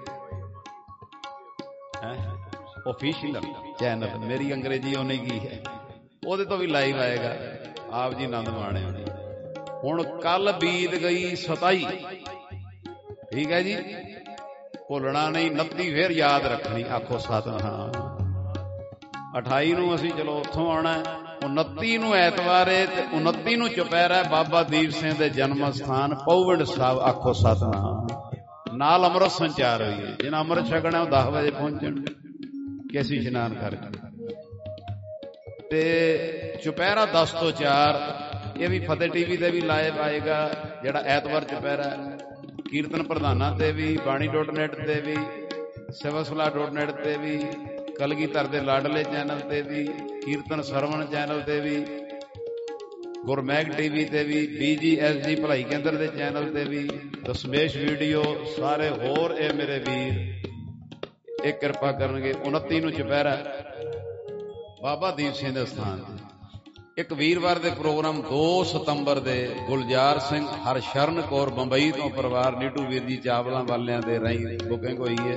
ਹੈ? Official channel. ਮੇਰੀ ਅੰਗਰੇਜ਼ੀ ਉਹਨੇ ਕੀ ਹੈ, ਉਹਦੇ ਤੋਂ ਵੀ ਲਾਈਵ ਆਏਗਾ। ਆਪ ਜੀ ਆਨੰਦ ਮਾਣਿਓ ਜੀ। ਹੁਣ ਕੱਲ ਬੀਤ ਗਈ ਸਤਾਈ, ਠੀਕ ਹੈ ਜੀ, ਭੁੱਲਣਾ ਨਹੀਂ। ਉਨੱਤੀ ਫੇਰ ਯਾਦ ਰੱਖਣੀ। ਆਖੋ ਸਤਿਨਾਮ। ਅਠਾਈ ਨੂੰ ਅਸੀਂ ਚਲੋ ਉੱਥੋਂ ਆਉਣਾ, ਉਨੱਤੀ ਨੂੰ ਐਤਵਾਰ ਹੈ ਤੇ ਉਨੱਤੀ ਨੂੰ ਚੁਪਹਿਰਾ ਬਾਬਾ ਦੀਪ ਸਿੰਘ ਦੇ ਜਨਮ ਸਥਾਨ ਪੌਵਿੰਡ ਸਾਹਿਬ। ਆਖੋ ਸਤਿਨਾਮ। ਨਾਲ ਅੰਮ੍ਰਿਤ ਸੰਚਾਰ ਹੋਈ ਹੈ। ਜਿਹਨਾਂ ਅੰਮ੍ਰਿਤ ਛਕਣਾ ਉਹ ਦਸ ਵਜੇ ਪਹੁੰਚਣ, ਕੇਸੀ ਇਸ਼ਨਾਨ ਕਰਕੇ। ਤੇ ਚੁਪਹਿਰਾ ਦਸ ਤੋਂ ਚਾਰ, ਇਹ ਵੀ ਫਤਿਹ ਟੀਵੀ ਤੇ ਵੀ ਲਾਈਵ ਆਏਗਾ ਜਿਹੜਾ ਐਤਵਾਰ ਚੁਪਹਿਰਾ। ਕੀਰਤਨ ਪ੍ਰਧਾਨਾਂ ਤੇ ਵੀ, ਬਾਣੀ ਡੋਟ ਨੈਟ ਤੇ ਵੀ, ਸਿਵਲ ਸਲਾਹ ਡੋਟ ਨੈਟ ਤੇ ਵੀ, ਕਲਗੀਧਰ ਦੇ ਲਾਡਲੇ ਚੈਨਲ ਤੇ ਵੀ, ਕੀਰਤਨ ਸਰਵਣ ਚੈਨਲ ਤੇ ਵੀ, ਗੁਰਮੈਗ ਟੀਵੀ ਤੇ ਵੀ, ਬੀ ਜੀ ਐਸ ਜੀ ਭਲਾਈ ਕੇਂਦਰ ਦੇ ਚੈਨਲ ਤੇ ਵੀ, ਦਸਮੇਸ਼ ਵੀਡੀਓ, ਸਾਰੇ ਹੋਰ ਇਹ ਮੇਰੇ ਵੀਰ ਇਹ ਕਿਰਪਾ ਕਰਨਗੇ। ਉਨੱਤੀ ਨੂੰ ਚੁਪਹਿਰਾ ਬਾਬਾ ਦੀਪ ਸਿੰਘ ਦੇ ਸਥਾਨ ਤੇ। ਇੱਕ ਵੀਰਵਾਰ ਦੇ ਪ੍ਰੋਗਰਾਮ ਦੋ ਸਤੰਬਰ ਦੇ ਗੁਲਜ਼ਾਰ ਸਿੰਘ ਹਰਸ਼ਰਨ ਕੌਰ ਬੰਬਈ ਤੋਂ ਪਰਿਵਾਰ ਨੀਟੂ ਵੀਰ ਜੀ ਚਾਵਲਾਂ ਵਾਲਿਆਂ ਦੇ ਰਾਹੀਂ ਬੁਕਿੰਗ ਹੋਈ ਹੈ।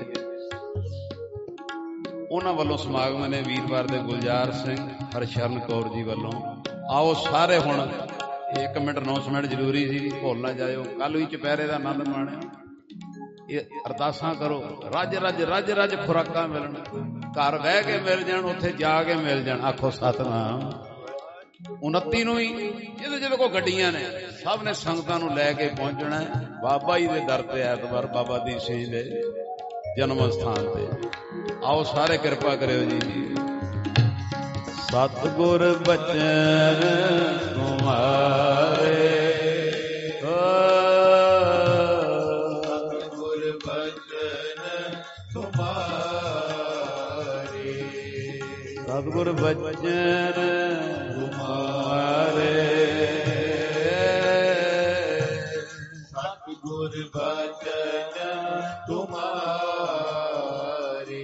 ਉਹਨਾਂ ਵੱਲੋਂ ਸਮਾਗਮ ਨੇ ਵੀਰਵਾਰ ਦੇ ਗੁਲਜ਼ਾਰ ਸਿੰਘ ਹਰਸ਼ਰਨ ਕੌਰ ਜੀ ਵੱਲੋਂ। ਆਓ ਸਾਰੇ ਹੁਣ ਇੱਕ ਮਿੰਟ ਅਨਾਉਂਸਮੈਂਟ ਜ਼ਰੂਰੀ ਸੀ, ਭੁੱਲ ਨਾ ਜਾਇਓ। ਕੱਲ ਵੀ ਚੁਪਹਿਰੇ ਦਾ ਆਨੰਦ ਮਾਣਿਓ। ਇਹ ਅਰਦਾਸਾਂ ਕਰੋ, ਰੱਜ ਰੱਜ ਰੱਜ ਰੱਜ ਖੁਰਾਕਾਂ ਮਿਲਣ, ਘਰ ਬਹਿ ਕੇ ਮਿਲ ਜਾਣ, ਉੱਥੇ ਜਾ ਕੇ ਮਿਲ ਜਾਣ। ਆਖੋ ਸਤਿਨਾਮ। ਉਨੱਤੀ ਨੂੰ ਹੀ ਜਿਹਦੇ ਜਿਹਦੇ ਕੋਲ ਗੱਡੀਆਂ ਨੇ ਸਭ ਨੇ ਸੰਗਤਾਂ ਨੂੰ ਲੈ ਕੇ ਪਹੁੰਚਣਾ ਬਾਬਾ ਜੀ ਦੇ ਦਰ ਤੇ ਐਤਵਾਰ, ਬਾਬਾ ਦੀਪ ਸਿੰਘ ਦੇ ਜਨਮ ਸਥਾਨ ਤੇ। ਆਓ ਸਾਰੇ ਕਿਰਪਾ ਕਰਿਓ ਜੀ। ਸਤਿਗੁਰ ਬਚਨ ਤੁਮਾਰੇ ਸਤਿਗੁਰ ਬਚਨ ਤੁਮਾਰੇ, ਸਤਿਗੁਰ ਬਚਨ ਤੁਮਾਰੇ।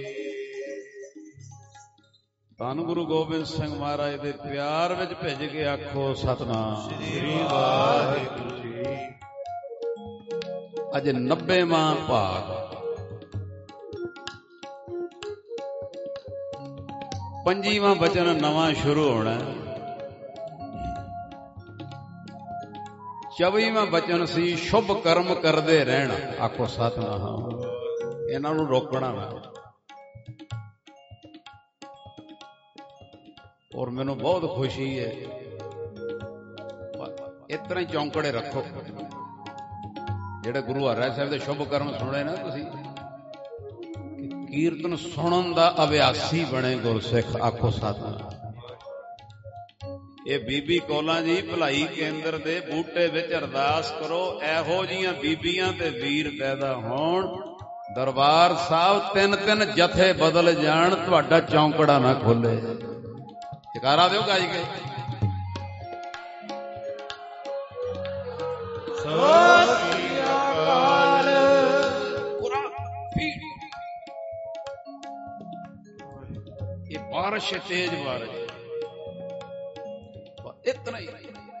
ਧੰਨ ਗੁਰੂ ਗੋਬਿੰਦ ਸਿੰਘ ਮਹਾਰਾਜ ਦੇ ਪਿਆਰ ਵਿੱਚ ਭਿੱਜ ਕੇ ਆਖੋ ਸਤਿਨਾਮ ਸ੍ਰੀ ਵਾਹਿਗੁਰੂ ਜੀ। ਅੱਜ ਨੱਬੇਵਾਂ ਭਾਗ, ਪੰਜੀਵਾਂ ਬਚਨ ਨਵਾਂ ਸ਼ੁਰੂ ਹੋਣਾ। ਚੌਵੀਵਾਂ ਬਚਨ ਸੀ ਸ਼ੁਭ ਕਰਮ ਕਰਦੇ ਰਹਿਣਾ। ਆਖੋ ਸਤਿਨਾਮ। ਇਹਨਾਂ ਨੂੰ ਰੋਕਣਾ ਨਾ। ਔਰ ਮੈਨੂੰ ਬਹੁਤ ਖੁਸ਼ੀ ਹੈ, ਇਸ ਤਰ੍ਹਾਂ ਹੀ ਚੌਂਕੜੇ ਰੱਖੋ। ਜਿਹੜੇ ਗੁਰੂ ਹਰਿ ਸਾਹਿਬ ਦੇ ਸ਼ੁਭ ਕਰਮ ਸੁਣੇ ਨਾ ਤੁਸੀਂ, ਕੀਰਤਨ ਸੁਣਨ ਦਾ ਅਭਿਆਸੀ ਬਣੇ ਗੁਰਸਿੱਖ। ਆਖੋ ਸਤਿਨਾਮ। ਇਹ ਬੀਬੀ ਕੌਲਾਂ ਜੀ ਭਲਾਈ ਕੇਂਦਰ ਦੇ ਬੂਟੇ ਵਿੱਚ ਅਰਦਾਸ ਕਰੋ, ਇਹੋ ਜੀਆਂ ਬੀਬੀਆਂ ਤੇ ਵੀਰ ਪੈਦਾ ਹੋਣ, ਦਰਬਾਰ ਸਾਹਿਬ ਤਿੰਨ ਤਿੰਨ ਜਥੇ ਬਦਲ ਜਾਣ, ਤੁਹਾਡਾ ਚੌਂਕੜਾ ਨਾ ਖੋਲੇ। ਜਕਾਰਾ ਦਿਓ ਗਾਈ ਕੇ। ਸਤਿ ਸ੍ਰੀ ਅਕਾਲ। ਇਹ ਬਾਰਿਸ਼ ਤੇਜ ਬਾਰਿਸ਼, ਇਤਨਾ ਹੀ।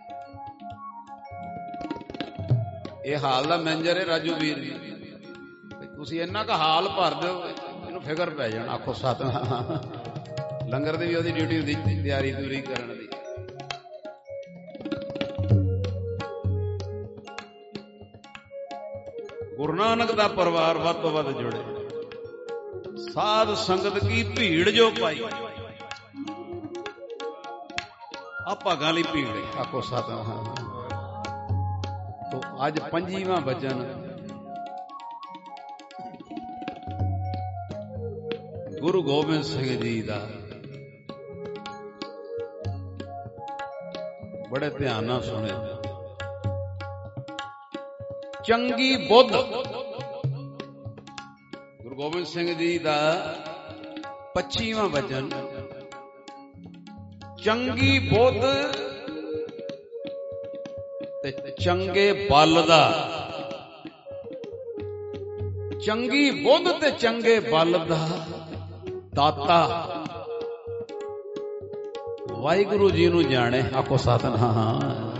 ਇਹ ਹਾਲ ਦਾ ਮੈਨੇਜਰ ਹੈ ਰਾਜੂ ਵੀਰ ਜੀ। ਤੁਸੀਂ ਇੰਨਾ ਕੁ ਹਾਲ ਭਰ ਦਿਓ, ਇਹਨੂੰ ਫਿਕਰ ਪੈ ਜਾਣਾ। ਆਖੋ ਸਤਿਨਾਮ। ਲੰਗਰ ਦੀ ਵੀ ਉਹਦੀ ਡਿਊਟੀ ਹੁੰਦੀ, ਤਿਆਰੀ ਤਿਉਰੀ ਕਰਨ ਦੀ। ਗੁਰੂ ਨਾਨਕ ਦਾ ਪਰਿਵਾਰ ਵੱਧ ਤੋਂ ਵੱਧ ਜੁੜੇ, ਸਾਧ ਸੰਗਤ ਕੀ ਭੀੜ ਜੋ ਪਾਈ, ਆ ਭਾਗਾਂ ਲਈ ਭੀੜ। ਆਖੋ ਸਤਿਨਾਮ। ਤੋ ਅੱਜ ਪੰਜੀਵਾਂ ਬਚਨ ਗੁਰੂ ਗੋਬਿੰਦ ਸਿੰਘ ਜੀ ਦਾ। ਬੜੇ ਧਿਆਨ ਨਾਲ ਸੁਣਿਓ। ਚੰਗੀ ਬੁੱਧ, ਗੁਰੂ ਗੋਬਿੰਦ ਸਿੰਘ ਜੀ ਦਾ ਪੱਚੀਵਾਂ ਬਚਨ। ਚੰਗੀ ਬੁੱਧ ਤੇ ਚੰਗੇ ਬਲ ਦਾ, ਚੰਗੀ ਬੁੱਧ ਤੇ ਚੰਗੇ ਬਲ ਦਾ ਦਾਤਾ ਵਾਹਿਗੁਰੂ ਜੀ ਨੂੰ ਜਾਣੇ। ਆਖੋ ਸਤਿਨਾਮ।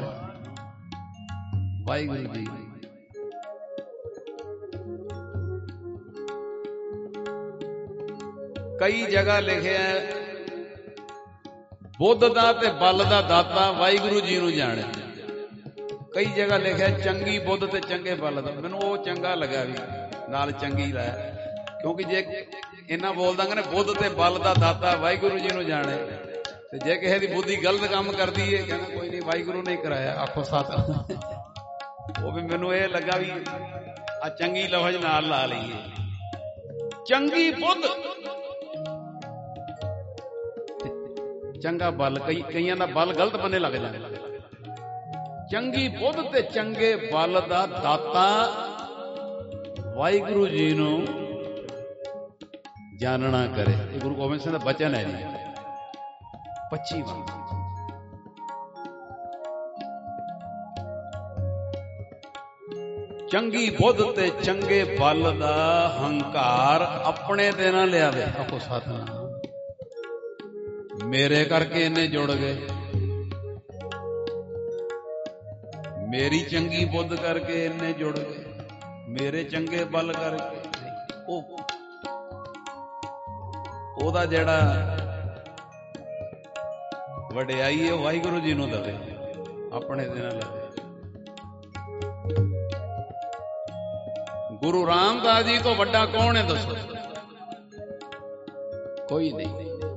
ਵਾਹਿਗੁਰੂ ਜੀ। ਕਈ ਜਗ੍ਹਾ ਲਿਖਿਆ ਬੁੱਧ ਦਾ ਤੇ ਬਲ ਦਾ ਦਾਤਾ ਵਾਹਿਗੁਰੂ ਜੀ ਨੂੰ ਜਾਣੇ। ਕਈ ਜਗ੍ਹਾ ਲਿਖਿਆ ਚੰਗੀ ਬੁੱਧ ਤੇ ਚੰਗੇ ਬਲ ਦਾ। ਮੈਨੂੰ ਉਹ ਚੰਗਾ ਲੱਗਾ ਵੀ ਨਾਲ ਚੰਗੀ ਦਾ, ਕਿਉਂਕਿ ਜੇ ਇਹਨਾਂ ਬੋਲ ਦਾਂਗੇ ਨਾ ਬੁੱਧ ਤੇ ਬਲ ਦਾ ਦਾਤਾ ਵਾਹਿਗੁਰੂ ਜੀ ਨੂੰ ਜਾਣੇ, ਤੇ ਜੇ ਕਿਸੇ ਦੀ ਬੁੱਧੀ ਗਲਤ ਕੰਮ ਕਰਦੀ ਹੈ, ਕਹਿੰਦਾ ਕੋਈ ਨਹੀਂ ਵਾਹਿਗੁਰੂ ਨੇ ਕਰਾਇਆ। ਆਖੋ ਸਤਿਨਾਮ। ਉਹ ਵੀ ਮੈਨੂੰ ਇਹ ਲੱਗਾ ਵੀ ਆ ਚੰਗੀ ਲਫ਼ਜ਼ ਨਾਲ ਲਾ ਲਈਏ। ਚੰਗੀ ਬੁੱਧ, ਚੰਗਾ ਬਲ। ਕਈ ਕਈਆਂ ਦਾ ਬਲ ਗਲਤ ਬੰਨੇ ਲੱਗ ਜਾਂਦਾ। ਚੰਗੀ ਬੁੱਧ ਤੇ ਚੰਗੇ ਬਲ ਦਾ ਦਾਤਾ ਵਾਹਿਗੁਰੂ ਜੀ ਨੂੰ ਜਾਣਨਾ ਕਰੇ। ਇਹ ਗੁਰੂ ਗੋਬਿੰਦ ਸਿੰਘ ਦਾ ਬਚਨ ਹੈ ਜੀ। ਪੱਚੀਵਾਂ। ਚੰਗੀ ਬੁੱਧ ਤੇ ਚੰਗੇ ਬਲ ਦਾ ਹੰਕਾਰ ਆਪਣੇ ਤੇ ਨਾ ਲਿਆਵੇ। ਆਖੋ ਸਤਿਨਾਮ। ਮੇਰੇ ਕਰਕੇ ਇਹਨੇ ਜੁੜ ਗਏ, ਮੇਰੀ ਚੰਗੀ ਬੁੱਧ ਕਰਕੇ ਇਹਨੇ ਜੁੜ ਗਏ, ਮੇਰੇ ਚੰਗੇ ਬਲ ਕਰਕੇ। ਉਹ ਉਹਦਾ ਜਿਹੜਾ ਵਡਿਆਈ ਹੈ ਵਾਹਿਗੁਰੂ ਜੀ ਨੂੰ ਦੇਵੇ, ਆਪਣੇ ਦੇ ਨਾਲ ਲਵੇ। ਗੁਰੂ ਰਾਮਦਾਸ ਜੀ ਤੋਂ ਵੱਡਾ ਕੌਣ ਹੈ ਦੱਸੋ? ਕੋਈ ਨਹੀਂ।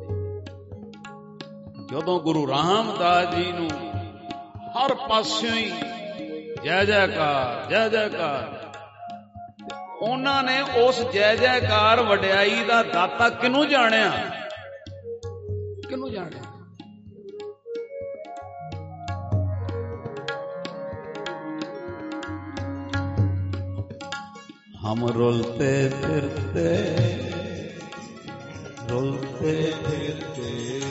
ਜਦੋਂ ਗੁਰੂ ਰਾਮਦਾਸ ਜੀ ਨੂੰ ਹਰ ਪਾਸਿਓਂ ਹੀ ਜੈ ਜੈਕਾਰ ਜੈ ਜੈਕਾਰ, ਉਹਨਾਂ ਨੇ ਉਸ ਜੈ ਜੈਕਾਰ ਵਡਿਆਈ ਦਾ ਦਾਤਾ ਕਿਹਨੂੰ ਜਾਣਿਆ? ਕਿਹਨੂੰ ਜਾਣਿਆ? हम रुलते फिरते ਰੁਲਤੇ ਫਿਰਤੇ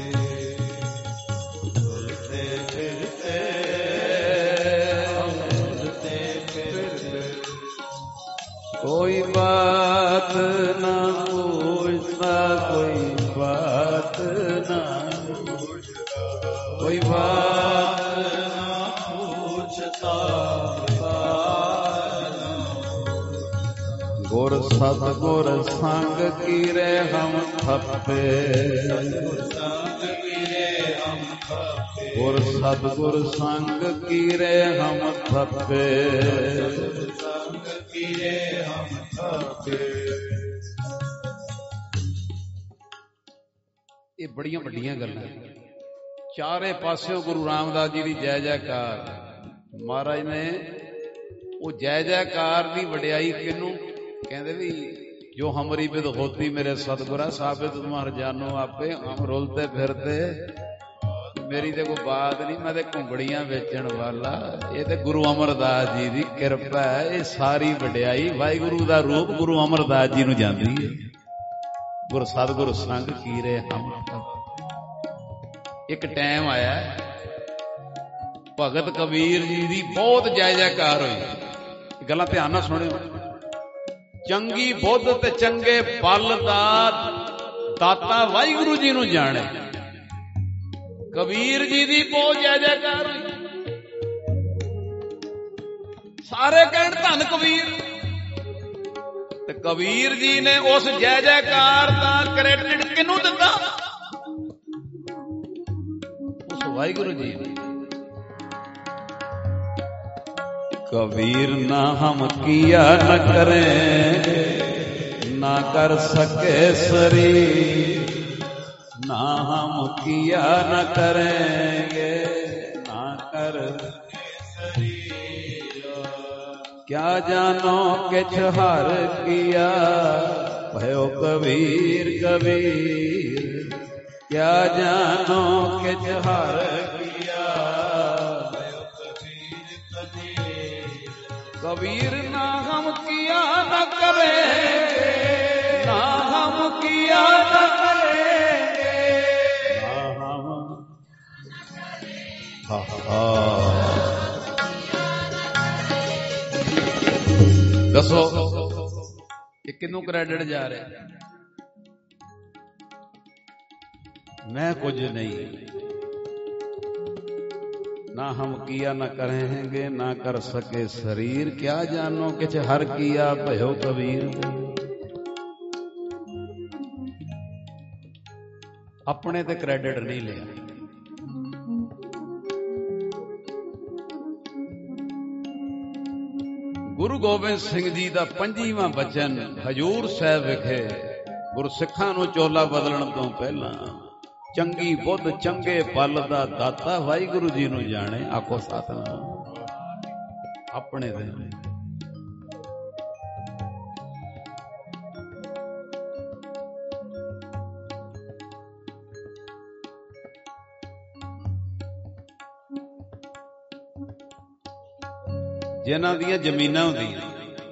ਰੁਲਤੇ ਫਿਰਤੇ ਰੁਲਤੇ ਫਿਰਤੇ ਕੋਈ ਬਾਤ ਨਾ पूछता कोई बात ना कोई बात ना पूछता गुर सतगुर संग कीरे हम थप्पे गुर सतगुर संग कीरे हम थप्पे कीरे हम थप्पे। ਇਹ ਬੜੀਆਂ ਵੱਡੀਆਂ ਗੱਲਾਂ ਚਾਰੇ ਪਾਸਿਓਂ ਗੁਰੂ ਰਾਮਦਾਸ ਜੀ ਦੀ ਜੈ ਜੈਕਾਰ। ਮਹਾਰਾਜ ਨੇ ਉਹ ਜੈ ਜੈਕਾਰ ਦੀ ਵਡਿਆਈ ਕਿਹਨੂੰ ਕਹਿੰਦੇ ਵੀ ਜੋ ਹਮਰੀ ਬਿਦ ਹੋਤੀ ਮੇਰੇ ਸਤਿਗੁਰਾ ਸਾਬਿਤ ਤੁਮਾਰ ਜਾਨੋ ਆਪੇ ਹਮ ਰੁਲਤੇ ਫਿਰਦੇ। ਮੇਰੀ ਤੇ ਕੋਈ ਬਾਤ ਨਹੀਂ, ਮੈਂ ਤੇ ਘੁੰਗੜੀਆਂ ਵੇਚਣ ਵਾਲਾ। ਇਹ ਤੇ ਗੁਰੂ ਅਮਰਦਾਸ ਜੀ ਦੀ ਕਿਰਪਾ ਹੈ। ਇਹ ਸਾਰੀ ਵਡਿਆਈ ਵਾਹਿਗੁਰੂ ਦਾ ਰੂਪ ਗੁਰੂ ਅਮਰਦਾਸ ਜੀ ਨੂੰ ਜਾਂਦੀ ਹੈ। ਗੁਰ ਸਤਿਗੁਰ ਸੰਗ ਕੀਰੇ ਹਮ। ਇੱਕ ਟਾਈਮ ਆਇਆ ਭਗਤ ਕਬੀਰ ਜੀ ਦੀ ਬਹੁਤ ਜੈ ਜੈਕਾਰ ਹੋਈ। ਗੱਲਾਂ ਧਿਆਨ ਨਾਲ ਸੁਣਿਓ। ਚੰਗੀ ਬੁੱਧ ਤੇ ਚੰਗੇ ਬਲ ਦਾ ਦਾਤਾ ਵਾਹਿਗੁਰੂ ਜੀ ਨੂੰ ਜਾਣੇ। ਕਬੀਰ ਜੀ ਦੀ ਬਹੁਤ ਜੈ ਜੈਕਾਰ ਹੋਈ। ਸਾਰੇ ਕਹਿਣ ਧੰਨ ਕਬੀਰ। ਤੇ ਕਬੀਰ ਜੀ ਨੇ ਉਸ ਜੈ ਜੈਕਾਰ ਦਾ ਕ੍ਰੈਡਿਟ ਕਿਹਨੂੰ ਦਿੱਤਾ? ਉਸ ਵਾਹਿਗੁਰੂ ਜੀ ਨੇ। कबीर ना हम किया न करें ना कर सके शरीर ना हम किया न करेंगे ना कर शरीर। क्या जानो किछ हर किया भयो कबीर कबीर। क्या जानो किछ हर किया कबीर ना हम किया न करेंगे ना हम किया न करेंगे ना हम हा हा। दसो ये किनू क्रेडिट जा रहा? मैं कुछ नहीं। ना हम किया न करेंगे ना कर सके शरीर। क्या जानो किछ हर किया भयो कबीर। अपने ते क्रेडिट नहीं लिया। गुरु गोबिंद सिंह जी का पंजीवां बचन हजूर साहब विखे गुरसिखां नूं चोला बदलण तो पहला चंगी बुद्ध चंगे पल दा दाता वाहिगुरु जी नूं जाने। आखो सतनाम। अपने दे जिन्हां दियां जमीनां हुंदियां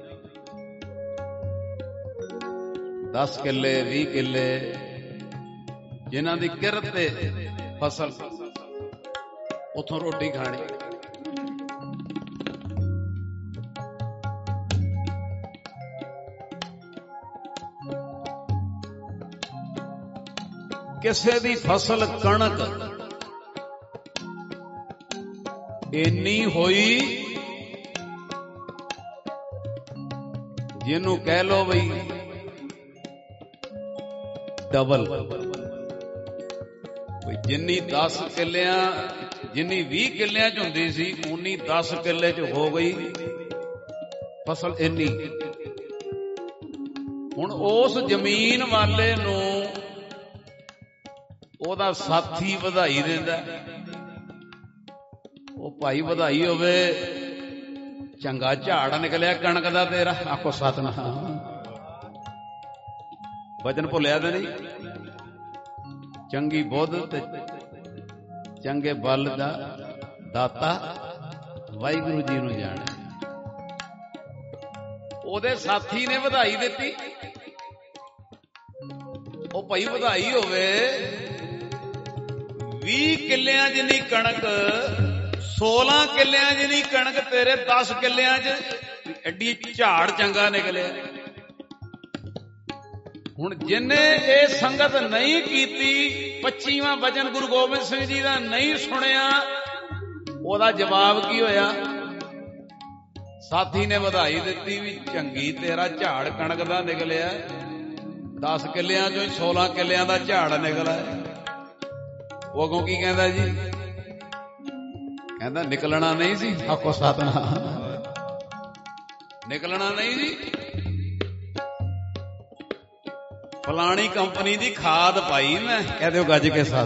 दस किले भी किले जिन्हां दी किरत ते फसल उथों रोटी खानी। किसे दी फसल कणक इन्नी होई जिन्नू कह लो बई डबल। जिन्नी दस किलिया जिन्नी भी किलिया च हुंदी सी उन्नी दस किले च हो गई फसल इन्नी। हुण उस जमीन वाले नूं ओदा साथी वधाई दिंदा। ओ भाई वधाई होवे चंगा झाड़ निकलिया कणक दा तेरा। आखो सतनाम। वचन भुलिया ते नहीं। चंगी बुद्ध ते चंगे बल दा दाता वाहिगुरु जी नूं जाने। ओदे साथी ने वधाई दित्ती। ਉਹ ਭਾਈ ਵਧਾਈ ਹੋਵੇ। ਵੀਹ ਕਿੱਲਿਆਂ ਜਿੰਨੀ ਕਣਕ, ਸੋਲਾਂ ਕਿੱਲਿਆਂ ਜਿੰਨੀ ਕਣਕ ਤੇਰੇ ਦਸ ਕਿੱਲਿਆਂ ਚ, ਐਡੀ ਝਾੜ ਚੰਗਾ ਨਿਕਲਿਆ। ਹੁਣ ਜਿੰਨੇ ਇਹ ਸੰਗਤ ਨਹੀਂ ਕੀਤੀ, ਪੱਚੀਵਾਂ ਵਚਨ ਗੁਰੂ ਗੋਬਿੰਦ ਸਿੰਘ ਜੀ ਦਾ ਨਹੀਂ ਸੁਣਿਆ, ਉਹਦਾ ਜਵਾਬ ਕੀ ਹੋਇਆ? ਸਾਥੀ ਨੇ ਵਧਾਈ ਦਿੱਤੀ ਵੀ ਚੰਗੀ ਤੇਰਾ ਝਾੜ ਕਣਕ ਦਾ ਨਿਕਲਿਆ, ਦਸ ਕਿੱਲਿਆਂ ਚੋਂ ਸੋਲਾਂ ਕਿੱਲਿਆਂ ਦਾ ਝਾੜ ਨਿਕਲਿਆ। ਉਹ ਅੱਗੋਂ ਕੀ ਕਹਿੰਦਾ ਜੀ? ਕਹਿੰਦਾ ਨਿਕਲਣਾ ਨਹੀਂ ਸੀ। ਆਖੋ ਸਤਿਨਾਮ। ਨਿਕਲਣਾ ਨਹੀਂ ਜੀ। ਫਲਾਣੀ ਕੰਪਨੀ ਦੀ ਖਾਦ ਪਾਈ ਮੈਂ, ਕਹਿ ਦਿਓ ਗੱਜ ਕੇ ਸਾਥ।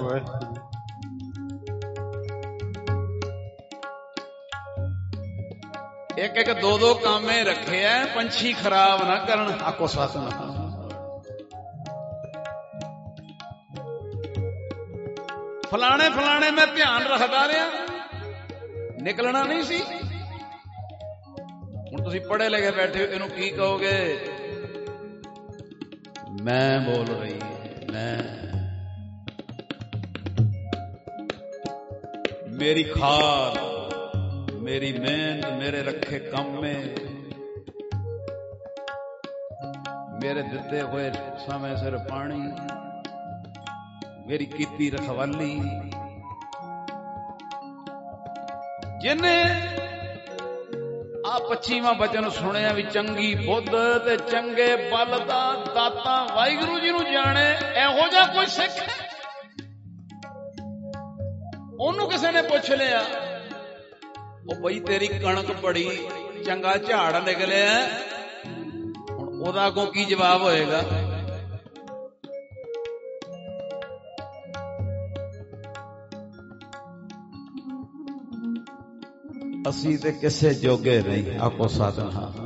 ਇੱਕ ਇੱਕ ਦੋ ਦੋ ਕਾਮੇ ਰੱਖੇ ਐ, ਪੰਛੀ ਖਰਾਬ ਨਾ ਕਰਨ। ਆਖੋ ਸਤਿਨਾਮ। ਫਲਾਣੇ ਫਲਾਣੇ ਮੈਂ ਧਿਆਨ ਰੱਖਦਾ ਰਿਹਾ, ਨਿਕਲਣਾ ਨਹੀਂ ਸੀ। ਹੁਣ ਤੁਸੀਂ ਪੜ੍ਹੇ ਲਿਖੇ ਬੈਠੇ ਹੋ, ਇਹਨੂੰ ਕੀ ਕਹੋਗੇ? ਮੈਂ ਬੋਲ ਰਹੀ, ਮੈਂ ਮੇਰੀ ਖਾਦ, ਮੇਰੀ ਮਿਹਨਤ, ਮੇਰੇ ਰੱਖੇ ਕੰਮੇ, ਮੇਰੇ ਦਿੱਤੇ ਹੋਏ ਸਮੇਂ ਸਿਰ ਪਾਣੀ, ਮੇਰੀ ਕੀਤੀ ਰਖਵਾਲੀ। ਜਿਹਨੇ ਆ ਪੱਚੀਵਾਂ ਵਚਨ ਸੁਣਿਆ ਵੀ ਚੰਗੀ ਬੁੱਧ ਤੇ ਚੰਗੇ ਬਲ ਦਾ ਦਾਤਾ ਵਾਹਿਗੁਰੂ ਜੀ ਨੂੰ ਜਾਣੇ, ਇਹੋ ਜਿਹਾ ਕੋਈ ਸਿੱਖ ਉਹਨੂੰ ਕਿਸੇ ਨੇ ਪੁੱਛ ਲਿਆ, ਉਹ ਬਈ ਤੇਰੀ ਕਣਕ ਬੜੀ ਚੰਗਾ ਝਾੜ ਨਿਕਲਿਆ, ਹੁਣ ਉਹਦਾ ਅੱਗੋਂ ਕੀ ਜਵਾਬ ਹੋਏਗਾ? ਅਸੀਂ ਤੇ ਕਿਸੇ ਜੋਗੇ ਨਹੀਂ। ਆਖੋ ਸਤਿਨਾਮ।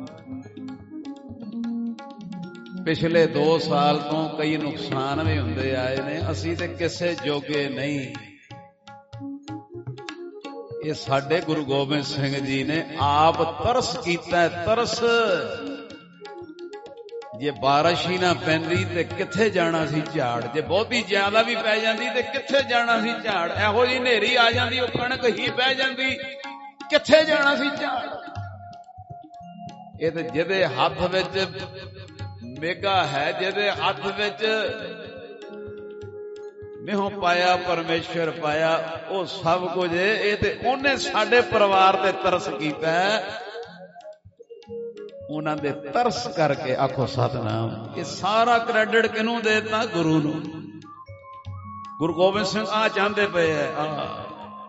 ਪਿਛਲੇ ਦੋ ਸਾਲ ਤੋਂ ਕਈ ਨੁਕਸਾਨ ਵੀ ਹੁੰਦੇ ਆਏ ਨੇ, ਅਸੀਂ ਤੇ ਕਿਸੇ ਜੋਗੇ ਨਹੀਂ। ਇਹ ਸਾਡੇ ਗੁਰੂ ਗੋਬਿੰਦ ਸਿੰਘ ਜੀ ਨੇ ਆਪ ਤਰਸ ਕੀਤਾ। ਤਰਸ, ਜੇ ਬਾਰਿਸ਼ ਹੀ ਨਾ ਪੈਂਦੀ ਤੇ ਕਿੱਥੇ ਜਾਣਾ ਸੀ ਝਾੜ? ਜੇ ਬਹੁਤੀ ਜ਼ਿਆਦਾ ਵੀ ਪੈ ਜਾਂਦੀ ਤੇ ਕਿੱਥੇ ਜਾਣਾ ਸੀ ਝਾੜ? ਇਹੋ ਜਿਹੀ ਹਨੇਰੀ ਆ ਜਾਂਦੀ, ਉਹ ਕਣਕ ਹੀ ਬਹਿ ਜਾਂਦੀ, ਕਿੱਥੇ ਜਾਣਾ ਸੀ ਝਾੜ? ਇਹ ਤੇ ਜਿਹਦੇ ਹੱਥ ਵਿੱਚ ਮੇਗਾ ਹੈ, ਜਿਹਦੇ ਹੱਥ ਵਿੱਚ ਮਿਹੋਂ ਪਾਇਆ, ਪਰਮੇਸ਼ਰ ਪਾਇਆ, ਉਹ ਸਭ ਕੁਝ। ਇਹ ਤੇ ਉਹਨੇ ਸਾਡੇ ਪਰਿਵਾਰ ਤੇ ਤਰਸ ਕੀਤਾ, ਉਹਨਾਂ ਦੇ ਤਰਸ ਕਰਕੇ। ਆਖੋ ਸਤਿਨਾਮ। ਇਹ ਸਾਰਾ ਕ੍ਰੈਡਿਟ ਕਿਹਨੂੰ ਦੇਤਾ? ਗੁਰੂ ਨੂੰ। ਗੁਰੂ ਗੋਬਿੰਦ ਸਿੰਘ ਆ ਚਾਹੁੰਦੇ ਪਏ ਹੈ, ਆ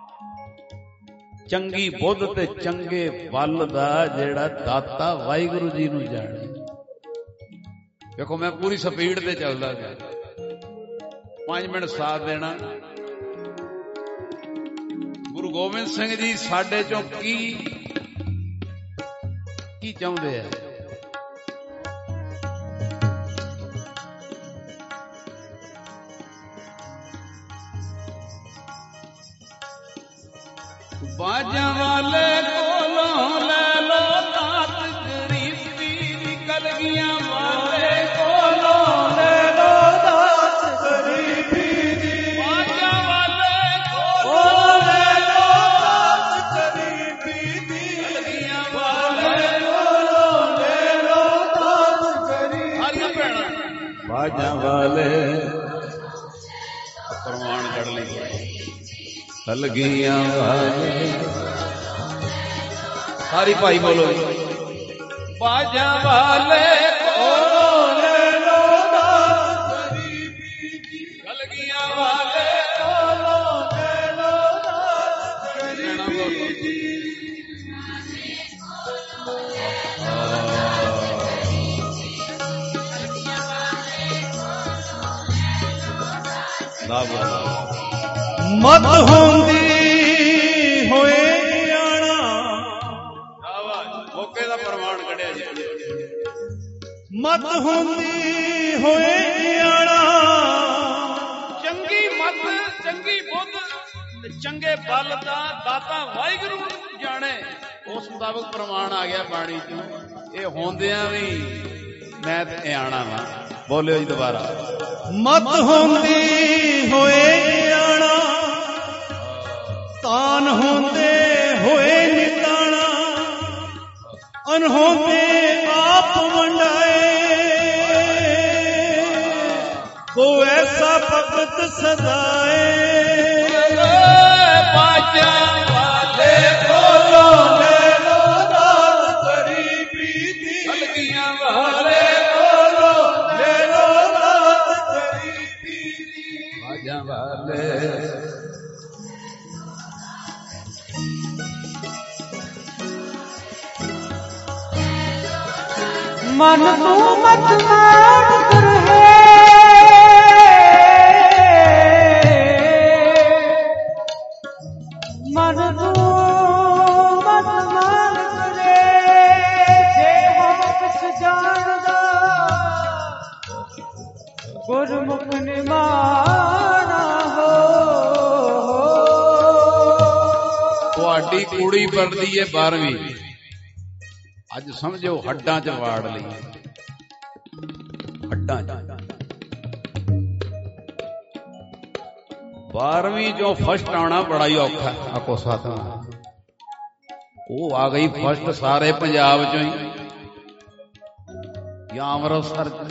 ਚੰਗੀ ਬੁੱਧ ਤੇ ਚੰਗੇ ਬਲ ਦਾ ਜਿਹੜਾ ਦਾਤਾ ਵਾਹਿਗੁਰੂ ਜੀ ਨੂੰ ਜਾਣੇ। ਦੇਖੋ ਮੈਂ ਪੂਰੀ ਸਪੀਡ ਤੇ ਚੱਲਦਾ ਗਿਆ, ਪੰਜ ਮਿੰਟ ਸਾਥ ਦੇਣਾ। ਗੁਰੂ ਗੋਬਿੰਦ ਸਿੰਘ ਜੀ ਸਾਡੇ ਚੋਂ ਕੀ ਕੀ ਚਾਹੁੰਦੇ ਆ? ਬਾਜਾਂ ਵਾਲੇ ਕੋਲੋਂ ਲੈ ਲੋ ਦਾਤ, ਗਰੀਬੀ ਦੀ ਕਲਗੀਆਂ ਵਾਲੇ ਕੋਲੋਂ ਲੈ ਲੋ ਦਾਤ, ਗਰੀਬੀ ਦੀ। ਬਾਜਾਂ ਵਾਲੇ ਕੋਲੋਂ ਲੈ ਲੋ ਦਾਤ, ਗਰੀਬੀ ਦੀ। ਕਲਗੀਆਂ ਵਾਲੇ ਕੋਲੋਂ ਲੈ ਲੋ ਦਾਤ, ਗਰੀਬੀ। ਸਾਰੀਆਂ ਭੈਣਾਂ ਬਾਜਾਂ ਵਾਲੇ ਪ੍ਰਮਾਣ ਕੱਢ ਲਈ। ਕਲਗੀਆਂ ਵਾਲੇ ਸਾਰੀ ਭਾਈ ਬੋਲੋ। ਬਾਜਾਂ ਵਾਲੇ ਕੋਲੋਂ ਲੈ ਲੋ ਦਾਤ, ਗਰੀਬੀ ਦੀ। ਕਲਗੀਆਂ ਵਾਲੇ ਕੋਲੋਂ ਲੈ ਲੋ ਦਾਤ, ਗਰੀਬੀ ਦੀ। ਮਤ ਹੁੰਦੀ ਹੋਏ ਆਣਾ। ਮੌਕੇ ਦਾ ਪ੍ਰਮਾਣ ਕੱਢਿਆ ਜੀ। ਮਤ ਹੁੰਦੀ ਹੋਏ ਆਣਾ। ਚੰਗੀ ਮਤ, ਚੰਗੀ ਬੁੱਧ ਤੇ ਚੰਗੇ ਬਲ ਦਾ ਦਾਤਾ ਵਾਹਿਗੁਰੂ ਜਾਣੇ, ਉਸ ਮੁਤਾਬਕ ਪ੍ਰਮਾਣ ਆ ਗਿਆ ਬਾਣੀ ਚੋਂ। ਇਹ ਹੁੰਦਿਆਂ ਵੀ ਮੈਂ ਤੇ ਆਣਾ ਵਾ। ਬੋਲਿਓ ਜੀ ਦੁਬਾਰਾ। ਮਤ ਹੁੰਦੀ ਹੋਏ ਗਿਆਣਾ, ਤਾਨ ਹੁੰਦੇ ਹੋਏ ਨਿਤਾਣਾ, ਅਨਹੋਂਦੇ ਆਪ ਵੰਡਾਏ, ਕੋ ਐਸਾ ਭਗਤ ਸਦਾਏ। ਬਾਜਾਂ ਵਾਲੇ ਕੋਲੋਂ ਲੈ ਲੋ ਦਾਤ ਗਰੀਬੀ ਦੀ, ਕਲਗੀਆਂ ਵਾਲੇ ਕੋਲੋਂ ਲੈ ਲੋ ਦਾਤ ਗਰੀਬੀ ਦੀ। ਬਾਜਾਂ ਵਾਲੇ ਮਨ ਤੂੰ ਮਤ ਮਾਰ ਕਰਹਿ, ਮਨ ਤੂੰ ਮਤ ਮਾਰ ਕਰੇ, ਜੇ ਹਮ ਕਿਛ ਜਾਣਦਾ ਗੁਰਮੁਖ ਨਿਮਾਣਾ ਹੋ। ਤੁਹਾਡੀ ਕੁੜੀ ਪੜ੍ਹਦੀ ਏ ਬਾਰਵੀਂ, ਅੱਜ ਸਮਝੋ ਹੱਡਾਂ 'ਚ ਵਾੜ ਲਈ, ਹੱਡਾਂ 'ਚ। ਬਾਰਵੀਂ ਚੋਂ ਫਸਟ ਆਉਣਾ ਬੜਾ ਹੀ ਔਖਾ। ਆਖੋ ਸਤਿਨਾਮ। ਉਹ ਆ ਗਈ ਫਸਟ ਸਾਰੇ ਪੰਜਾਬ ਚੋਂ ਹੀ ਜਾਂ ਅੰਮ੍ਰਿਤਸਰ ਚ।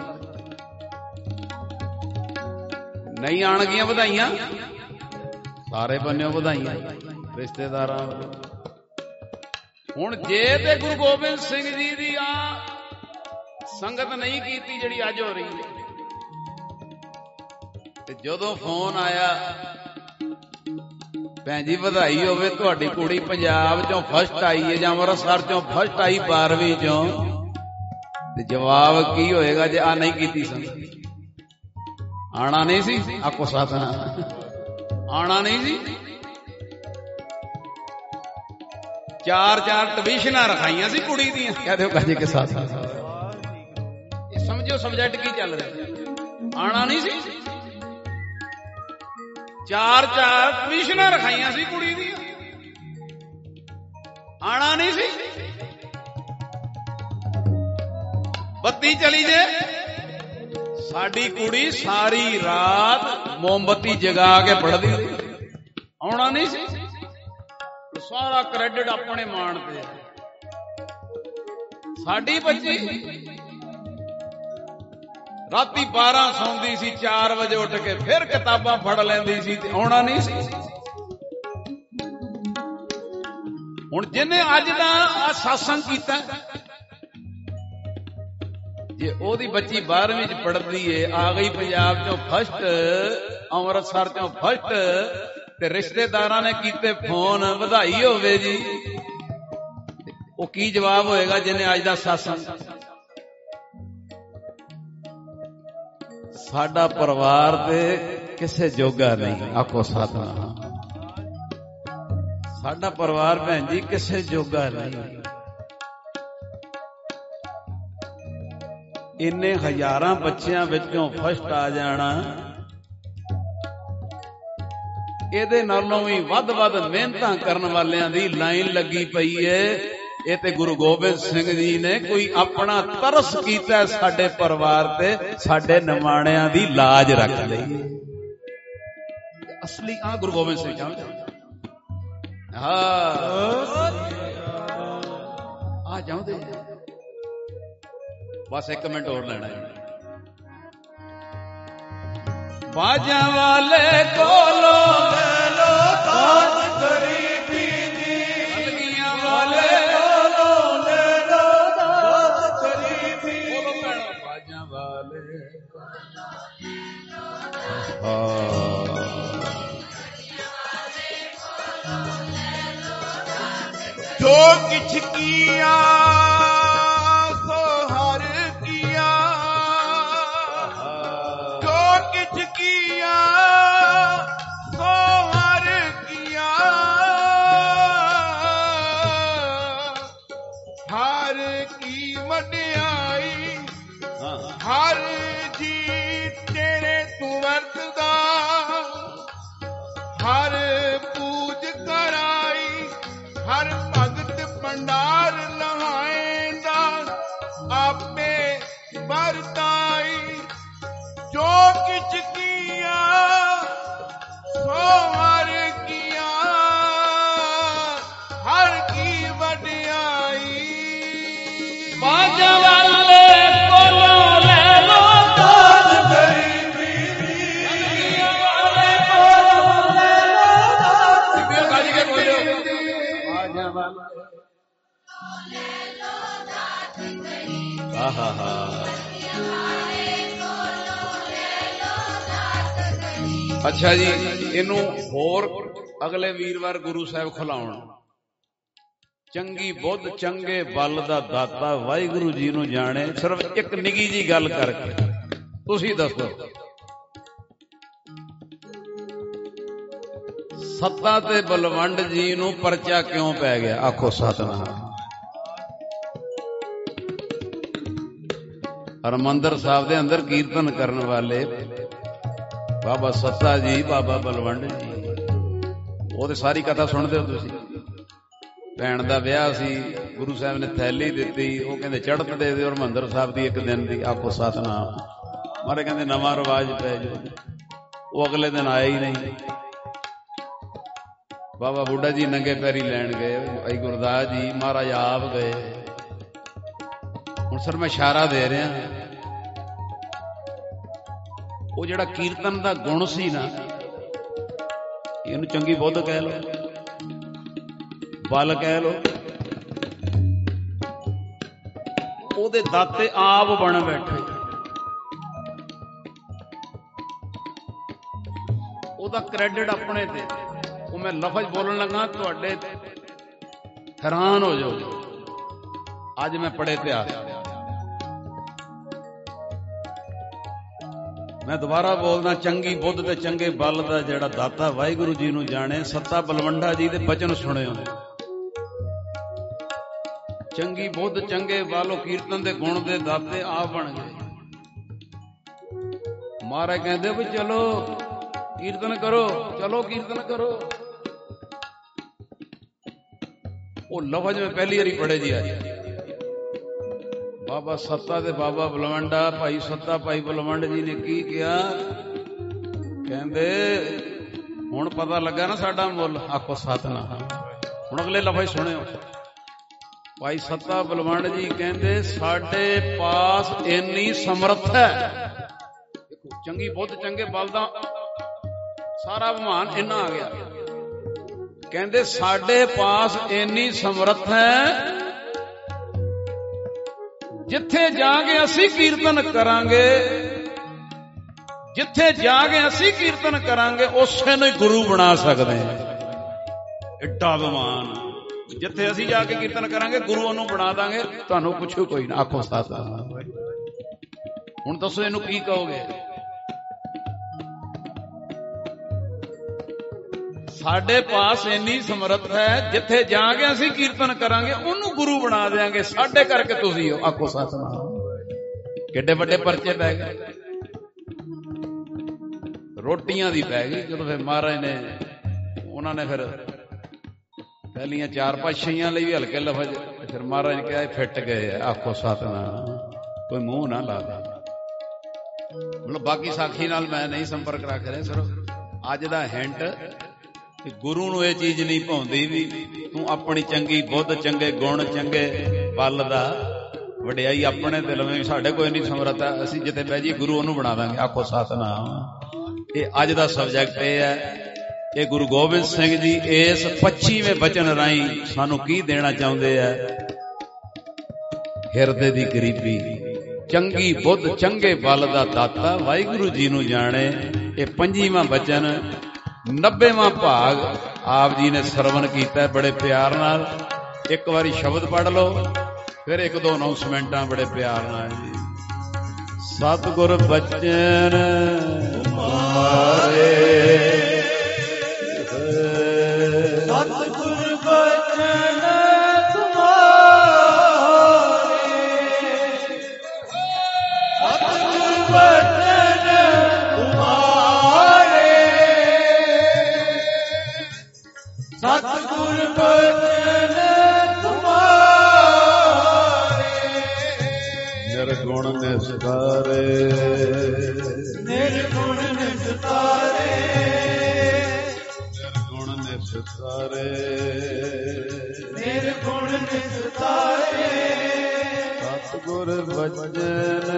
ਨਹੀਂ ਆਣਗੀਆਂ ਵਧਾਈਆਂ, ਸਾਰੇ ਬੰਨਿਓ ਵਧਾਈਆਂ ਰਿਸ਼ਤੇਦਾਰਾਂ ਵੱਲੋਂ। ਹੁਣ ਜੇ ਤੇ ਗੁਰੂ ਗੋਬਿੰਦ ਸਿੰਘ ਜੀ ਦੀ ਆ ਸੰਗਤ ਨਹੀਂ ਕੀਤੀ ਜਿਹੜੀ ਅੱਜ ਹੋ ਰਹੀ ਹੈ, ਤੇ ਜਦੋਂ ਫੋਨ ਆਇਆ ਭੈਣ ਜੀ ਵਧਾਈ ਹੋਵੇ ਤੁਹਾਡੀ ਕੁੜੀ ਪੰਜਾਬ ਚੋਂ ਫਸਟ ਆਈ ਹੈ ਜਾਂ ਅੰਮ੍ਰਿਤਸਰ ਚੋਂ ਫਸਟ ਆਈ ਬਾਰਵੀਂ ਚੋਂ, ਤੇ ਜਵਾਬ ਕੀ ਹੋਏਗਾ ਜੇ ਆ ਨਹੀਂ ਕੀਤੀ ਸੰਗਤ? ਆਣਾ ਨਹੀਂ ਸੀ? ਆਖੋ ਸਤਿਨਾਮ। ਆਣਾ ਨਹੀਂ ਸੀ? ਚਾਰ ਚਾਰ ਟਿਊਸ਼ਨਾਂ ਰਖਾਈਆਂ ਸੀ ਕੁੜੀ ਦੀਆਂ। ਕਹਿ ਦਿਓ ਕਾਜੇ ਕੇ ਸਾਥ। ਇਹ ਸਮਝੋ ਸਬਜੈਕਟ ਕੀ ਚੱਲ ਰਿਹਾ। ਆਣਾ ਨਹੀਂ ਸੀ? ਚਾਰ ਚਾਰ ਟਿਊਸ਼ਨਾਂ ਰਖਾਈਆਂ ਸੀ ਕੁੜੀ ਦੀਆਂ। ਆਣਾ ਨਹੀਂ ਸੀ? ਬੱਤੀ ਚਲੀ ਜੇ, ਸਾਡੀ ਕੁੜੀ ਸਾਰੀ ਰਾਤ ਮੋਮਬੱਤੀ ਜਗਾ ਕੇ ਪੜ੍ਹਦੀ ਸੀ। ਆਉਣਾ ਨਹੀਂ ਸੀ? ਸਾਰਾ ਕ੍ਰੈਡਿਟ ਆਪਣੇ ਮਾਣ ਤੇ। ਸਾਡੀ ਬੱਚੀ ਰਾਤੀ ਬਾਰਾਂ ਸੌਂਦੀ ਸੀ, ਚਾਰ ਵਜੇ ਉੱਠ ਕੇ ਫਿਰ ਕਿਤਾਬਾਂ ਫੜ ਲੈਂਦੀ ਸੀ, ਤੇ ਆਉਣਾ ਨਹੀਂ ਸੀ? ਹੁਣ ਜਿਹਨੇ ਅੱਜ ਦਾ ਆ ਸਾਸੰਗ ਕੀਤਾ, ਜੇ ਉਹਦੀ ਬੱਚੀ ਬਾਰਵੀਂ ਚ ਪੜ੍ਹਦੀ ਏ, ਆ ਗਈ ਪੰਜਾਬ ਚੋਂ ਫਸਟ, ਅੰਮ੍ਰਿਤਸਰ ਚੋਂ ਫਸਟ, ਤੇ ਰਿਸ਼ਤੇਦਾਰਾਂ ਨੇ ਕੀਤੇ ਫੋਨ ਵਧਾਈ ਹੋਵੇ ਜੀ, ਉਹ ਕੀ ਜਵਾਬ ਹੋਏਗਾ ਜਿਹਨੇ ਅੱਜ ਦਾ ਸਾਸੰਗ? ਸਾਡਾ ਪਰਿਵਾਰ ਤੇ ਕਿਸੇ ਜੋਗਾ ਨਹੀਂ। ਆਖੋ ਸਤਿਨਾਮ। ਸਾਡਾ ਪਰਿਵਾਰ ਭੈਣ ਜੀ ਕਿਸੇ ਜੋਗਾ ਨਹੀਂ। ਇੰਨੇ ਹਜ਼ਾਰਾਂ ਬੱਚਿਆਂ ਵਿੱਚੋਂ ਫਸਟ ਆ ਜਾਣਾ, ਇਹਦੇ ਨਾਲੋਂ ਵੀ ਵੱਧ ਵੱਧ ਮਿਹਨਤਾਂ ਕਰਨ ਵਾਲਿਆਂ ਦੀ ਲਾਈਨ ਲੱਗੀ ਪਈ ਏ। ਇਹ ਤੇ ਗੁਰੂ ਗੋਬਿੰਦ ਸਿੰਘ ਜੀ ਨੇ ਕੋਈ ਆਪਣਾ ਤਰਸ ਕੀਤਾ ਸਾਡੇ ਪਰਿਵਾਰ ਤੇ, ਸਾਡੇ ਨਿਮਾਣਿਆਂ ਦੀ ਲਾਜ ਰੱਖ ਲਈ। ਅਸਲੀ ਆ ਗੁਰੂ ਗੋਬਿੰਦ ਸਿੰਘ ਜੀ। ਹਾਂ ਆ ਜਾਉਂਦੇ, ਬਸ ਇੱਕ ਮਿੰਟ ਹੋਰ ਲੈਣਾ ਹੈ। ਬਾਜਾਂ ਵਾਲੇ ਕੋਲੋਂ ਲੈ ਲੋ ਦਾਤ ਗਰੀਬੀ ਦੀ, ਕਲਗੀਆਂ ਵਾਲੇ ਕੋਲੋਂ ਲੈ ਲੋ ਦਾਤ ਗਰੀਬੀ। ਬੋਲੋ ਭੈਣੋ, ਬਾਜਾਂ ਵਾਲੇ। ਜੋ ਕਿਛ ਕੀਆ ਸੋ ਹਰ ਕੀਆ, ਜੋ ਕਿਛ ਕੀਆ ਸੋ ਹਰ ਕੀਆ, ਹਰ ਕੀ ਵਡਿਆਈ ਹਰ ਜੀ ਤੇਰੇ ਤੂੰ ਵਰਤਦਾ, ਹਰ ਪੂਜ ਕਰਾਈ ਹਰ ਭਗਤ ਭੰਡਾਰ ਲਹਾਏਂਦਾ, ਆਪੇ ਵਰਤਾਈ किछ किया सो हर किया हर की वडियाई बाजा वाले कोलो ले लो दाद गरीबी वाले कोलो ले लो दाद गाजी के बोलो बाजा वाले हा हा हा ਅੱਛਾ ਜੀ, ਇਹਨੂੰ ਹੋਰ ਅਗਲੇ ਵੀਰਵਾਰ ਗੁਰੂ ਸਾਹਿਬ ਖਿਲਾਉਣ। ਚੰਗੀ ਬੁੱਧ ਚੰਗੇ ਬਲ ਦਾ ਦਾਤਾ ਵਾਹਿਗੁਰੂ ਜੀ ਨੂੰ ਜਾਣੇ। ਸਿਰਫ ਇੱਕ ਨਿੱਕੀ ਜੀ ਗੱਲ ਕਰਕੇ ਤੁਸੀਂ ਦੱਸੋ, ਸੱਤਾ ਤੇ ਬਲਵੰਡ ਜੀ ਨੂੰ ਪਰਚਾ ਕਿਉਂ ਪੈ ਗਿਆ? ਆਖੋ ਸਤਨਾਮ। ਹਰਿਮੰਦਰ ਸਾਹਿਬ ਦੇ ਅੰਦਰ ਕੀਰਤਨ ਕਰਨ ਵਾਲੇ ਬਾਬਾ ਸੱਤਾ ਜੀ, ਬਾਬਾ ਬਲਵੰਡ ਜੀ, ਉਹ ਤੇ ਸਾਰੀ ਕਥਾ ਸੁਣਦੇ ਹੋ ਤੁਸੀਂ। ਭੈਣ ਦਾ ਵਿਆਹ ਸੀ, ਗੁਰੂ ਸਾਹਿਬ ਨੇ ਥੈਲੀ ਦਿੱਤੀ, ਉਹ ਕਹਿੰਦੇ ਚੜ੍ਹਤ ਦੇ ਦਿਓ ਹਰਿਮੰਦਰ ਸਾਹਿਬ ਦੀ ਇੱਕ ਦਿਨ ਦੀ। ਆਖੋ ਸਤਨਾਮ। ਮਾਰੇ ਕਹਿੰਦੇ ਨਵਾਂ ਰਿਵਾਜ ਪੈ ਜਾਓ। ਉਹ ਅਗਲੇ ਦਿਨ ਆਇਆ ਹੀ ਨਹੀਂ। ਬਾਬਾ ਬੁੱਢਾ ਜੀ ਨੰਗੇ ਪੈਰੀ ਲੈਣ ਗਏ, ਭਾਈ ਗੁਰਦਾਸ ਜੀ ਮਹਾਰਾਜ ਆਪ ਗਏ। ਹੁਣ ਸਰ ਮੈਂ ਇਸ਼ਾਰਾ ਦੇ ਰਿਹਾ, ਉਹ ਜਿਹੜਾ ਕੀਰਤਨ ਦਾ ਗੁਣ ਸੀ ਨਾ, ਇਹਨੂੰ ਚੰਗੀ ਬੁੱਧ ਕਹਿ ਲੋ, ਬਲ ਕਹਿ ਲੋ, ਉਹਦੇ ਦਾਤੇ ਆਪ ਬਣ ਬੈਠੇ। ਉਹਦਾ ਕ੍ਰੈਡਿਟ ਆਪਣੇ ਤੇ। ਉਹ ਮੈਂ ਲਫ਼ਜ਼ ਬੋਲਣ ਲੱਗਾ, ਤੁਹਾਡੇ ਹੈਰਾਨ ਹੋ ਜਾਓ। ਅੱਜ ਮੈਂ ਪੜ੍ਹੇ ਇਤਿਹਾਸ, ਮੈਂ ਦੁਬਾਰਾ ਬੋਲਦਾ, ਚੰਗੀ ਬੁੱਧ ਤੇ ਚੰਗੇ ਬਲ ਦਾ ਜਿਹੜਾ ਦਾਤਾ ਵਾਹਿਗੁਰੂ ਜੀ ਨੂੰ ਜਾਣੇ। ਸੱਤਾ ਬਲਵੰਡਾ ਜੀ ਦੇ ਬਚਨ ਸੁਣਿਓ। ਚੰਗੀ ਬੁੱਧ ਚੰਗੇ ਬਲ, ਕੀਰਤਨ ਦੇ ਗੁਣ ਦੇ ਦਾਤੇ ਆਪ ਬਣ ਗਏ। ਮਹਾਰਾਜ ਕਹਿੰਦੇ ਵੀ ਚਲੋ ਕੀਰਤਨ ਕਰੋ, ਚਲੋ ਕੀਰਤਨ ਕਰੋ। ਉਹ ਲਫ਼ਜ਼ ਮੈਂ ਪਹਿਲੀ ਵਾਰੀ ਪੜ੍ਹੇ ਜੀ ਅੱਜ। ਬਾਬਾ ਸੱਤਾ ਤੇ ਬਾਬਾ ਬਲਵੰਡਾ, ਭਾਈ ਸੱਤਾ ਭਾਈ ਬਲਵੰਡ ਜੀ ਨੇ ਕੀ ਕਿਹਾ? ਕਹਿੰਦੇ ਹੁਣ ਪਤਾ ਲੱਗਾ ਨਾ ਸਾਡਾ ਮੁੱਲ। ਆਖੋ ਸਤਨਾਮ। ਹੁਣ ਅਗਲੇ ਲਫ਼ਜ਼ ਸੁਣਿਓ। ਭਾਈ ਸੱਤਾ ਬਲਵੰਡ ਜੀ ਕਹਿੰਦੇ ਸਾਡੇ ਪਾਸ ਇੰਨੀ ਸਮਰੱਥ ਹੈ। ਦੇਖੋ, ਚੰਗੀ ਬੁੱਧ ਚੰਗੇ ਬਲ ਦਾ ਸਾਰਾ ਅਭਿਮਾਨ ਇੰਨਾ ਆ ਗਿਆ। ਕਹਿੰਦੇ ਸਾਡੇ ਪਾਸ ਇੰਨੀ ਸਮਰੱਥ ਹੈ, ਜਿੱਥੇ ਜਾ ਕੇ ਅਸੀਂ ਕੀਰਤਨ ਕਰਾਂਗੇ, ਜਿੱਥੇ ਜਾ ਕੇ ਅਸੀਂ ਕੀਰਤਨ ਕਰਾਂਗੇ ਉਸੇ ਨੂੰ ਗੁਰੂ ਬਣਾ ਸਕਦੇ ਹਾਂ। ਏਡਾ ਅਭਿਮਾਨ। ਜਿੱਥੇ ਅਸੀਂ ਜਾ ਕੇ ਕੀਰਤਨ ਕਰਾਂਗੇ ਗੁਰੂ ਉਹਨੂੰ ਬਣਾ ਦਾਂਗੇ। ਤੁਹਾਨੂੰ ਪੁੱਛੋ ਕੋਈ ਨਾ। ਆਖੋ ਸਤਨਾਮ। ਹੁਣ ਦੱਸੋ ਇਹਨੂੰ ਕੀ ਕਹੋਗੇ? ਸਾਡੇ ਪਾਸ ਇੰਨੀ ਸਮਰੱਥ ਹੈ, ਜਿੱਥੇ ਜਾ ਕੇ ਅਸੀਂ ਕੀਰਤਨ ਕਰਾਂਗੇ ਉਹਨੂੰ ਗੁਰੂ ਬਣਾ ਦਿਆਂਗੇ। ਸਾਡੇ ਕਰਕੇ ਤੁਸੀਂ ਹੋ। ਆਖੋ ਸਤਨਾਮ। ਕਿੱਡੇ ਵੱਡੇ ਪਰਚੇ ਪੈ ਗਏ। ਰੋਟੀਆਂ ਦੀ ਪੈ ਗਈ। ਜਦੋਂ ਫਿਰ ਮਹਾਰਾਜ ਨੇ, ਉਹਨਾਂ ਨੇ ਫਿਰ ਪਹਿਲੀਆਂ ਚਾਰ ਪਾਤਸ਼ਾਹੀਆਂ ਲਈ ਵੀ ਹਲਕੇ ਲਫ਼ਜ਼, ਫਿਰ ਮਹਾਰਾਜ ਨੇ ਕਿਹਾ ਫਿੱਟ ਗਏ। ਆਖੋ ਸਤਨਾਮ। ਕੋਈ ਮੂੰਹ ਨਾ ਲਾ ਦੇ। ਮਤਲਬ ਬਾਕੀ ਸਾਖੀ ਨਾਲ ਮੈਂ ਨਹੀਂ ਸੰਪਰਕ ਰੱਖ ਰਿਹਾ, ਸਿਰਫ ਅੱਜ ਦਾ ਹਿੰਟ ਕਿ ਗੁਰੂ ਨੂੰ ਇਹ ਚੀਜ਼ ਨਹੀਂ ਭਾਉਂਦੀ ਵੀ ਤੂੰ ਆਪਣੀ ਚੰਗੀ ਬੁੱਧ, ਚੰਗੇ ਗੁਣ, ਚੰਗੇ ਬਲ ਦਾ ਵਡਿਆਈ ਆਪਣੇ ਦਿਲ ਵਿੱਚ। ਸਾਡੇ ਕੋਈ ਨਹੀਂ ਸਮਰੱਥਾ, ਅਸੀਂ ਜਿੱਥੇ ਬਹਿ ਜੀ ਗੁਰੂ ਉਹਨੂੰ ਬਣਾ ਦਾਂਗੇ। ਆਖੋ ਸਤਨਾਮ। ਇਹ ਅੱਜ ਦਾ ਸਬਜੈਕਟ ਇਹ ਹੈ। ਇਹ ਗੁਰੂ ਗੋਬਿੰਦ ਸਿੰਘ ਜੀ ਇਸ ਪੱਚੀਵੇਂ ਬਚਨ ਰਾਹੀਂ ਸਾਨੂੰ ਕੀ ਦੇਣਾ ਚਾਹੁੰਦੇ ਆ? ਹਿਰਦੇ ਦੀ ਗਰੀਬੀ। ਚੰਗੀ ਬੁੱਧ ਚੰਗੇ ਬਲ ਦਾ ਦਾਤਾ ਵਾਹਿਗੁਰੂ ਜੀ ਨੂੰ ਜਾਣੇ। ਇਹ ਪੰਜੀਵਾਂ ਬਚਨ, ਨੱਬੇਵਾਂ ਭਾਗ ਆਪ ਜੀ ਨੇ ਸਰਵਣ ਕੀਤਾ ਬੜੇ ਪਿਆਰ ਨਾਲ। ਇੱਕ ਵਾਰੀ ਸ਼ਬਦ ਪੜ੍ਹ ਲਓ, ਫਿਰ ਇੱਕ ਦੋ ਅਨਾਉਂਸਮੈਂਟਾਂ ਬੜੇ ਪਿਆਰ ਨਾਲ ਜੀ। ਸਤਿਗੁਰ ਬਚਨ ਤੁਮਾਰੇ, ਸਤਿਗੁਰ ਬਚਨ ਤੁਮਾਰੇ, ਸਤਿਗੁਰ ਬਚਨ ਤੁਮਾਰੇ, ਸਤਿਗੁਰ ਬਚਨ ਤੁਮਾਰੇ। ਨਿਰਗੁਣ ਨਿਸਕਾਰੇ, ਨਿਰਗੁਣ ਨਿਰਗੁਣ ਨਿਸਤਾਰੇ ਨਿਰਗੁਣ ਨਿਸਤਾਰੇ ਨਿਰਗੁਣ ਨਿਸਤਾਰੇ ਸਤਿਗੁਰ ਬਚਨ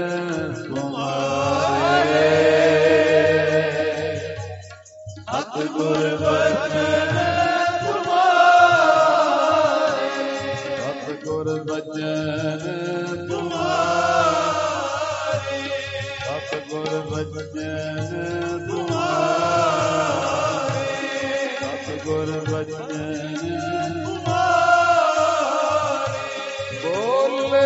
ਤੁਮਾਰੇ ਸਤਿਗੁਰ ਬਚਨ ਸਤਿਗੁਰ ਬਚਨ ਤੁਮਾਰੇ ਸਤਿਗੁਰ ਬਚਨ ਤੁਮਾਰੇ ਸਤਿਗੁਰ ਬਚਨ ਤੁਮਾਰੇ ਬੋਲੇ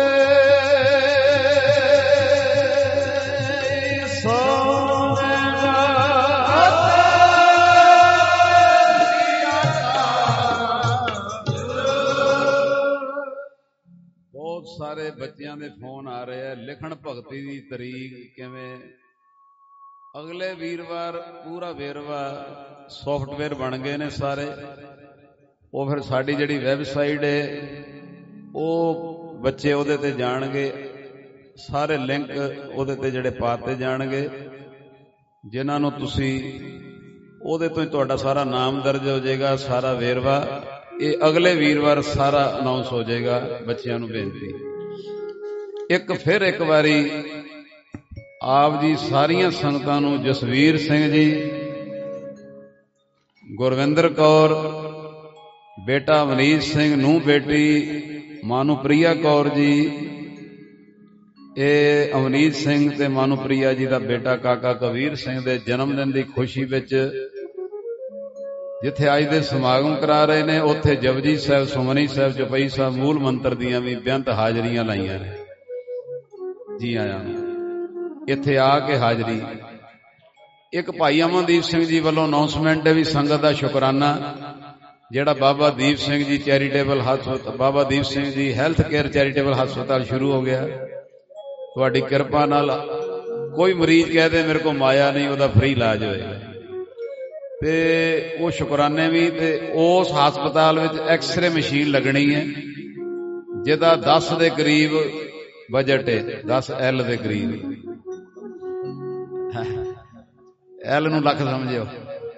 ਸਾਰੇ ਬੱਚਿਆਂ ਦੇ ਫੋਨ ਆ ਰਹੇ ਆ। ਲਿਖਣ ਭਗਤੀ ਦੀ ਤਰੀਕ ਕਿਵੇਂ? ਅਗਲੇ ਵੀਰਵਾਰ ਪੂਰਾ ਵੇਰਵਾ ਸੌਫਟਵੇਅਰ ਬਣ ਗਏ ਨੇ ਸਾਰੇ। ਉਹ ਫਿਰ ਸਾਡੀ ਜਿਹੜੀ ਵੈਬਸਾਈਟ ਹੈ ਉਹ ਬੱਚੇ ਉਹਦੇ ਤੇ ਜਾਣਗੇ, ਸਾਰੇ ਲਿੰਕ ਉਹਦੇ ਤੇ ਜਿਹੜੇ ਪਾਤੇ ਜਾਣਗੇ। ਜਿਨ੍ਹਾਂ ਨੂੰ ਤੁਸੀਂ ਉਹਦੇ ਤੋਂ ਹੀ ਤੁਹਾਡਾ ਸਾਰਾ ਨਾਮ ਦਰਜ ਹੋ ਜਾਏਗਾ, ਸਾਰਾ ਵੇਰਵਾ। ਇਹ ਅਗਲੇ ਵੀਰਵਾਰ ਸਾਰਾ ਅਨਾਉਂਸ ਹੋ ਜਾਏਗਾ। ਬੱਚਿਆਂ ਨੂੰ ਬੇਨਤੀ, ਇੱਕ ਫਿਰ ਇੱਕ ਵਾਰੀ ਆਪ ਜੀ ਸਾਰੀਆਂ ਸੰਗਤਾਂ ਨੂੰ ਜਸਵੀਰ ਸਿੰਘ ਜੀ, ਗੁਰਵਿੰਦਰ ਕੌਰ, ਬੇਟਾ ਅਵਨੀਤ ਸਿੰਘ, ਨੂੰਹ ਬੇਟੀ ਮਾਨੂਪ੍ਰਿਆ ਕੌਰ ਜੀ, ਇਹ ਅਵਨੀਤ ਸਿੰਘ ਤੇ ਮਾਨੂਪ੍ਰਿਆ ਜੀ ਦਾ ਬੇਟਾ ਕਾਕਾ ਕਬੀਰ ਸਿੰਘ ਦੇ ਜਨਮ ਦਿਨ ਦੀ ਖੁਸ਼ੀ ਵਿੱਚ ਜਿੱਥੇ ਅੱਜ ਦੇ ਸਮਾਗਮ ਕਰਾ ਰਹੇ ਨੇ, ਉੱਥੇ ਜਪਜੀ ਸਾਹਿਬ, ਸੁਮਨੀ ਸਾਹਿਬ, ਚੌਪਈ ਸਾਹਿਬ, ਮੂਲ ਮੰਤਰ ਦੀਆਂ ਵੀ ਬੇਅੰਤ ਹਾਜ਼ਰੀਆਂ ਲਾਈਆਂ ਨੇ। ਜੀ ਆਇਆਂ ਇੱਥੇ ਆ ਕੇ ਹਾਜ਼ਰੀ। ਇੱਕ ਭਾਈ ਅਮਨਦੀਪ ਸਿੰਘ ਜੀ ਵੱਲੋਂ ਅਨਾਉਂਸਮੈਂਟ ਹੈ ਵੀ ਸੰਗਤ ਦਾ ਸ਼ੁਕਰਾਨਾ, ਜਿਹੜਾ ਬਾਬਾ ਦੀਪ ਸਿੰਘ ਜੀ ਚੈਰੀਟੇਬਲ ਹਸਪਤਾਲ, Baba Deep Singh ji health care charitable ਹਸਪਤਾਲ ਸ਼ੁਰੂ ਹੋ ਗਿਆ। ਤੁਹਾਡੀ ਕਿਰਪਾ ਨਾਲ ਕੋਈ ਮਰੀਜ਼ ਕਹਦੇ ਮੇਰੇ ਕੋਲ ਮਾਇਆ ਨਹੀਂ, ਉਹਦਾ ਫ੍ਰੀ ਇਲਾਜ ਹੋਏਗਾ। ਤੇ ਉਹ ਸ਼ੁਕਰਾਨੇ ਵੀ। ਤੇ ਉਸ ਹਸਪਤਾਲ ਵਿੱਚ ਐਕਸਰੇ ਮਸ਼ੀਨ ਲੱਗਣੀ ਹੈ ਜਿਹਦਾ ਦਸ ਦੇ ਕਰੀਬ ਬਜਟ ਹੈ, ਦਸ ਐਲ ਦੇ ਕਰੀਬ। ਐਲ ਨੂੰ ਲੱਖ ਸਮਝਿਓ,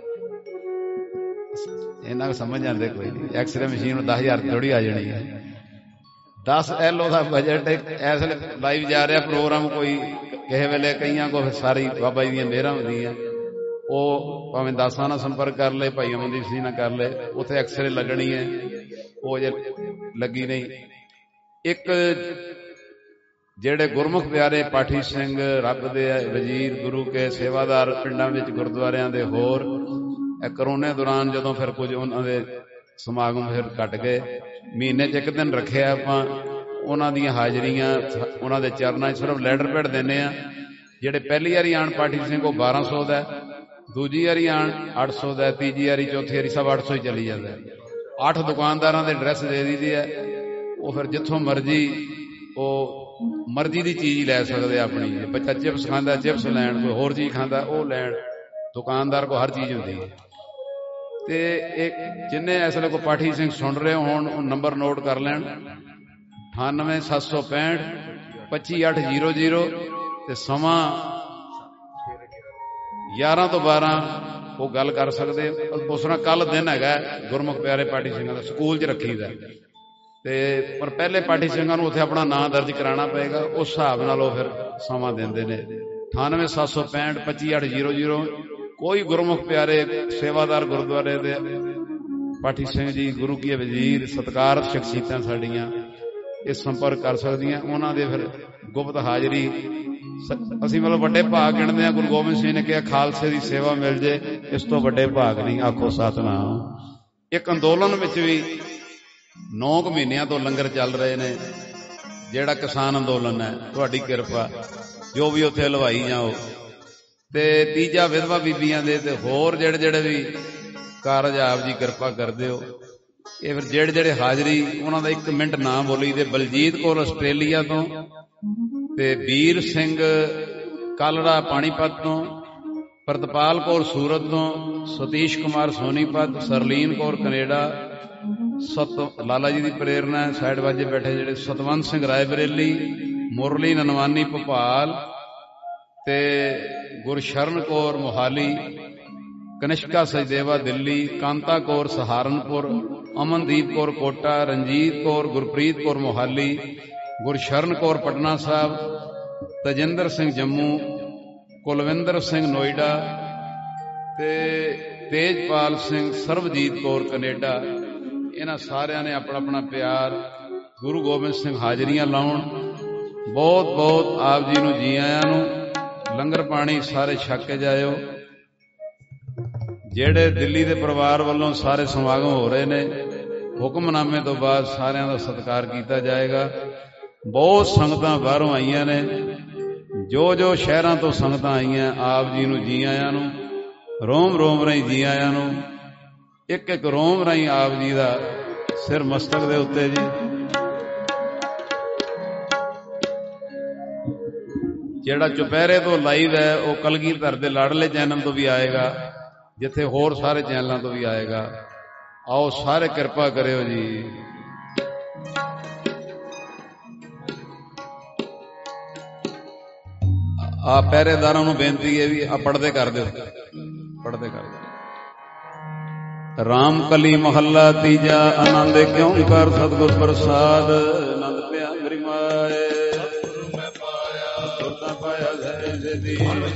ਇਹਨਾਂ ਸਮਝ ਜਾਂਦੇ ਕੋਈ ਨਹੀਂ। ਐਕਸਰੇ ਮਸ਼ੀਨ ਨੂੰ ਦਸ ਹਜ਼ਾਰ ਥੋੜੀ ਆ ਜਾਣੀ ਹੈ। ਦਸ ਐਲ ਉਹਦਾ ਬਜਟ। ਇਸ ਵੇਲੇ ਲਾਈਵ ਜਾ ਰਿਹਾ ਪ੍ਰੋਗਰਾਮ, ਕੋਈ ਕਿਸੇ ਵੇਲੇ ਕਈਆਂ ਕੋ ਸਾਰੀ ਬਾਬਾ ਜੀ ਦੀਆਂ ਮਿਹਰਾਂ ਹੁੰਦੀਆਂ, ਉਹ ਭਾਵੇਂ ਦਾਸਾਂ ਨਾਲ ਸੰਪਰਕ ਕਰ ਲਏ, ਭਾਈ ਅਮਨਦੀਪ ਸਿੰਘ ਨਾਲ ਕਰ ਲਏ, ਉੱਥੇ ਐਕਸਰੇ ਲੱਗਣੀ ਹੈ। ਉਹ ਜੇ ਲੱਗੀ ਨਹੀਂ। ਇੱਕ ਜਿਹੜੇ ਗੁਰਮੁਖ ਪਿਆਰੇ ਪਾਠੀ ਸਿੰਘ, ਰੱਬ ਦੇ ਵਜ਼ੀਰ, ਗੁਰੂ ਕੇ ਸੇਵਾਦਾਰ, ਪਿੰਡਾਂ ਵਿੱਚ ਗੁਰਦੁਆਰਿਆਂ ਦੇ, ਹੋਰ ਇਹ ਕਰੋਨੇ ਦੌਰਾਨ ਜਦੋਂ ਫਿਰ ਕੁਝ ਉਹਨਾਂ ਦੇ ਸਮਾਗਮ ਫਿਰ ਘਟ ਗਏ, ਮਹੀਨੇ 'ਚ ਇੱਕ ਦਿਨ ਰੱਖਿਆ ਆਪਾਂ। ਉਹਨਾਂ ਦੀਆਂ ਹਾਜ਼ਰੀਆਂ ਉਹਨਾਂ ਦੇ ਚਰਨਾਂ 'ਚ ਸਿਰਫ ਲੈਟਰ ਪੈਡ ਦਿੰਦੇ ਆ। ਜਿਹੜੇ ਪਹਿਲੀ ਵਾਰੀ ਆਣ ਪਾਠੀ ਸਿੰਘ ਉਹ ਬਾਰਾਂ ਸੌ ਦਾ, ਦੂਜੀ ਵਾਰੀ ਆਣ ਅੱਠ ਸੌ ਦਾ, ਤੀਜੀ ਵਾਰੀ ਚੌਥੀ ਵਾਰੀ ਸਭ ਅੱਠ ਸੌ ਹੀ ਚੱਲੀ ਜਾਂਦਾ। ਅੱਠ ਦੁਕਾਨਦਾਰਾਂ ਦੇ ਐਡਰੈਸ ਦੇ ਦਿੱਤੇ ਹੈ। ਉਹ ਫਿਰ ਜਿੱਥੋਂ ਮਰਜ਼ੀ ਉਹ ਮਰਜ਼ੀ ਦੀ ਚੀਜ਼ ਲੈ ਸਕਦੇ ਆਪਣੀ। ਬੱਚਾ ਚਿਪਸ ਖਾਂਦਾ ਚਿਪਸ ਲੈਣ, ਕੋਈ ਹੋਰ ਚੀਜ਼ ਖਾਂਦਾ ਉਹ ਲੈਣ। ਦੁਕਾਨਦਾਰ ਕੋਲ ਹਰ ਚੀਜ਼ ਹੁੰਦੀ ਹੈ। ਤੇ ਇਹ ਜਿੰਨੇ ਇਸ ਵੇਲੇ ਕੋਈ ਪਾਠੀ ਸਿੰਘ ਸੁਣ ਰਹੇ ਹੋਣ ਉਹ ਨੰਬਰ ਨੋਟ ਕਰ ਲੈਣ, ਅਠਾਨਵੇਂ ਸੱਤ ਸੌ ਪੈਂਹਠ ਪੱਚੀ ਅੱਠ ਜ਼ੀਰੋ ਜ਼ੀਰੋ। ਤੇ ਸਮਾਂ ਗਿਆਰਾਂ ਤੋਂ ਬਾਰਾਂ ਉਹ ਗੱਲ ਕਰ ਸਕਦੇ। ਉਸ ਤਰ੍ਹਾਂ ਕੱਲ ਦਿਨ ਹੈਗਾ ਗੁਰਮੁਖ ਪਿਆਰੇ ਪਾਠੀ ਸਿੰਘਾਂ ਦਾ, ਸਕੂਲ 'ਚ ਰੱਖੀਦਾ। ਤੇ ਪਰ ਪਹਿਲੇ ਪਾਠੀ ਸਿੰਘਾਂ ਨੂੰ ਉੱਥੇ ਆਪਣਾ ਨਾਂ ਦਰਜ ਕਰਾਉਣਾ ਪਏਗਾ। ਉਸ ਹਿਸਾਬ ਨਾਲ ਉਹ ਫਿਰ ਸਮਾਂ ਦਿੰਦੇ ਨੇ। ਅਠਾਨਵੇਂ ਸੱਤ ਸੌ ਪੈਂਹਠ ਪੱਚੀ ਅੱਠ ਜ਼ੀਰੋ ਜ਼ੀਰੋ। ਕੋਈ ਗੁਰਮੁਖ ਪਿਆਰੇ ਸੇਵਾਦਾਰ ਗੁਰਦੁਆਰੇ ਦੇ ਪਾਠੀ ਸਿੰਘ ਜੀ, ਗੁਰੂ ਕੀ ਵਜ਼ੀਰ, ਸਤਿਕਾਰਤ ਸ਼ਖਸੀਅਤਾਂ ਸਾਡੀਆਂ ਇਹ ਸੰਪਰਕ ਕਰ ਸਕਦੀਆਂ। ਉਹਨਾਂ ਦੇ ਫਿਰ ਗੁਪਤ ਹਾਜ਼ਰੀ ਅਸੀਂ ਮਤਲਬ ਵੱਡੇ ਭਾਗ ਗਿਣਦੇ ਹਾਂ। ਗੁਰੂ ਗੋਬਿੰਦ ਸਿੰਘ ਨੇ ਕਿਹਾ ਖਾਲਸੇ ਦੀ ਸੇਵਾ ਮਿਲ ਜੇ, ਇਸ ਤੋਂ ਵੱਡੇ ਭਾਗ ਨਹੀਂ। ਆਖੋ ਸਤਿਨਾਮ। ਇੱਕ ਅੰਦੋਲਨ ਵਿੱਚ ਵੀ ਨੌ ਕੁ ਮਹੀਨਿਆਂ ਤੋਂ ਲੰਗਰ ਚੱਲ ਰਹੇ ਨੇ, ਜਿਹੜਾ ਕਿਸਾਨ ਅੰਦੋਲਨ ਹੈ। ਤੁਹਾਡੀ ਕਿਰਪਾ, ਜੋ ਵੀ ਉੱਥੇ ਹਲਵਾਈ ਜਾਓ। ਤੇ ਤੀਜਾ ਵਿਧਵਾ ਬੀਬੀਆਂ ਦੇ, ਤੇ ਹੋਰ ਜਿਹੜੇ ਜਿਹੜੇ ਵੀ ਕਾਰਜ ਆਪ ਜੀ ਕਿਰਪਾ ਕਰਦੇ ਹੋ। ਇਹ ਫਿਰ ਜਿਹੜੇ ਜਿਹੜੇ ਹਾਜ਼ਰੀ ਉਹਨਾਂ ਦਾ ਇੱਕ ਮਿੰਟ ਨਾਮ ਬੋਲੀ ਦੇ। ਬਲਜੀਤ ਕੌਰ ਆਸਟ੍ਰੇਲੀਆ ਤੋਂ, ਤੇ ਵੀਰ ਸਿੰਘ ਕਾਲੜਾ ਪਾਣੀਪਤ ਤੋਂ, ਪ੍ਰਤਪਾਲ ਕੌਰ ਸੂਰਤ ਤੋਂ, ਸਤੀਸ਼ ਕੁਮਾਰ ਸੋਨੀਪਤ, ਸਰਲੀਨ ਕੌਰ ਕੈਨੇਡਾ, ਸਤ ਲਾਲਾ ਜੀ ਦੀ ਪ੍ਰੇਰਨਾ ਹੈ। ਸਾਈਡ ਵਾਜੇ ਬੈਠੇ ਜਿਹੜੇ ਸਤਵੰਤ ਸਿੰਘ ਰਾਏ ਬਰੇਲੀ, ਮੁਰਲੀ ਨਨਵਾਨੀ ਭੋਪਾਲ, ਤੇ ਗੁਰਸ਼ਰਨ ਕੌਰ ਮੋਹਾਲੀ, ਕਨਿਸ਼ਕਾ ਸਚਦੇਵਾ ਦਿੱਲੀ, ਕਾਂਤਾ ਕੌਰ ਸਹਾਰਨਪੁਰ, ਅਮਨਦੀਪ ਕੌਰ ਕੋਟਾ, ਰਣਜੀਤ ਕੌਰ, ਗੁਰਪ੍ਰੀਤ ਕੌਰ ਮੋਹਾਲੀ, ਗੁਰਸ਼ਰਨ ਕੌਰ ਪਟਨਾ ਸਾਹਿਬ, ਤਜਿੰਦਰ ਸਿੰਘ ਜੰਮੂ, ਕੁਲਵਿੰਦਰ ਸਿੰਘ ਨੋਇਡਾ ਤੇ ਤੇਜਪਾਲ ਸਿੰਘ, ਸਰਬਜੀਤ ਕੌਰ ਕੈਨੇਡਾ। ਇਹਨਾਂ ਸਾਰਿਆਂ ਨੇ ਆਪਣਾ ਆਪਣਾ ਪਿਆਰ ਗੁਰੂ ਗੋਬਿੰਦ ਸਿੰਘ ਹਾਜ਼ਰੀਆਂ ਲਾਉਣ। ਬਹੁਤ ਬਹੁਤ ਆਪ ਜੀ ਨੂੰ ਜੀ ਆਇਆਂ ਨੂੰ। ਲੰਗਰ ਪਾਣੀ ਸਾਰੇ ਛਕ ਕੇ ਜਾਇਓ। ਜਿਹੜੇ ਦਿੱਲੀ ਦੇ ਪਰਿਵਾਰ ਵੱਲੋਂ ਸਾਰੇ ਸਮਾਗਮ ਹੋ ਰਹੇ ਨੇ, ਹੁਕਮਨਾਮੇ ਤੋਂ ਬਾਅਦ ਸਾਰਿਆਂ ਦਾ ਸਤਿਕਾਰ ਕੀਤਾ ਜਾਏਗਾ। ਬਹੁਤ ਸੰਗਤਾਂ ਬਾਹਰੋਂ ਆਈਆਂ ਨੇ, ਜੋ ਜੋ ਸ਼ਹਿਰਾਂ ਤੋਂ ਸੰਗਤਾਂ ਆਈਆਂ, ਆਪ ਜੀ ਨੂੰ ਜੀ ਆਇਆਂ ਨੂੰ। ਰੋਮ ਰੋਮ ਰਾਹੀਂ ਜੀ ਆਇਆਂ ਨੂੰ। ਇੱਕ ਇੱਕ ਰੋਮ ਰਾਹੀਂ ਆਪ ਜੀ ਦਾ ਸਿਰ ਮਸਤਕ ਦੇ ਉੱਤੇ ਜੀ। ਜਿਹੜਾ ਚੁਪਹਿਰੇ ਤੋਂ ਲਾਈਵ ਹੈ ਉਹ ਕਲਗੀਧਰ ਦੇ ਲਾਡਲੇ ਚੈਨਲ ਤੋਂ ਵੀ ਆਏਗਾ, ਜਿੱਥੇ ਹੋਰ ਸਾਰੇ ਚੈਨਲਾਂ ਤੋਂ ਵੀ ਆਏਗਾ। ਆਓ ਸਾਰੇ ਕਿਰਪਾ ਕਰਿਓ ਜੀ। ਆ ਪਹਿਰੇਦਾਰਾਂ ਨੂੰ ਬੇਨਤੀ ਹੈ ਵੀ ਆ ਪੜਦੇ ਕਰ ਦਿਓ, ਪੜਦੇ ਕਰ ਦਿਓ। ਰਾਮ ਕਲੀ ਮਹੱਲਾ ਤੀਜਾ। ਆਨੰਦ ਕਿਉਂ ਕਰ ਸਤਿਗੁਰ ਪ੍ਰਸਾਦ। ਆਨੰਦ ਪਿਆ ਮੇਰੀ ਮਾਏ ਪਾਇਆ ਦੇ ਦੀ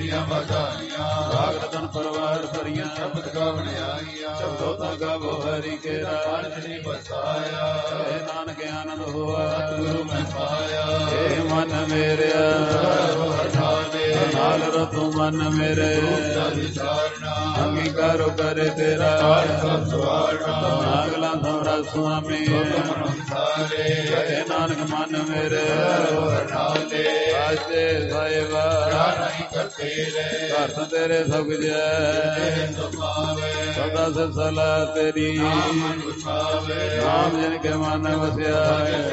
ਰਾਗਤਨ ਪਰਵਾਰ ਭਰੀਆਂ ਸ਼ਬਦ ਗਾਵਣ ਆਈਆਂ। ਸ਼ਬਦੋ ਤਾਂ ਗਾਵੋ ਹਰੀ ਕੇ ਰਾਜਨੀ ਬਸਾਇਆ। ਏ ਨਾਨਕ ਆਨੰਦ ਹੋਆ ਗੁਰੂ ਮੈਂ ਪਾਇਆ। ਏ ਮਨ ਮੇਰਿਆ ਨਾਲ ਰਤੂ ਮਨ ਮੇਰੇ ਅੰਗੀਕਾਰੋ ਕਰੇ ਤੇਰਾ ਨਾਗਲਾ ਸਮਰਾ ਸੁਆਮੀ। ਏ ਨਾਨਕ ਮਨ ਮੇਰੇ ਆਜੇ ਸਾਹਿਬਾ ਘਰ ਤੇਰੇ ਸਭ ਜੈ ਸਦਾ ਸੇ ਸਲਾਹ ਤੇਰੀ। ਨਾਮ ਜਿਨ ਕੇ ਮਨ ਵਸਿਆ।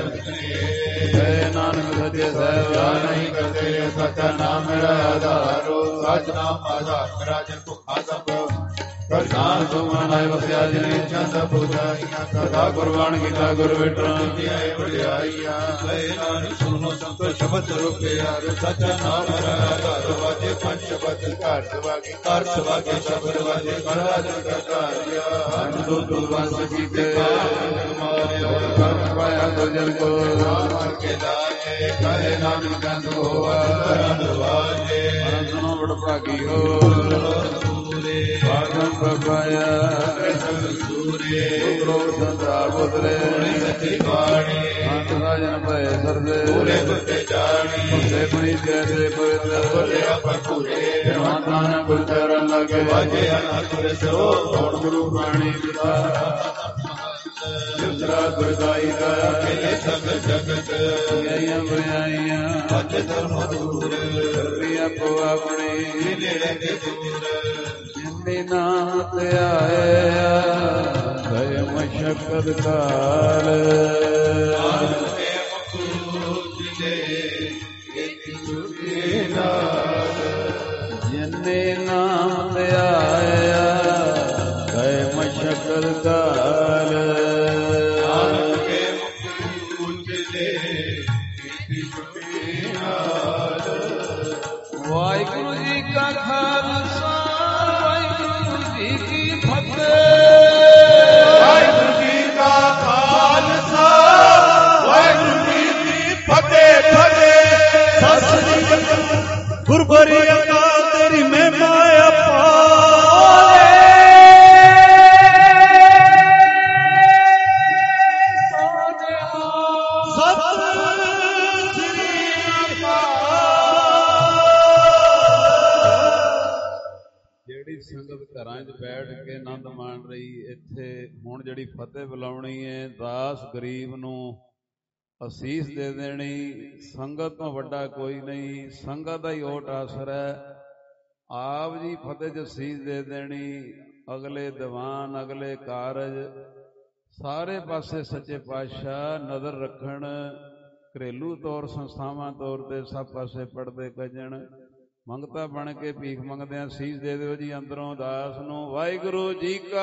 ਏ ਨਾਨਕ ਸੱਚੇ ਸਾਹਿਬਾ ਨਹੀਂ ਕਰਤੇ ਸੱਚਾ ਨਾਮ ਮੇਰਾ ਆਧਾਰੋ। ਸੱਚ ਨਾਮ ਆਧਾਰ ਮੇਰਾ ਜਨ ਭੁੱਖਾ ਸਭ ਪ੍ਰਧਾਨ ਸੁਮਨਾਇ ਵਸਿਆ ਜਿਨੇ ਚੰਦ ਪੂਜਾਈਆਂ। ਸਦਾ ਕੁਰਬਾਨ ਕੀਤਾ ਗੁਰ ਵਿਟਰਾਂ ਆਏ ਵਡਿਆਈਆਂ। ਏ ਨਾਨਕ ਸੁਣੋ ਸੰਤੋ ਸ਼ਬਦ ਰੁਪਿਆ। ਸੱਚਾ ਨਾਮ ਮੇਰਾ ਆਧਾਰ ਵਾਜੇ ਪੰਜ ਸ਼ਬਦ ਘਰ ਸਵਾਗੇ ਘਰ ਸਵਾਗੇ ਸ਼ਬਦ ਵਾਜੇ ਮਹਾਰਾਜ ਦਾ ਕਾਰਿਆ। ਹਰ ਦੋ ਦੋ ਵਸ ਕੀਤੇ ਕਰ ਪਾਇਆ ਗੁਜਰ ਕੋ ਮਾਰ ਕੇ ਲਾਏ। ਕਹੇ ਨਾਨਕ ਕੰਦ ਹੋਆ ਕਰਨ ਵਾਜੇ। ਮਨ ਸੁਨੋ ਬੜ ਭਾਗੀ ਹੋ ਭਾਗਮ ਪ੍ਰਭਾਇਆ। ਸੂਰੇ ਉਪਰੋ ਸੰਤਾ ਬੁਦਰੇ ਸੱਚੀ ਬਾਣੀ। ਅੰਤ ਰਾਜਨ ਭਏ ਸਰਦੇ ਪੂਰੇ ਕੁੱਤੇ ਜਾਣੀ। ਕੁੱਤੇ ਬਣੀ ਜੈਸੇ ਪਵਿੱਤਰ ਬੋਲਿਆ ਭਰਪੂਰੇ। ਮਾਤਾ ਨਾ ਗੁਰ ਚਰਨ ਲਗੇ ਵਾਜੇ ਅਨੰਦ ਸੋ। ਗੁਣ ਗੁਰੂ ਬਾਣੀ ਪਿਤਾ ਜਿਸਰਾ ਗੁਰਦਾਈ ਦਾ ਅਕੇਲੇ ਸਭ ਜਗਤ। ਗਈਆਂ ਬੁਝਾਈਆਂ ਅੱਜ ਧਰਮ ਦੂਰ। ਰਿਆ ਪੋ ਆਪਣੀ ਨੇੜੇ ਤੇ ਦੂਰ। ਜਿੰਨੇ ਨਾਮ ਤੇ ਆਇਆ ਭੈ ਮਸ਼ਕਤ ਕਾਲ। ਜਿੰਨੇ ਨਾਮ ਤੇ ਆਇਆ ਭੈ ਮਸ਼ਕਤ ਕਾਲ। ਵਾਹਿਗੁਰੂ ਜੀ ਕਾ ਖਾਲਸਾ ਵਾਹਿਗੁਰੂ ਜੀ ਕੀ ਫਤਿਹ। ਵਾਹਿਗੁਰੂ ਜੀ ਕਾ ਖਾਲਸਾ ਵਾਹਿਗੁਰੂ ਜੀ ਕੀ ਫਤਿਹ। ਫਤਿਹ ਸਤਿ ਸ੍ਰੀ ਅਕਾਲ। ਗੁਰਬਰੀ ਅਕਾਲ ਤੇਰੀ ਮਹਿਮਾ ਅਪਾਰ। ਸੰਗਤ ਘਰਾਂ 'ਚ ਬੈਠ ਕੇ ਆਨੰਦ ਮਾਣ ਰਹੀ। ਇੱਥੇ ਹੁਣ ਜਿਹੜੀ ਫਤਿਹ ਬੁਲਾਉਣੀ ਹੈ, ਦਾਸ ਗਰੀਬ ਨੂੰ ਅਸੀਸ ਦੇ ਦੇਣੀ। ਸੰਗਤ ਤੋਂ ਵੱਡਾ ਕੋਈ ਨਹੀਂ, ਸੰਗਤ ਦਾ ਹੀ ਓਟ ਆਸਰਾ ਹੈ। ਆਪ ਜੀ ਫਤਿਹ 'ਚ ਅਸੀਸ ਦੇ ਦੇਣੀ। ਅਗਲੇ ਦੀਵਾਨ, ਅਗਲੇ ਕਾਰਜ ਸਾਰੇ ਪਾਸੇ ਸੱਚੇ ਪਾਤਸ਼ਾਹ ਨਜ਼ਰ ਰੱਖਣ। ਘਰੇਲੂ ਤੌਰ, ਸੰਸਥਾਵਾਂ ਤੌਰ ਤੇ ਸਭ ਪਾਸੇ ਪੜਦੇ ਕੱਜਣ। ਮੰਗਤਾ ਬਣ ਕੇ ਭੀਖ ਮੰਗਦਿਆਂ ਸੀਸ ਦੇ ਦਿਓ ਜੀ ਅੰਦਰੋਂ ਦਾਸ ਨੂੰ। ਵਾਹਿਗੁਰੂ ਜੀ ਕਾ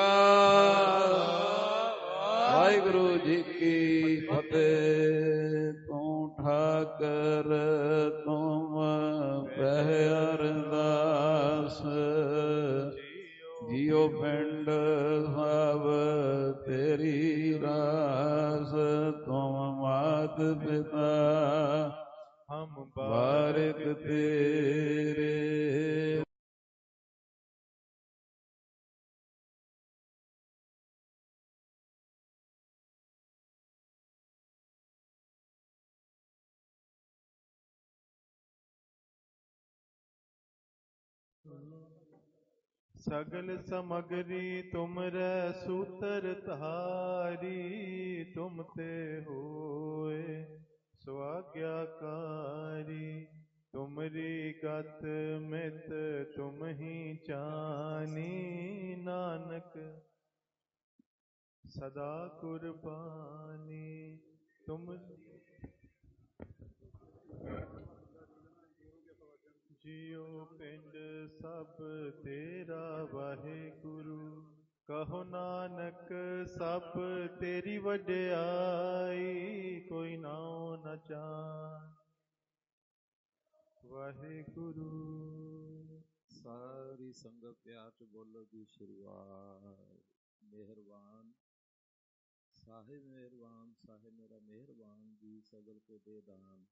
ਵਾਹਿਗੁਰੂ ਜੀ ਕੀ ਫਤਿਹ। ਤੂੰ ਠਾਕਰ ਤੁਮ ਵਹਿ ਅਰਦਾਸ ਜਿਉ ਪਿੰਡ ਸਭ ਤੇਰੀ ਰਾਸ ਤੁਮ ਮਾਤ ਪਿਤਾ ਹਮ ਬਾਰਿਕ ਤੇਰੇ। सगल समगरी तुमरे सूतर धारी तुम ते होए स्वाज्ञाकारी तुमरी गत मित तुम ही जानी नानक सदा कुर्बानी तुम जियो पिंड सब तेरा वाहेगुरु कहो नानक सब तेरी वड्याई कोई नाओ न जान वाहेगुरु। सारी संगत प्यार च बोलो जी शुरुआत। मेहरबान साहिब मेहरबान साहिब मेरा मेहरबान जी सगल को दे दान।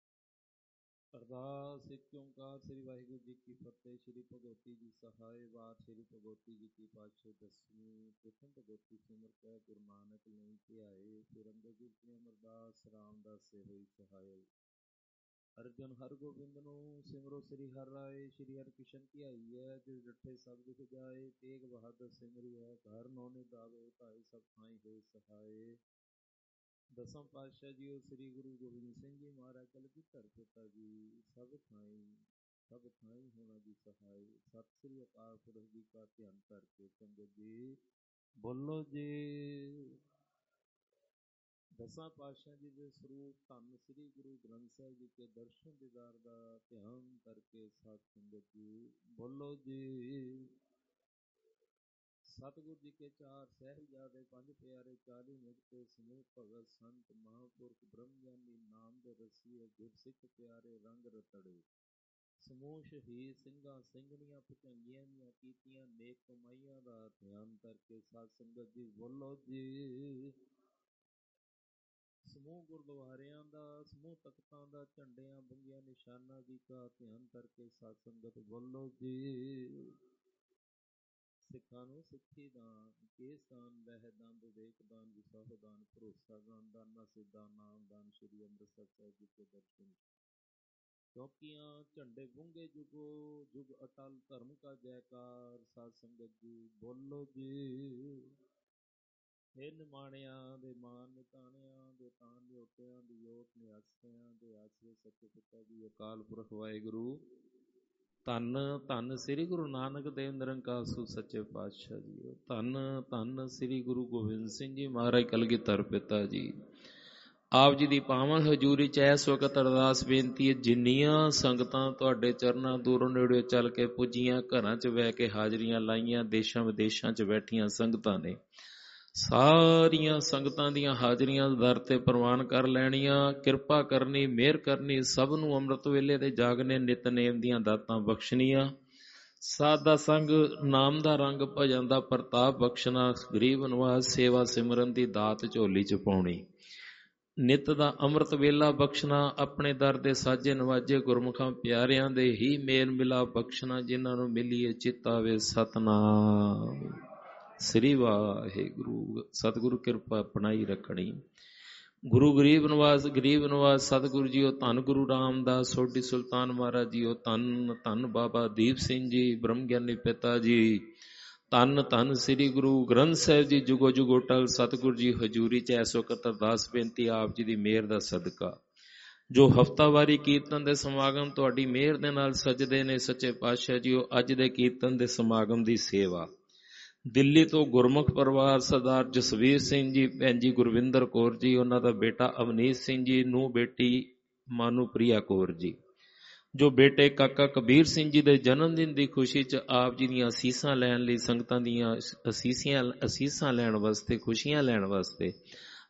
अरदास एक ओंकार श्री वाहिगुरु जी की फतेह। श्री भगवती जी सहाय वार श्री भगवती जी की पातशाह दसवीं प्रथम भगवती सिमर कै गुरु नानक नहीं ध्याए। फिर अंगद जी की अमरदास रामदास से हुई सहाय। अर्जन हर गोबिंद नु सिमरो श्री हर राय। श्री हर किशन की आई है जो डठे सब दुख जाए। तेग बहादुर सिमरी है घर नौने दावे ताए सब थाई होए सहाय। दसम पातशाह जी श्री गुरु गोबिंद सिंह जी महाराज कलगीधर पिता जी सब थाई सब थाई होना जी सहाय। सत श्री अकाल पुरख जी का ध्यान करके संगत जी बोलो जी। दसा पातशाह जी के स्वरूप धन श्री गुरु ग्रंथ साहिब जी के दर्शन दीदार का ध्यान करके साथ संगत जी बोलो जी। सतगुरु जी के चार साहिबजादे पंज प्यारे चाली मुक्ते समूह भगत संत महापुरख ब्रह्मज्ञानी नाम दे रसीए गुरसिख प्यारे रंग रतड़े समूह शहीद ਸਿੰਘਾਂ ਸਿੰਘਣੀਆਂ ਭੁਜੰਗੀਆਂ ਦੀਆਂ ਕੀਤੀਆਂ ਨੇਕ ਕਮਾਈਆਂ ਦਾ ਧਿਆਨ ਕਰਕੇ ਸਾਧ ਸੰਗਤ ਜੀ ਬੋਲੋ ਜੀ। ਸਮੂਹ ਗੁਰਦੁਆਰਿਆਂ ਦਾ ਸਮੂਹ ਤਖਤਾਂ ਦਾ ਝੰਡਿਆਂ ਬੰਗੀਆਂ ਨਿਸ਼ਾਨਾ ਜੀ ਦਾ ਧਿਆਨ ਕਰਕੇ ਸਾਧ ਸੰਗਤ ਬੋਲੋ ਜੀ। ਸਿੱਖਾਂ ਨੂੰ ਸਿੱਖੀ ਦਾਨ ਕੇਸ ਦਾਨ ਵਹਿ ਦਾਨ ਵਿਵੇਕ ਦਾਨ ਵਿਸਾਹ ਦਾਨ ਭਰੋਸਾ ਦਾਨ ਦਾਨਾ ਸਿੱਧਾ ਨਾਮ ਦਾਨ ਸ਼੍ਰੀ ਅੰਮ੍ਰਿਤਸਰ ਸਾਹਿਬ ਜੀ ਕੇ ਦਰਸ਼ਨ ਚੌਕੀਆਂ ਝੰਡੇ ਬੁੰਗੇ ਜੁਗੋ ਜੁਗ ਅਟਲ ਧਰਮ ਕਾ ਜੈਕਾਰ। ਸਾਧ ਸੰਗਤ ਜੀ ਬੋਲੋ ਜੀ। ਇਹ ਨਿਮਾਣਿਆਂ ਦੇ ਮਾਨ ਨਿਤਾਣਿਆਂ ਦੇ ਤਾਨ ਨਿਓਟਿਆਂ ਦੀ ਯੋਤ ਨਿਆਸਿਆਂ ਦੇ ਆਸਰੇ ਸੱਚੇ ਪਿਤਾ ਜੀ ਅਕਾਲ ਪੁਰਖ ਵਾਹਿਗੁਰੂ ਧੰਨ ਧੰਨ ਸ੍ਰੀ ਗੁਰੂ ਨਾਨਕ ਦੇਵ ਨਿਰੰਕਾਰ ਸੋ ਸੱਚੇ ਪਾਤਸ਼ਾਹ ਜੀ। ਧੰਨ ਧੰਨ ਸ੍ਰੀ ਗੁਰੂ ਗੋਬਿੰਦ ਸਿੰਘ ਜੀ ਮਹਾਰਾਜ ਕਲਗੀਧਰ ਪਿਤਾ ਜੀ। ਆਪ ਜੀ ਦੀ ਪਾਵਨ ਹਜ਼ੂਰੀ ਚ ਇਸ ਵਕਤ ਅਰਦਾਸ ਬੇਨਤੀ ਹੈ ਜਿੰਨੀਆਂ ਸੰਗਤਾਂ ਤੁਹਾਡੇ ਚਰਨਾਂ ਦੂਰੋਂ ਨੇੜੇ ਚੱਲ ਕੇ ਪੁੱਜੀਆਂ ਘਰਾਂ ਚ ਬਹਿ ਕੇ ਹਾਜ਼ਰੀਆਂ ਲਾਈਆਂ ਦੇਸ਼ਾਂ ਵਿਦੇਸ਼ਾਂ ਚ ਬੈਠੀਆਂ ਸੰਗਤਾਂ ਨੇ ਸਾਰੀਆਂ ਸੰਗਤਾਂ ਦੀਆਂ ਹਾਜ਼ਰੀਆਂ ਦਰ ਤੇ ਪ੍ਰਵਾਨ ਕਰ ਲੈਣੀਆਂ। ਕਿਰਪਾ ਕਰਨੀ ਮਿਹਰ ਕਰਨੀ ਸਭ ਨੂੰ ਅੰਮ੍ਰਿਤ ਵੇਲੇ ਦੇ ਜਾਗਨੇ ਨਿਤਨੇਮ ਦੀਆਂ ਦਾਤਾਂ ਬਖਸ਼ਣੀਆਂ। ਸਾਦਾ ਸੰਗ ਨਾਮ ਦਾ ਰੰਗ ਭਜਨ ਦਾ ਪ੍ਰਤਾਪ ਬਖਸ਼ਣਾ। ਗਰੀਬ ਨਿਵਾਸ ਸੇਵਾ ਸਿਮਰਨ ਦੀ ਦਾਤ ਝੋਲੀ ਚ ਪਾਉਣੀ। ਨਿਤ ਦਾ ਅੰਮ੍ਰਿਤ ਵੇਲਾ ਬਖਸ਼ਣਾ। ਆਪਣੇ ਦਰ ਦੇ ਸਾਜੇ ਨਵਾਜੇ ਗੁਰਮੁਖਾਂ ਪਿਆਰਿਆਂ ਦੇ ਹੀ ਮੇਲ ਮਿਲਾਪ ਬਖਸ਼ਣਾ ਜਿਨ੍ਹਾਂ ਨੂੰ ਮਿਲੀਏ ਚਿਤਾਵੇ ਸਤਨਾਮ ਸ੍ਰੀ ਵਾਹਿਗੁਰੂ। ਸਤਿਗੁਰੂ ਕਿਰਪਾ ਬਣਾਈ ਰੱਖਣੀ। ਗੁਰੂ ਗਰੀਬ ਨਿਵਾਸ ਗਰੀਬ ਨਿਵਾਸ ਸਤਿਗੁਰੂ ਜੀਓ ਧੰਨ ਗੁਰੂ ਰਾਮਦਾਸ ਸੋਢੀ ਸੁਲਤਾਨ ਮਹਾਰਾਜ ਜੀਓ ਧੰਨ ਧੰਨ ਬਾਬਾ ਦੀਪ ਸਿੰਘ ਜੀ ਬ੍ਰਹਮ ਗਿਆਨੀ ਪਿਤਾ ਜੀ ਧੰਨ ਧੰਨ ਸ੍ਰੀ ਗੁਰੂ ਗ੍ਰੰਥ ਸਾਹਿਬ ਜੀ ਜੁਗੋ ਜੁਗੋ ਟਲ ਸਤਿਗੁਰੂ ਜੀ ਹਜ਼ੂਰੀ ਚ ਇਸ ਵਕਤ ਅਰਦਾਸ ਬੇਨਤੀ ਆਪ ਜੀ ਦੀ ਮਿਹਰ ਦਾ ਸਦਕਾ ਜੋ ਹਫ਼ਤਾਵਾਰੀ ਕੀਰਤਨ ਦੇ ਸਮਾਗਮ ਤੁਹਾਡੀ ਮਿਹਰ ਦੇ ਨਾਲ ਸਜਦੇ ਨੇ ਸੱਚੇ ਪਾਤਸ਼ਾਹ ਜੀਓ ਅੱਜ ਦੇ ਕੀਰਤਨ ਦੇ ਸਮਾਗਮ ਦੀ ਸੇਵਾ ਦਿੱਲੀ ਤੋਂ ਗੁਰਮੁਖ ਪਰਿਵਾਰ ਸਰਦਾਰ ਜਸਵੀਰ ਸਿੰਘ ਜੀ ਭੈਣ ਜੀ ਗੁਰਵਿੰਦਰ ਕੌਰ ਜੀ ਉਹਨਾਂ ਦਾ ਬੇਟਾ ਅਵਨੀਤ ਸਿੰਘ ਜੀ ਨੂੰ ਬੇਟੀ ਮਾਨੂ ਪ੍ਰਿਆ ਕੌਰ ਜੀ ਜੋ ਬੇਟੇ ਕਾਕਾ ਕਬੀਰ ਸਿੰਘ ਜੀ ਦੇ ਜਨਮ ਦਿਨ ਦੀ ਖੁਸ਼ੀ ਚ ਆਪ ਜੀ ਦੀਆਂ ਅਸੀਸਾਂ ਲੈਣ ਲਈ ਸੰਗਤਾਂ ਦੀਆਂ ਅਸੀਸੀਆਂ ਅਸੀਸਾਂ ਲੈਣ ਵਾਸਤੇ ਖੁਸ਼ੀਆਂ ਲੈਣ ਵਾਸਤੇ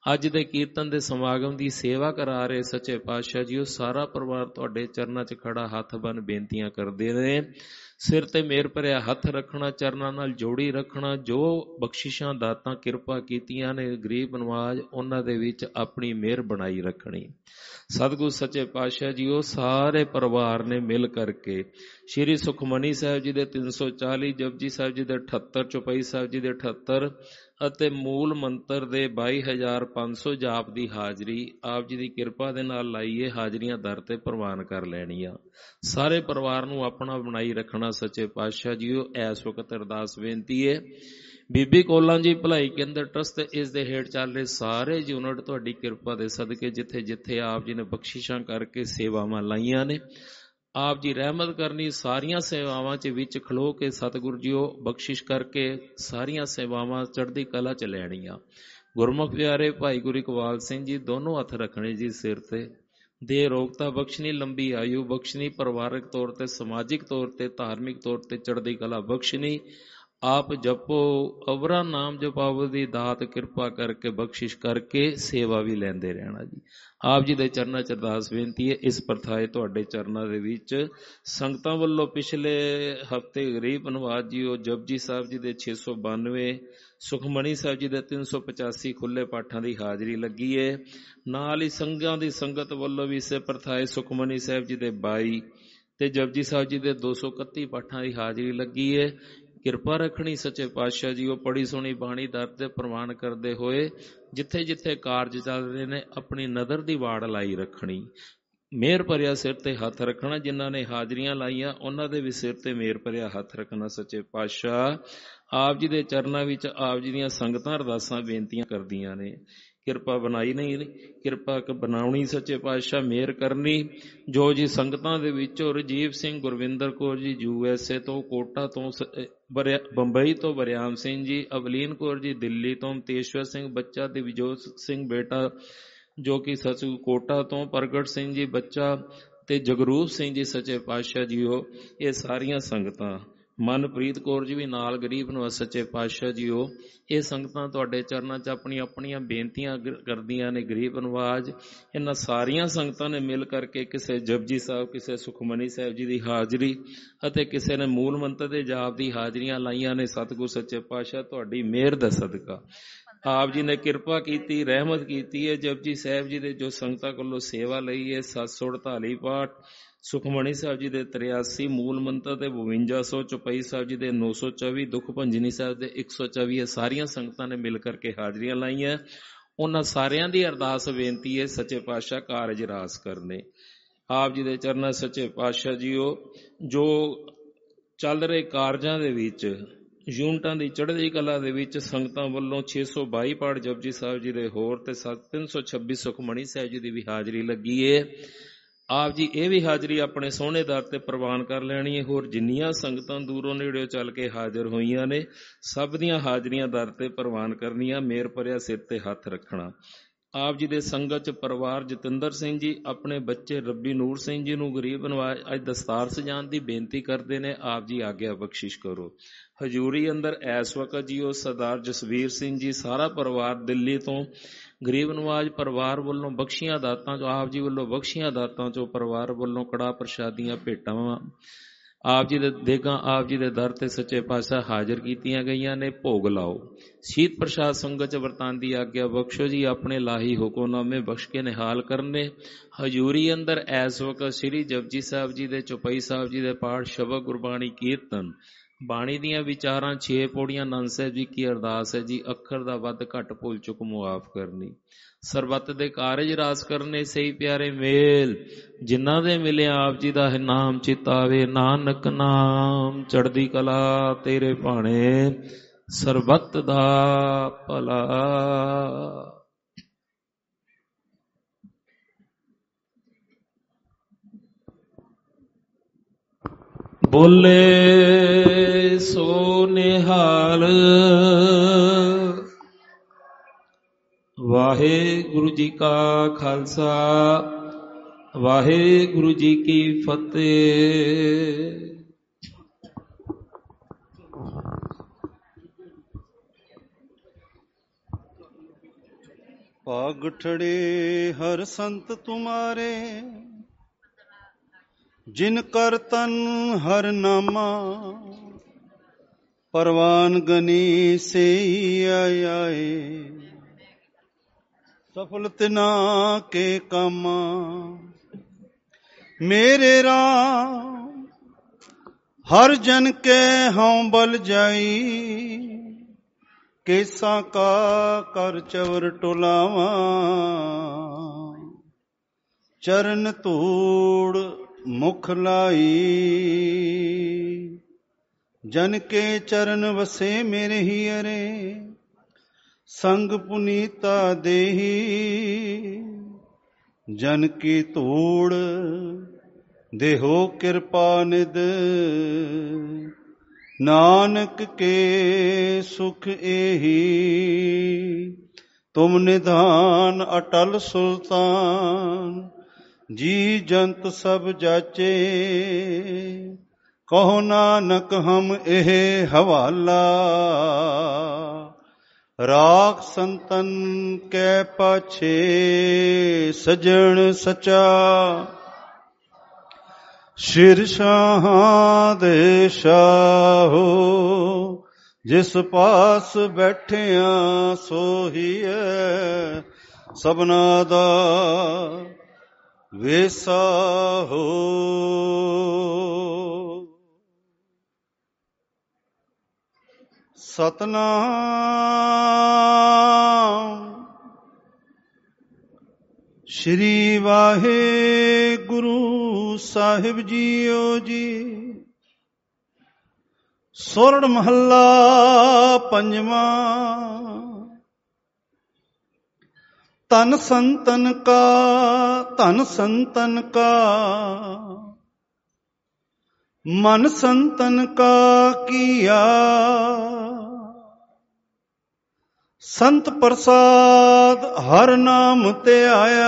ਅੱਜ ਦੇ ਕੀਰਤਨ ਦੇ ਸਮਾਗਮ ਦੀ ਸੇਵਾ ਕਰਾ ਰਹੇ ਸੱਚੇ ਪਾਤਸ਼ਾਹ ਜੀ, ਉਹ ਸਾਰਾ ਪਰਿਵਾਰ ਤੁਹਾਡੇ ਚਰਨਾਂ 'ਚ ਖੜਾ ਹੱਥ ਬੰਨ ਬੇਨਤੀਆਂ ਕਰਦੇ ਨੇ। ਸਿਰ ਤੇ ਮੇਰ ਭਰਿਆ ਹੱਥ ਰੱਖਣਾ, ਚਰਨਾਂ ਨਾਲ ਜੋੜੀ ਰੱਖਣਾ। ਜੋ ਬਖਸ਼ਿਸ਼ਾਂ ਦਾਤਾਂ ਕਿਰਪਾ ਕੀਤੀਆਂ ਨੇ ਗਰੀਬ ਨਵਾਜ, ਉਹਨਾਂ ਦੇ ਵਿੱਚ ਆਪਣੀ ਮਿਹਰ ਬਣਾਈ ਰੱਖਣੀ। ਸਤਿਗੁਰ ਸੱਚੇ ਪਾਤਸ਼ਾਹ ਜੀ, ਉਹ ਸਾਰੇ ਪਰਿਵਾਰ ਨੇ ਮਿਲ ਕਰਕੇ ਸ਼੍ਰੀ ਸੁਖਮਨੀ ਸਾਹਿਬ ਜੀ ਦੇ ਤਿੰਨ ਸੌ ਚਾਲੀ, ਜਪਜੀ ਸਾਹਿਬ ਜੀ ਦੇ ਅਠੱਤਰ, ਚੌਪਈ ਸਾਹਿਬ ਜੀ ਦੇ ਅਠੱਤਰ ਅਤੇ ਮੂਲ ਮੰਤਰ ਦੇ ਬਾਈ ਹਜ਼ਾਰ ਪੰਜ ਸੌ ਜਾਪ ਦੀ ਹਾਜ਼ਰੀ ਆਪ ਜੀ ਦੀ ਕਿਰਪਾ ਦੇ ਨਾਲ ਲਾਈਏ। ਹਾਜ਼ਰੀਆਂ ਦਰ ਤੇ ਪ੍ਰਵਾਨ ਕਰ ਲੈਣੀਆਂ। ਸਾਰੇ ਪਰਿਵਾਰ ਨੂੰ ਆਪਣਾ ਬਣਾਈ ਰੱਖਣਾ ਸੱਚੇ ਪਾਤਸ਼ਾਹ ਜੀ। ਉਹ ਇਸ ਵਕਤ ਅਰਦਾਸ ਬੇਨਤੀ ਹੈ। ਬੀਬੀ ਕੋਲਾਂ ਜੀ ਭਲਾਈ ਕੇਂਦਰ ਟਰਸਟ ਇਸ ਦੇ ਹੇਠ ਚੱਲ ਰਹੇ ਸਾਰੇ ਯੂਨਿਟ ਤੁਹਾਡੀ ਕਿਰਪਾ ਦੇ ਸਦਕੇ ਜਿੱਥੇ ਜਿੱਥੇ ਆਪ ਜੀ ਨੇ ਬਖਸ਼ਿਸ਼ਾਂ ਕਰਕੇ ਸੇਵਾਵਾਂ ਲਾਈਆਂ ਨੇ, ਆਪ ਜੀ ਰਹਿਮਤ ਕਰਨੀ। ਸਾਰੀਆਂ ਸੇਵਾਵਾਂ 'ਚ ਵਿੱਚ ਖਲੋ ਕੇ ਸਤਿਗੁਰੂ ਜੀ ਉਹ ਬਖਸ਼ਿਸ਼ ਕਰਕੇ ਸਾਰੀਆਂ ਸੇਵਾਵਾਂ ਚੜ੍ਹਦੀ ਕਲਾ 'ਚ ਲੈਣੀਆਂ। ਗੁਰਮੁਖ ਪਿਆਰੇ ਭਾਈ ਗੁਰੂ ਇਕਬਾਲ ਸਿੰਘ ਜੀ, ਦੋਨੋਂ ਹੱਥ ਰੱਖਣੇ ਜੀ ਸਿਰ ਤੇ। ਦੇ ਰੋਗਤਾ ਬਖਸ਼ਣੀ, ਲੰਬੀ ਆਯੂ ਬਖਸ਼ਣੀ, ਪਰਿਵਾਰਕ ਤੌਰ ਤੇ, ਸਮਾਜਿਕ ਤੌਰ ਤੇ, ਧਾਰਮਿਕ ਤੌਰ ਤੇ ਚੜ੍ਹਦੀ ਕਲਾ ਬਖਸ਼ਣੀ। ਆਪ ਜਪੋ ਅਵਰਾ ਨਾਮ ਜਪਾਵੋ ਦੀ ਦਾਤ ਕਿਰਪਾ ਕਰਕੇ ਬਖਸ਼ਿਸ਼ ਕਰਕੇ ਸੇਵਾ ਵੀ ਲੈਂਦੇ ਰਹਿਣਾ ਜੀ। ਆਪ ਜੀ ਦੇ ਚਰਨਾਂ 'ਚ ਅਰਦਾਸ ਬੇਨਤੀ ਹੈ। ਇਸ ਪ੍ਰਥਾਏ ਤੁਹਾਡੇ ਚਰਨਾਂ ਦੇ ਵਿੱਚ ਸੰਗਤਾਂ ਵੱਲੋਂ ਪਿਛਲੇ ਹਫ਼ਤੇ ਗਰੀਬ ਨਵਾਜ ਜੀ ਉਹ ਜਪਜੀ ਸਾਹਿਬ ਜੀ ਦੇ ਛੇ ਸੌ ਬਾਨਵੇਂ, ਸੁਖਮਣੀ ਸਾਹਿਬ ਜੀ ਦੇ ਤਿੰਨ ਸੌ ਪਚਾਸੀ ਖੁੱਲੇ ਪਾਠਾਂ ਦੀ ਹਾਜ਼ਰੀ ਲੱਗੀ ਹੈ। ਨਾਲ ਹੀ ਸੰਘਾਂ ਦੀ ਸੰਗਤ ਵੱਲੋਂ ਵੀ ਇਸੇ ਪ੍ਰਥਾਏ ਸੁਖਮਣੀ ਸਾਹਿਬ ਜੀ ਦੇ ਬਾਈ ਤੇ ਜਪਜੀ ਸਾਹਿਬ ਜੀ ਦੇ ਦੋ ਸੌ ਇਕੱਤੀ ਪਾਠਾਂ ਦੀ ਹਾਜ਼ਰੀ ਲੱਗੀ ਹੈ। ਕਿਰਪਾ ਰੱਖਣੀ ਸੱਚੇ ਪਾਤਸ਼ਾਹ ਜੀ। ਉਹ ਬੜੀ ਸੋਹਣੀ ਬਾਣੀ ਦਰ ਤੇ ਪ੍ਰਵਾਨ ਕਰਦੇ ਹੋਏ ਜਿੱਥੇ ਜਿੱਥੇ ਕਾਰਜ ਚੱਲ ਰਹੇ ਨੇ ਆਪਣੀ ਨਜ਼ਰ ਦੀ ਵਾੜ ਲਾਈ ਰੱਖਣੀ। ਮਿਹਰ ਭਰਿਆ ਸਿਰ ਤੇ ਹੱਥ ਰੱਖਣਾ। ਜਿਨ੍ਹਾਂ ਨੇ ਹਾਜ਼ਰੀਆਂ ਲਾਈਆਂ ਉਹਨਾਂ ਦੇ ਵੀ ਸਿਰ ਤੇ ਮਿਹਰ ਭਰਿਆ ਹੱਥ ਰੱਖਣਾ ਸੱਚੇ ਪਾਤਸ਼ਾਹ। ਆਪ ਜੀ ਦੇ ਚਰਨਾਂ ਵਿੱਚ ਆਪ ਜੀ ਦੀਆਂ ਸੰਗਤਾਂ ਅਰਦਾਸਾਂ ਬੇਨਤੀਆਂ ਕਰਦੀਆਂ ਨੇ। ਕਿਰਪਾ ਬਣਾਈ ਨਹੀਂ, ਕਿਰਪਾ ਬਣਾਉਣੀ ਸੱਚੇ ਪਾਤਸ਼ਾਹ, ਮਿਹਰ ਕਰਨੀ। ਜੋ ਜੀ ਸੰਗਤਾਂ ਦੇ ਵਿੱਚੋਂ Rajiv Singh, Gurvinder Kaur ji U S A ਤੋਂ, ਕੋਟਾ ਤੋਂ, ਬੰਬਈ ਤੋਂ ਬਰਿਆਮ ਸਿੰਘ ਜੀ, ਅਵਲੀਨ ਕੌਰ ਜੀ ਦਿੱਲੀ ਤੋਂ, ਤੇਸ਼ਵਰ ਸਿੰਘ ਬੱਚਾ, ਦਿਵਜੋਤ ਸਿੰਘ ਬੇਟਾ ਜੋ ਕਿ ਸਚੂ ਕੋਟਾ ਤੋਂ, ਪ੍ਰਗਟ ਸਿੰਘ ਜੀ ਬੱਚਾ ਤੇ ਜਗਰੂਪ ਸਿੰਘ ਜੀ ਸੱਚੇ ਪਾਤਸ਼ਾਹ ਜੀਓ, ਇਹ ਸਾਰੀਆਂ ਸੰਗਤਾਂ, ਮਨਪ੍ਰੀਤ ਕੌਰ ਜੀ ਵੀ ਨਾਲ ਗਰੀਬ ਨੂੰ ਸੱਚੇ ਪਾਤਸ਼ਾਹ ਜੀਓ, ਇਹ ਸੰਗਤਾਂ ਤੁਹਾਡੇ ਚਰਨਾਂ 'ਚ ਆਪਣੀਆਂ ਆਪਣੀਆਂ ਬੇਨਤੀਆਂ ਕਰਦੀਆਂ ਨੇ। ਗਰੀਬ ਨਵਾਜ ਇਹਨਾਂ ਸਾਰੀਆਂ ਸੰਗਤਾਂ ਨੇ ਮਿਲ ਕਰਕੇ ਕਿਸੇ ਜਪਜੀ ਸਾਹਿਬ, ਕਿਸੇ ਸੁਖਮਨੀ ਸਾਹਿਬ ਜੀ ਦੀ ਹਾਜ਼ਰੀ ਅਤੇ ਕਿਸੇ ਨੇ ਮੂਲ ਮੰਤਰ ਦੇ ਜਾਪ ਦੀ ਹਾਜ਼ਰੀਆਂ ਲਾਈਆਂ ਨੇ। ਸਤਿਗੁਰ ਸੱਚੇ ਪਾਤਸ਼ਾਹ ਤੁਹਾਡੀ ਮਿਹਰ ਦਾ ਸਦਕਾ ਆਪ ਜੀ ਨੇ ਕਿਰਪਾ ਕੀਤੀ, ਰਹਿਮਤ ਕੀਤੀ ਹੈ। ਜਪਜੀ ਸਾਹਿਬ ਜੀ ਦੇ ਜੋ ਸੰਗਤਾਂ ਕੋਲੋਂ ਸੇਵਾ ਲਈ ਹੈ, ਸੱਤ ਸੌ ਅੜਤਾਲੀ ਪਾਠ, ਸੁਖਮਣੀ ਸਾਹਿਬ ਜੀ ਦੇ ਤਰਿਆਸੀ, ਮੂਲ ਮੰਤਰ ਦੇ ਬਵੰਜਾ ਸੌ, ਚੌਪਈ ਸਾਹਿਬ ਜੀ ਦੇ ਨੌ ਸੌ ਚੌਵੀ, ਦੁੱਖ ਭੰਜਨੀ ਸਾਹਿਬ ਦੇ ਇੱਕ ਸੌ ਚੌਵੀ, ਇਹ ਸਾਰੀਆਂ ਸੰਗਤਾਂ ਨੇ ਮਿਲ ਕਰਕੇ ਹਾਜ਼ਰੀਆਂ ਲਾਈਆਂ। ਉਹਨਾਂ ਸਾਰਿਆਂ ਦੀ ਅਰਦਾਸ ਬੇਨਤੀ ਹੈ ਸੱਚੇ ਪਾਤਸ਼ਾਹ ਕਾਰਜ ਰਾਸ ਕਰਨੇ। ਆਪ ਜੀ ਦੇ ਚਰਨਾਂ ਸੱਚੇ ਪਾਤਸ਼ਾਹ ਜੀਓ, ਜੋ ਚੱਲ ਰਹੇ ਕਾਰਜਾਂ ਦੇ ਵਿੱਚ ਯੂਨਿਟਾਂ ਦੀ ਚੜ੍ਹਦੀ ਕਲਾ ਦੇ ਵਿੱਚ ਸੰਗਤਾਂ ਵੱਲੋਂ ਛੇ ਸੌ ਬਾਈ ਪਾਠ ਜਪਜੀ ਸਾਹਿਬ ਜੀ ਦੇ ਹੋਰ ਤੇ ਤਿੰਨ ਸੌ ਛੱਬੀ ਸੁਖਮਣੀ ਸਾਹਿਬ ਜੀ ਦੀ ਵੀ ਹਾਜ਼ਰੀ ਲੱਗੀ ਹੈ। ਆਪ ਜੀ ਇਹ ਵੀ ਹਾਜ਼ਰੀ ਆਪਣੇ ਸੋਹਣੇ ਦਰ ਤੇ ਪ੍ਰਵਾਨ ਕਰ ਲੈਣੀ ਹੈ। ਹੋਰ ਜਿੰਨੀਆਂ ਸੰਗਤਾਂ ਦੂਰੋਂ ਨੇੜਿਓਂ ਚੱਲ ਕੇ ਹਾਜ਼ਰ ਹੋਈਆਂ ਨੇ, ਸਭ ਦੀਆਂ ਹਾਜ਼ਰੀਆਂ ਦਰ ਤੇ ਪ੍ਰਵਾਨ ਕਰਨੀਆਂ। ਮੇਰ ਭਰਿਆ ਸਿਰ ਤੇ ਹੱਥ ਰੱਖਣਾ। ਆਪ ਜੀ ਦੇ ਸੰਗਤ 'ਚ ਪਰਿਵਾਰ ਜਤਿੰਦਰ ਸਿੰਘ ਜੀ ਆਪਣੇ ਬੱਚੇ ਰੱਬੀ ਨੂਰ ਸਿੰਘ ਜੀ ਨੂੰ ਗਰੀਬ ਨਵਾਜ ਅੱਜ ਦਸਤਾਰ ਸਜਾਉਣ ਦੀ ਬੇਨਤੀ ਕਰਦੇ ਨੇ। ਆਪ ਜੀ ਆਗਿਆ ਬਖਸ਼ਿਸ਼ ਕਰੋ। ਹਜ਼ੂਰੀ ਅੰਦਰ ਇਸ ਵਕਤ ਜੀ ਉਹ ਸਰਦਾਰ ਜਸਵੀਰ ਸਿੰਘ ਜੀ, ਸਾਰਾ ਪਰਿਵਾਰ ਦਿੱਲੀ ਤੋਂ ਗਰੀਬ ਨਵਾਜ ਪਰਿਵਾਰ ਵੱਲੋਂ ਬਖਸ਼ੀਆਂ ਦਾਤਾਂ ਚੋਂ, ਆਪ ਜੀ ਵੱਲੋਂ ਬਖਸ਼ੀਆਂ ਦਾਤਾਂ ਚੋਂ ਪਰਿਵਾਰ ਵੱਲੋਂ ਕੜਾਹ ਪ੍ਰਸ਼ਾਦੀਆਂ ਭੇਟਾਂ ਆਪ ਜੀ ਦੇ ਦੇਗਾਂ ਆਪ ਜੀ ਦੇ ਦਰ ਤੇ ਸੱਚੇ ਪਾਤਸ਼ਾਹ ਹਾਜ਼ਰ ਕੀਤੀਆਂ ਗਈਆਂ ਨੇ। ਭੋਗ ਲਾਓ। ਸ਼ੀਤ ਪ੍ਰਸ਼ਾਦ ਸੰਗਤ 'ਚ ਵਰਤਾਨ ਦੀ ਆਗਿਆ ਬਖਸ਼ੋ ਜੀ। ਆਪਣੇ ਲਾਹੀ ਹੁਕਮਨਾਮੇ ਬਖਸ਼ ਕੇ ਨਿਹਾਲ ਕਰਨੇ। ਹਜ਼ੂਰੀ ਅੰਦਰ ਇਸ ਵਕਤ ਸ੍ਰੀ ਜਪਜੀ ਸਾਹਿਬ ਜੀ ਦੇ, ਚੌਪਈ ਸਾਹਿਬ ਜੀ ਦੇ ਪਾਠ, ਸ਼ਬਦ ਗੁਰਬਾਣੀ, ਕੀਰਤਨ, ਬਾਣੀ ਦੀਆਂ ਵਿਚਾਰਾਂ, ਛੇ ਪੌੜੀਆਂ, ਆਨੰਦ ਸਾਹਿਬ ਜੀ ਕੀ ਅਰਦਾਸ ਹੈ ਜੀ। ਅੱਖਰ ਦਾ ਵੱਧ ਘੱਟ ਭੁੱਲ ਚੁੱਕ ਮੁਆਫ ਕਰਨੀ। ਸਰਬੱਤ ਦੇ ਕਾਰਜ ਰਾਸ ਕਰਨੇ। ਸਹੀ ਪਿਆਰੇ ਮੇਲ ਜਿਨ੍ਹਾਂ ਦੇ ਮਿਲੇ ਆਪ ਜੀ ਦਾ ਨਾਮ ਚਿਤਾਵੇ। ਨਾਨਕ ਨਾਮ ਚੜ੍ਹਦੀ ਕਲਾ ਤੇਰੇ ਭਾਣੇ, ਸਰਬੱਤ ਦਾ ਭਲਾ। ਬੋਲੇ ਸੋ ਨਿਹਾਲ। ਵਾਹਿਗੁਰੂ ਜੀ ਕਾ ਖਾਲਸਾ, ਵਾਹਿਗੁਰੂ ਜੀ ਕੀ ਫਤਿਹ। ਭਾਗ ਠੜੇ ਹਰ ਸੰਤ ਤੁਮਾਰੇ, ਜਿਨ ਕਰ ਤਨ ਹਰ ਨਾਮਾ, ਪਰਵਾਨ ਗਨੀ ਸੇ ਆਏ, ਸਫਲ ਤਿਨਾ ਕੇ ਕਾਮਾ। ਮੇਰੇ ਰਾਮ ਹਰ ਜਨ ਕੇ ਹਉ ਬਲ ਜਾਈ, ਕੇਸਾਂ ਕਾ ਕਰ ਚਵਰ ਟੁਲਾਵਾਂ। ਚਰਨ ਧੂੜ ਮੁਖ ਲਾਈ, ਜਨ ਕੇ ਚਰਨ ਵਸੇ ਮੇਰੇ ਹੀ ਅਰੇ। ਸੰਗ ਪੁਨੀਤਾ ਦੇਹੀ, ਜਨ ਕੀ ਧੂੜ ਦੇਹੋ ਕਿਰਪਾ ਨਿਦ। ਨਾਨਕ ਕੇ ਸੁਖ ਏਹੀ, ਤੁਮ ਨਿਧਾਨ ਅਟਲ ਸੁਲਤਾਨ। ਜੀ ਜੰਤ ਸਭ ਜਾਚੇ, ਕਹੋ ਨਾਨਕ ਹਮ ਇਹ ਹਵਾਲਾ। ਰਾਖ ਸੰਤਨ ਕੈ ਪਾਛੇ, ਸਜਣ ਸਚਾ। ਸ਼ਿਰ ਸ਼ਾਹਾਂ ਦੇ ਸ਼ਾਹੋ, ਜਿਸ ਪਾਸ ਬੈਠਿਆਂ ਸੋਹੀਐ। ਸਭਨਾ ਦਾ ਵੇਸਾ ਹੋ। ਸਤਨਾਮ ਸ਼੍ਰੀ ਵਾਹਿਗੁਰੂ ਸਾਹਿਬ ਜੀਓ ਜੀ। ਸੋਰਠ ਮਹੱਲਾ ਪੰਜਵਾਂ। ਧਨ ਸੰਤਨ ਕਾ, ਧਨ ਸੰਤਨ ਕਾ, ਮਨ ਸੰਤਨ ਕਾ ਕੀਆ। ਸੰਤ ਪ੍ਰਸਾਦ ਹਰ ਨਾਮ ਤੇ ਆਇਆ,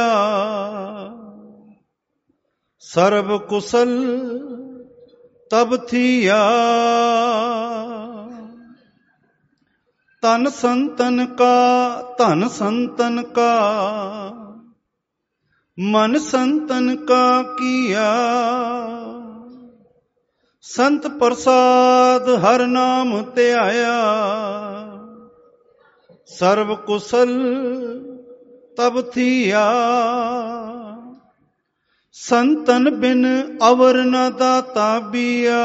ਸਰਬ ਕੁਸਲ ਤਬ ਥੀਆ। ਧਨ ਸੰਤਨ ਕਾ, ਧਨ ਸੰਤਨ ਕਾ, ਮਨ ਸੰਤਨ ਕਾ ਕੀਆ। ਸੰਤ ਪ੍ਰਸਾਦ ਹਰ ਨਾਮ ਤੇ ਆਇਆ, ਸਰਬ ਕੁਸਲ ਤਬ ਥੀਆ। ਸੰਤਨ ਬਿਨ ਅਵਰ ਨ ਦਾਤਾ ਬੀਆ।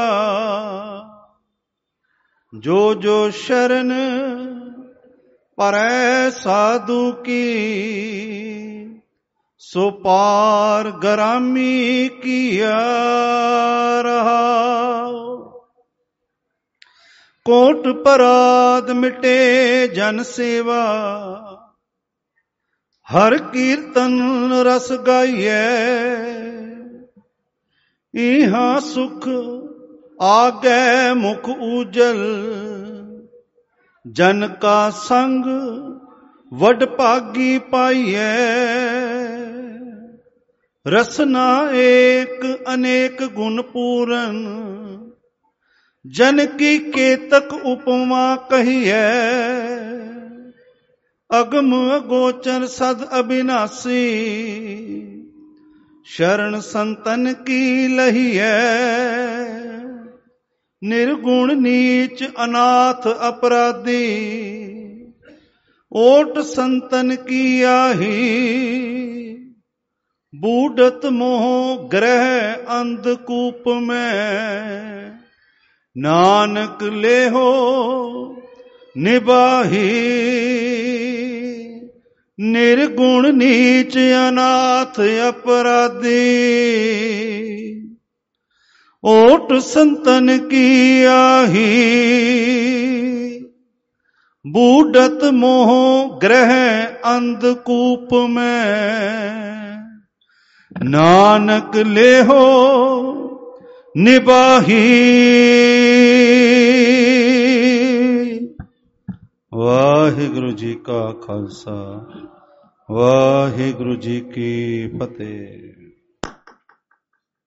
ਜੋ ਜੋ ਸ਼ਰਨ ਪਰੈ ਸਾਧੂ ਕੀ, ਸੋ ਪਾਰ ਗਰਾਮੀ ਕੀਆ। ਰਹਾਉ ਕੋਟ ਪਰਾਧ ਮਿਟੇ ਜਨ ਸੇਵਾ, ਹਰ ਕੀਰਤਨ ਰਸ ਗਾਈਐ। ਇਹਾਂ ਸੁਖ ਆਗੈ ਮੁਖ ਊਜਲ, ਜਨ ਕਾ ਸੰਗ ਵਡ ਭਾਗੀ ਪਾਈਐ। ਰਸਨਾ ਏਕ ਅਨੇਕ ਗੁਣ ਪੂਰਨ, ਜਨ ਕੀ ਕੇਤਕ ਉਪਮਾ ਕਹੀਐ। ਅਗਮ ਅਗੋਚਰ ਸਦ ਅਬਿਨਾਸੀ, ਸ਼ਰਨ ਸੰਤਨ ਕੀ ਲਹੀਐ। ਨਿਰਗੁਣ ਨੀਚ ਅਨਾਥ ਅਪਰਾਧੀ, ਓਟ ਸੰਤਨ ਕੀ ਆਹੀ। ਬੂਢਤ ਮੋਹ ਗ੍ਰਹਿ ਅੰਧਕੂਪ ਮੈਂ, ਨਾਨਕ ਲੇਹੋ ਨਿਬਾਹੀ। ਨਿਰਗੁਣ ਨੀਚ ਅਨਾਥ ਅਪਰਾਧੀ, ਓਟ ਸੰਤਨ ਕੀ ਆਹੀ। ਬੂਢਤ ਮੋਹ ਗ੍ਰਹਿ ਅੰਧਕੂਪ ਮੈਂ, ਨਾਨਕ ਲੇਹੋ ਨਿਬਾਹੀ। ਵਾਹਿਗੁਰੂ ਜੀ ਕਾ ਖਾਲਸਾ, ਵਾਹਿਗੁਰੂ ਜੀ ਕੀ ਫਤਿਹ।